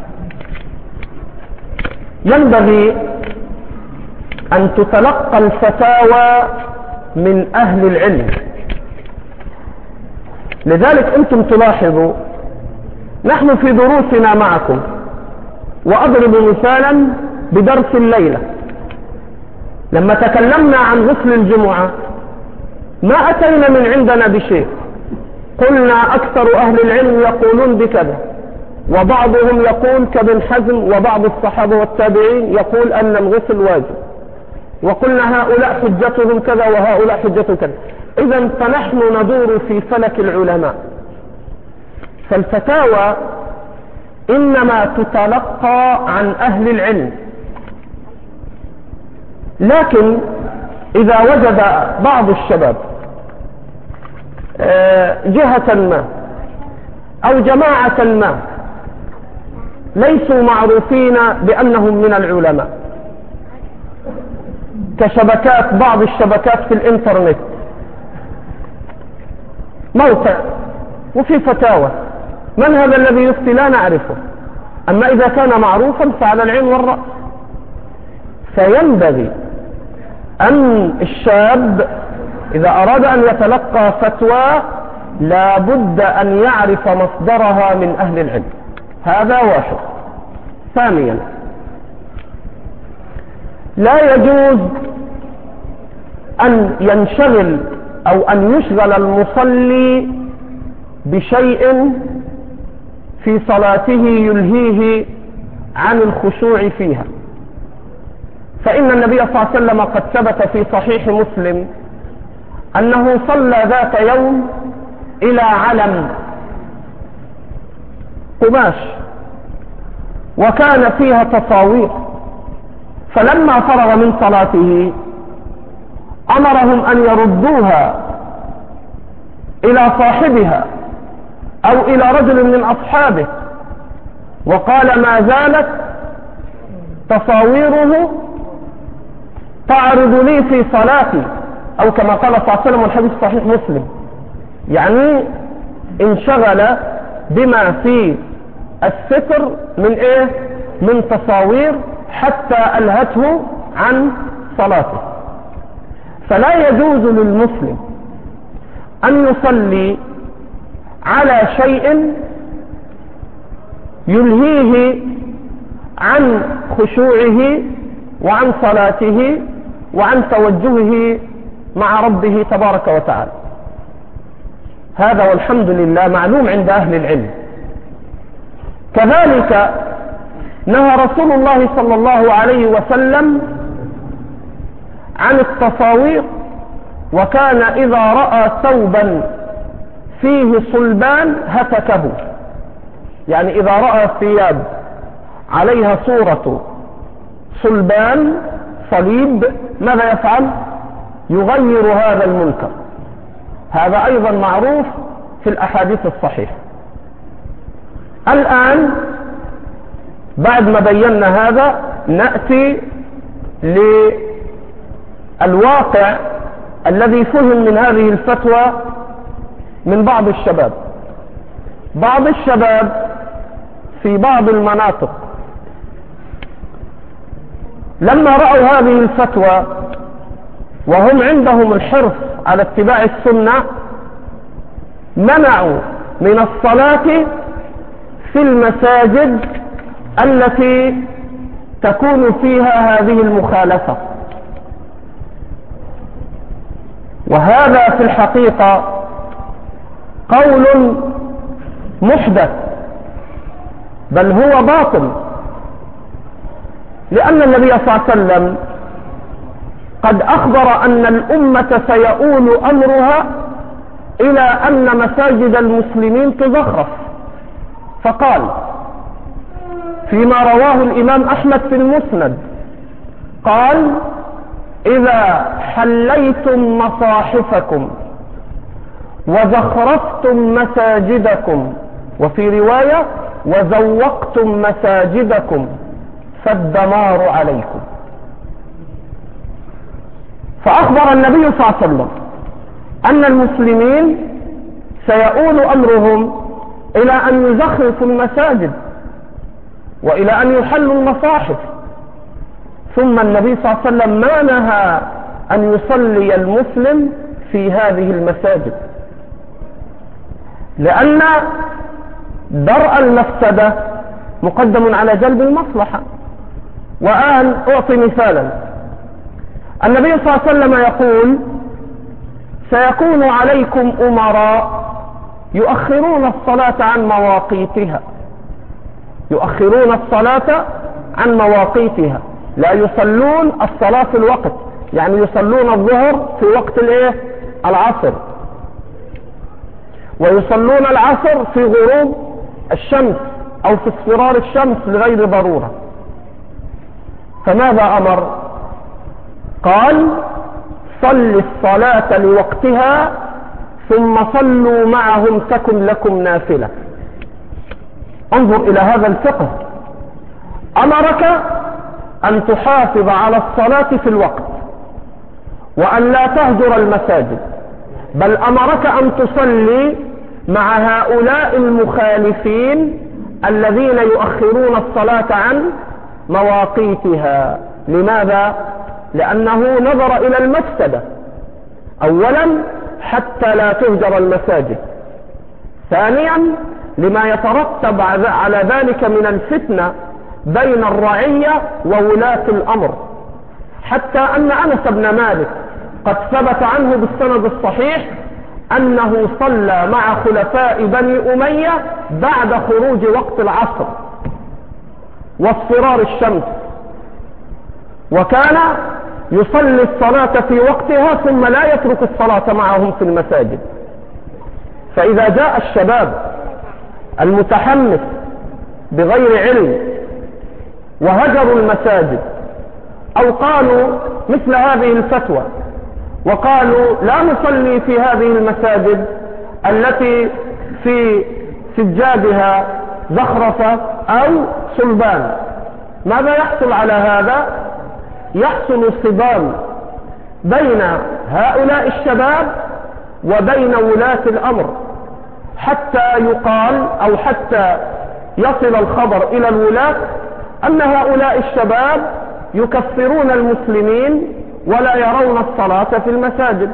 ينبغي أن تتلقى الفتاوى من أهل العلم. لذلك أنتم تلاحظوا نحن في دروسنا معكم، وأضرب مثالا بدرس الليلة، لما تكلمنا عن غسل الجمعة ما أتينا من عندنا بشيء، قلنا أكثر أهل العلم يقولون بكذا، وبعضهم يقول كابن حزم وبعض الصحابة والتابعين يقول أن الغسل واجب، وقلنا هؤلاء حجتهم كذا وهؤلاء حجتهم كذا. إذن فنحن ندور في فلك العلماء، فالفتاوى إنما تتلقى عن أهل العلم. لكن إذا وجد بعض الشباب جهة ما أو جماعة ما ليسوا معروفين بأنهم من العلماء، كشبكات، بعض الشبكات في الإنترنت، موقع وفي فتاوى، من هذا الذي يفتي؟ لا نعرفه. أما إذا كان معروفا فعلى العين والرأس. فينبغي أن الشاب إذا أراد أن يتلقى فتوى لا بد أن يعرف مصدرها من أهل العلم. هذا واحد. ثانيا، لا يجوز أن ينشغل أو أن يشغل المصلي بشيء في صلاته يلهيه عن الخشوع فيها. فإن النبي صلى الله عليه وسلم قد ثبت في صحيح مسلم أنه صلى ذات يوم إلى علم قماش وكان فيها تصاوير، فلما فرغ من صلاته أمرهم أن يردوها إلى صاحبها أو إلى رجل من أصحابه، وقال ما زالت تصاويره تعرض لي في صلاتي، أو كما قال صلى الله عليه وسلم والحديث صحيح مسلم. يعني انشغل بما في الستر من إيه؟ من تصاوير حتى ألهته عن صلاته. فلا يجوز للمسلم أن يصلي على شيء يلهيه عن خشوعه وعن صلاته وعن توجهه مع ربه تبارك وتعالى. هذا والحمد لله معلوم عند أهل العلم. كذلك نهى رسول الله صلى الله عليه وسلم عن التصاوير، وكان إذا رأى ثوبا فيه صلبان هتكه. يعني إذا رأى ثياب عليها صورة صلبان صليب ماذا يفعل؟ يغير هذا المنكر. هذا أيضا معروف في الأحاديث الصحيحة. الآن بعد ما بينا هذا نأتي للواقع الذي فهم من هذه الفتوى من بعض الشباب. بعض الشباب في بعض المناطق لما رأوا هذه الفتوى وهم عندهم الحرص على اتباع السنة منعوا من الصلاة في المساجد التي تكون فيها هذه المخالفة. وهذا في الحقيقة قول محدث، بل هو باطل، لأن النبي صلى الله عليه وسلم قد أخبر أن الأمة سيؤول أمرها إلى أن مساجد المسلمين تزخرف، فقال فيما رواه الإمام أحمد في المسند قال: إذا حليتم مصاحفكم وزخرفتم مساجدكم، وفي رواية وزوقتم مساجدكم، فالدمار عليكم. فأخبر النبي صلى الله عليه وسلم أن المسلمين سيؤول أمرهم إلى أن يزخرفوا المساجد وإلى أن يحلوا المصاحف. ثم النبي صلى الله عليه وسلم ما نهى أن يصلي المسلم في هذه المساجد، لأن درء المفسدة مقدم على جلب المصلحة. وآن أعطي مثالا. النبي صلى الله عليه وسلم يقول: سيكون عليكم أمراء يؤخرون الصلاة عن مواقيتها، يؤخرون الصلاة عن مواقيتها، لا يصلون الصلاة في الوقت، يعني يصلون الظهر في وقت العصر، ويصلون العصر في غروب الشمس أو في اصفرار الشمس لغير ضرورة. فماذا أمر؟ قال: صل الصلاة لوقتها ثم صلوا معهم تكن لكم نافلة. انظر إلى هذا الفقه. أمرك أن تحافظ على الصلاة في الوقت وأن لا تهجر المساجد، بل أمرك أن تصلي مع هؤلاء المخالفين الذين يؤخرون الصلاة عن مواقيتها. لماذا؟ لأنه نظر إلى المفسدة. أولا حتى لا تهجر المساجد، ثانيا لما يترتب على ذلك من الفتنة بين الرعية وولاة الأمر، حتى أن أنس بن مالك قد ثبت عنه بالسند الصحيح أنه صلى مع خلفاء بني أمية بعد خروج وقت العصر واصفرار الشمس، وكان يصلي الصلاة في وقتها ثم لا يترك الصلاة معهم في المساجد. فإذا جاء الشباب المتحمس بغير علم وهجروا المساجد أو قالوا مثل هذه الفتوى وقالوا لا نصلي في هذه المساجد التي في سجادها زخرفة أو صلبان، ماذا يحصل على هذا؟ يحصل صدام بين هؤلاء الشباب وبين ولاة الأمر، حتى يقال أو حتى يصل الخبر إلى الولاة أن هؤلاء الشباب يكفرون المسلمين ولا يرون الصلاة في المساجد.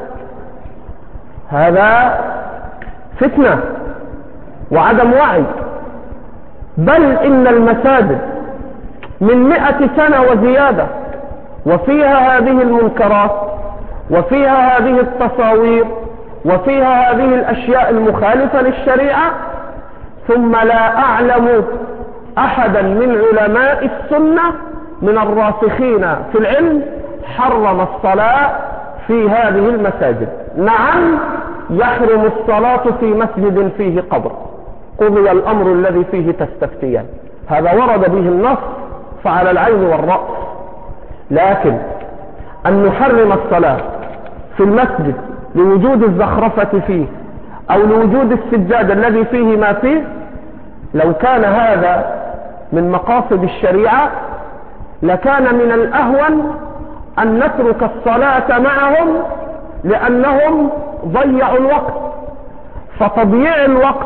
هذا فتنة وعدم وعي. بل إن المساجد من 100 سنة وزيادة وفيها هذه المنكرات وفيها هذه التصاوير وفيها هذه الأشياء المخالفة للشريعة، ثم لا أعلم أحدا من علماء السنة من الراسخين في العلم حرم الصلاة في هذه المساجد. نعم، يحرم الصلاة في مسجد فيه قبر، قضي الأمر الذي فيه تستفتيان، هذا ورد به النص فعلى العين والرأس. لكن أن نحرم الصلاة في المسجد لوجود الزخرفة فيه أو لوجود السجاد الذي فيه ما فيه، لو كان هذا من مقاصد الشريعة لكان من الأهون أن نترك الصلاة معهم، لأنهم ضيعوا الوقت. فتضييع الوقت،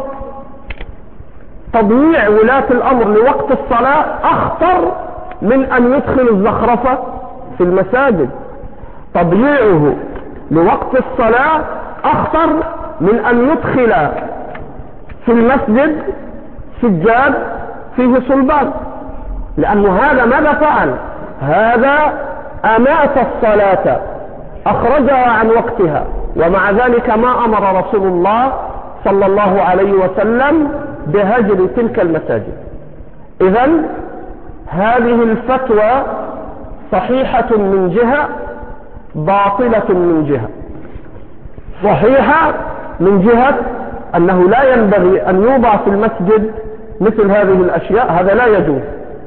تضييع ولاة الأمر لوقت الصلاة أخطر من أن يدخل الزخرفة في المساجد. تضييعه لوقت الصلاة أخطر من أن يدخل في المسجد سجاد فيه صلبان، لأنه هذا ماذا فعل؟ هذا أمات الصلاة، أخرجها عن وقتها، ومع ذلك ما أمر رسول الله صلى الله عليه وسلم بهجر تلك المساجد. إذن هذه الفتوى صحيحة من جهة، باطلة من جهة. صحيحة من جهة أنه لا ينبغي أن يوضع في المسجد مثل هذه الأشياء، هذا لا يجوز،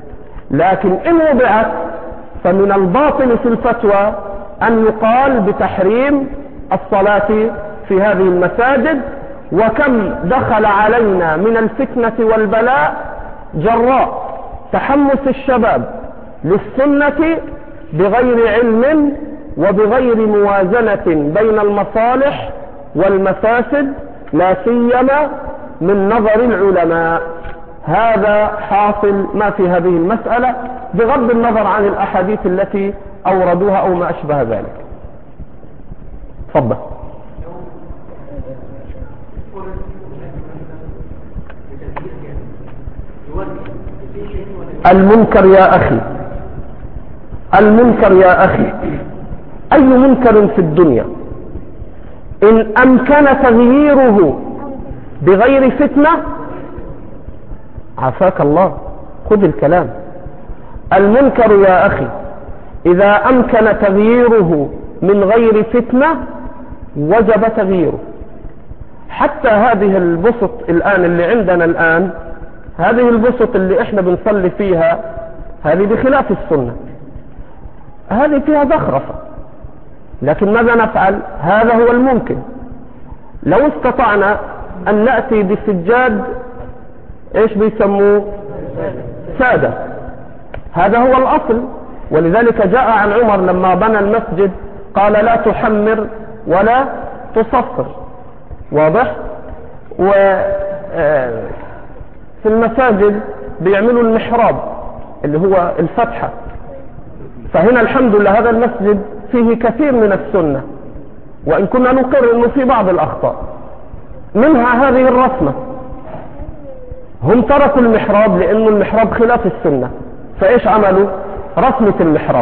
لكن إن وضعت فمن الباطل في الفتوى أن يقال بتحريم الصلاة في هذه المساجد. وكم دخل علينا من الفتنة والبلاء جراء تحمس الشباب للسنة بغير علم وبغير موازنة بين المصالح والمفاسد، لا سيما من نظر العلماء. هذا حاصل ما في هذه المسألة بغض النظر عن الأحاديث التي أوردوها أو ما أشبه ذلك. تفضل. المنكر يا أخي، المنكر يا أخي، أي منكر في الدنيا إن أمكن تغييره بغير فتنة، عافاك الله، خذ الكلام. المنكر يا أخي إذا أمكن تغييره من غير فتنة وجب تغييره. حتى هذه البسط الآن اللي عندنا الآن، هذه البسط اللي احنا بنصلي فيها، هذه بخلاف السنة، هذه فيها زخرفة، لكن ماذا نفعل؟ هذا هو الممكن. لو استطعنا أن نأتي بسجاد ايش بيسموه؟ سادة، هذا هو الأصل. ولذلك جاء عن عمر لما بنى المسجد قال لا تحمر ولا تصفر. واضح؟ وفي المساجد بيعملوا المحراب اللي هو الفتحة. فهنا الحمد لله هذا المسجد فيه كثير من السنة، وإن كنا نقر أنه في بعض الأخطاء، منها هذه الرسمة. هم تركوا المحراب لأنه المحراب خلاف السنة، فإيش عملوا؟ رسمة المحراب.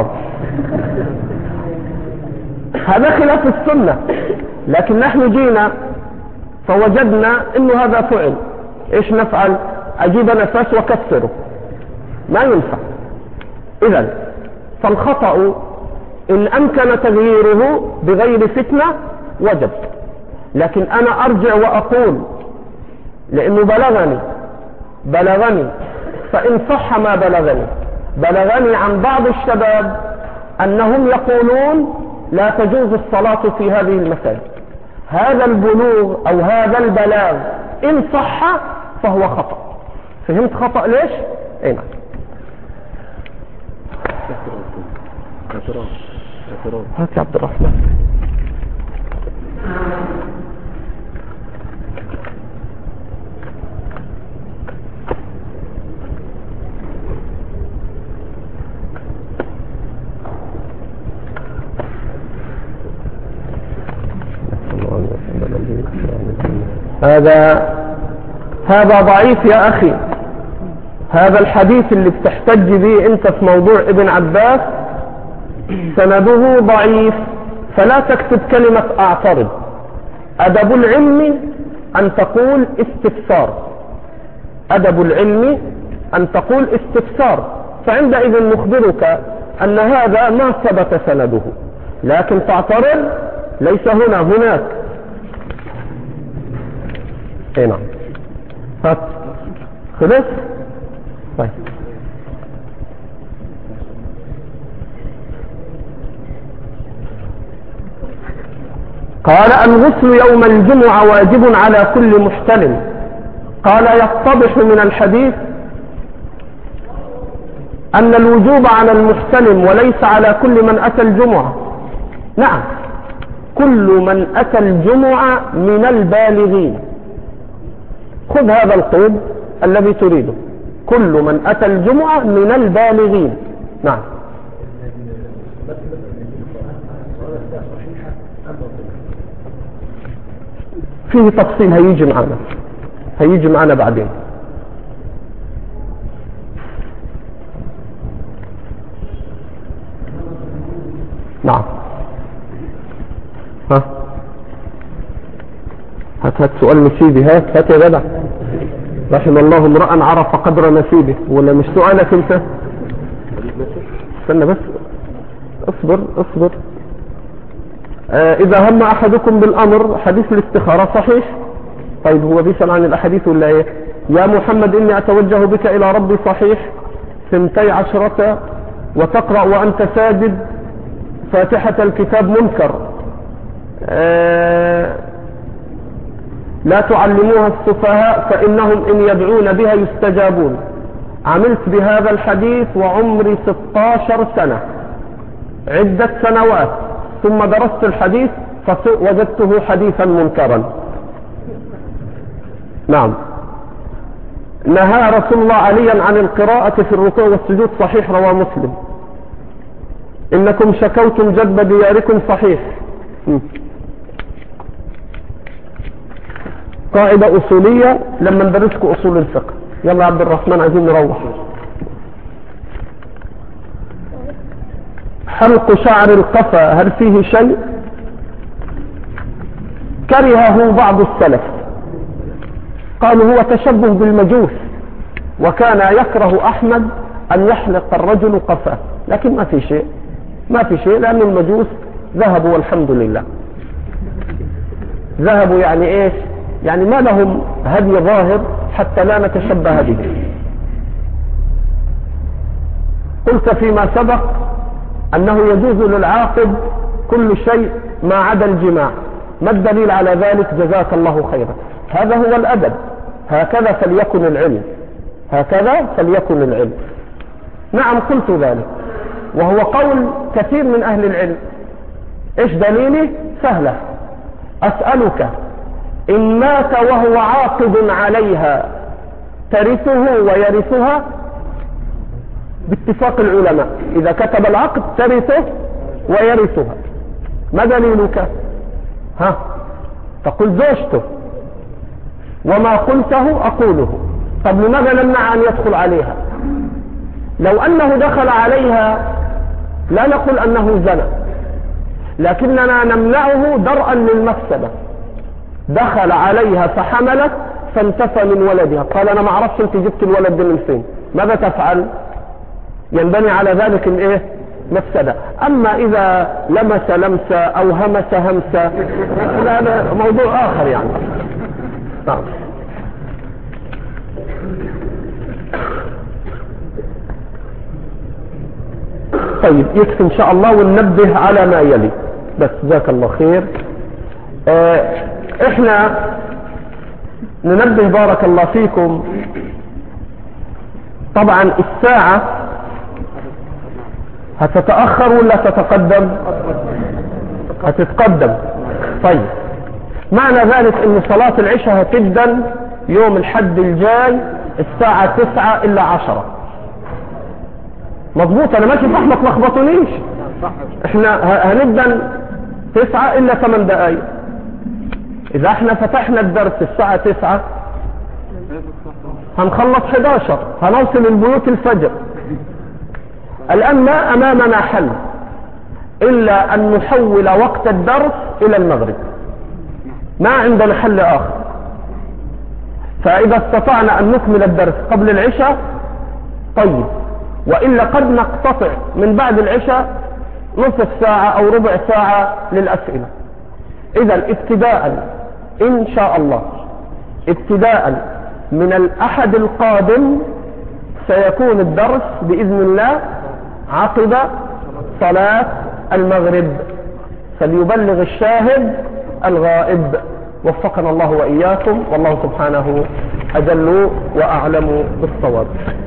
هذا خلاف السنة، لكن نحن جينا فوجدنا أنه هذا فعل. إيش نفعل؟ أجيب نفس وكسره، ما ينفع. إذن فالخطأ إن أمكن تغييره بغير فتنة وجب. لكن أنا أرجع وأقول لأنه بلغني فإن صح ما بلغني عن بعض الشباب أنهم يقولون لا تجوز الصلاة في هذه المساجد. هذا البلوغ أو هذا البلاغ إن صح فهو خطأ. فهمت خطأ ليش؟ أي نعم. هات يا عبد الرحمن. هذا ضعيف يا أخي. هذا الحديث اللي بتحتج به أنت في موضوع ابن عباس سنده ضعيف، فلا تكتب كلمة أعترض. أدب العلم أن تقول استفسار، أدب العلم أن تقول استفسار. فعندئذ نخبرك أن هذا ما ثبت سنده، لكن تعترض ليس هناك. اي نعم. هات خلص. طيب قال الغسل يوم الجمعة واجب على كل محتلم. قال يتضح من الحديث أن الوجوب على المحتلم وليس على كل من أتى الجمعة. نعم، كل من أتى الجمعة من البالغين. خذ هذا القيد الذي تريده، كل من أتى الجمعة من البالغين. نعم. فيه تفصيل هيجي معنا بعدين. نعم. هات سؤال نسيبي. هات يا جدع. رحم الله امرأ عرف قدر نسيبه. ولا مش سؤالك انت؟ استنى بس، اصبر. إذا هم أحدكم بالأمر، حديث الاستخارة صحيح. طيب هو بيسأل عن الأحاديث ولا إيه؟ يا محمد إني أتوجه بك إلى ربي صحيح. 12 وتقرأ وأنت ساجد فاتحة الكتاب منكر، لا تعلموها السفهاء فإنهم إن يدعون بها يستجابون. عملت بهذا الحديث وعمري 16 سنة، عدة سنوات، ثم درست الحديث فوجدته حديثا منكرا. نعم. نهى رسول الله عليا عن القراءة في الركوع والسجود، صحيح، رواه مسلم. إنكم شكوتم جدب دياركم، صحيح. قاعدة أصولية لما ندرسكم أصول الفقه. يلا عبد الرحمن عايزين نروح. حلق شعر القفا هل فيه شيء؟ كرهه بعض السلف، قالوا هو تشبه بالمجوس، وكان يكره أحمد أن يحلق الرجل قفاه، لكن ما في شيء لأن المجوس ذهبوا والحمد لله. ذهبوا يعني إيش؟ يعني ما لهم هدي ظاهر حتى لا نتشبه به. قلت فيما سبق أنه يجوز للعاقد كل شيء ما عدا الجماع. ما الدليل على ذلك؟ جزاك الله خيرا. هذا هو الأدب، هكذا فليكن العلم، هكذا فليكن العلم. نعم قلت ذلك، وهو قول كثير من أهل العلم. إيش دليلي؟ سهلة. أسألك إن مات وهو عاقد عليها ترثه ويرثها؟ باتفاق العلماء إذا كتب العقد ترثه ويرثها. ما دليلك؟ تقول زوجته، وما قلته أقوله. طب لماذا نمنع أن يدخل عليها؟ لو أنه دخل عليها لا نقول أنه زنى، لكننا نمنعه درءا للمفسدة. دخل عليها فحملت فانتفى من ولدها، قال أنا ما أعرفش أنت جبت الولد ده من فين، ماذا تفعل؟ ينبني على ذلك الايه؟ مفسدة. أما إذا لمس لمسة أو همس همسة هذا موضوع آخر يعني. نعم. طيب يكفي إن شاء الله، وننبه على ما يلي بس. جزاك الله خير. احنا ننبه بارك الله فيكم. طبعا الساعة هتتأخر ولا تتقدم؟ هتتقدم. طيب معنى ذلك ان صلاة العشاء هتبدأ يوم الحد الجاي الساعة 9 إلا 10. مضبوط؟ انا ماشي صح؟ ما تلخبطونيش. احنا هنبدأ 9 إلا 8 دقائق. اذا احنا فتحنا الدرس الساعة 9 هنخلص 11، هنوصل البيوت الفجر. الآن ما أمامنا حل إلا أن نحول وقت الدرس إلى المغرب، ما عندنا حل آخر. فإذا استطعنا أن نكمل الدرس قبل العشاء طيب، وإلا قد نقتطع من بعد العشاء نصف ساعة أو ربع ساعة للأسئلة. إذا ابتداء إن شاء الله، ابتداء من الأحد القادم سيكون الدرس بإذن الله عقب صلاة المغرب، فليبلغ الشاهد الغائب. وفقنا الله وإياكم، والله سبحانه أجل وأعلم بالصواب.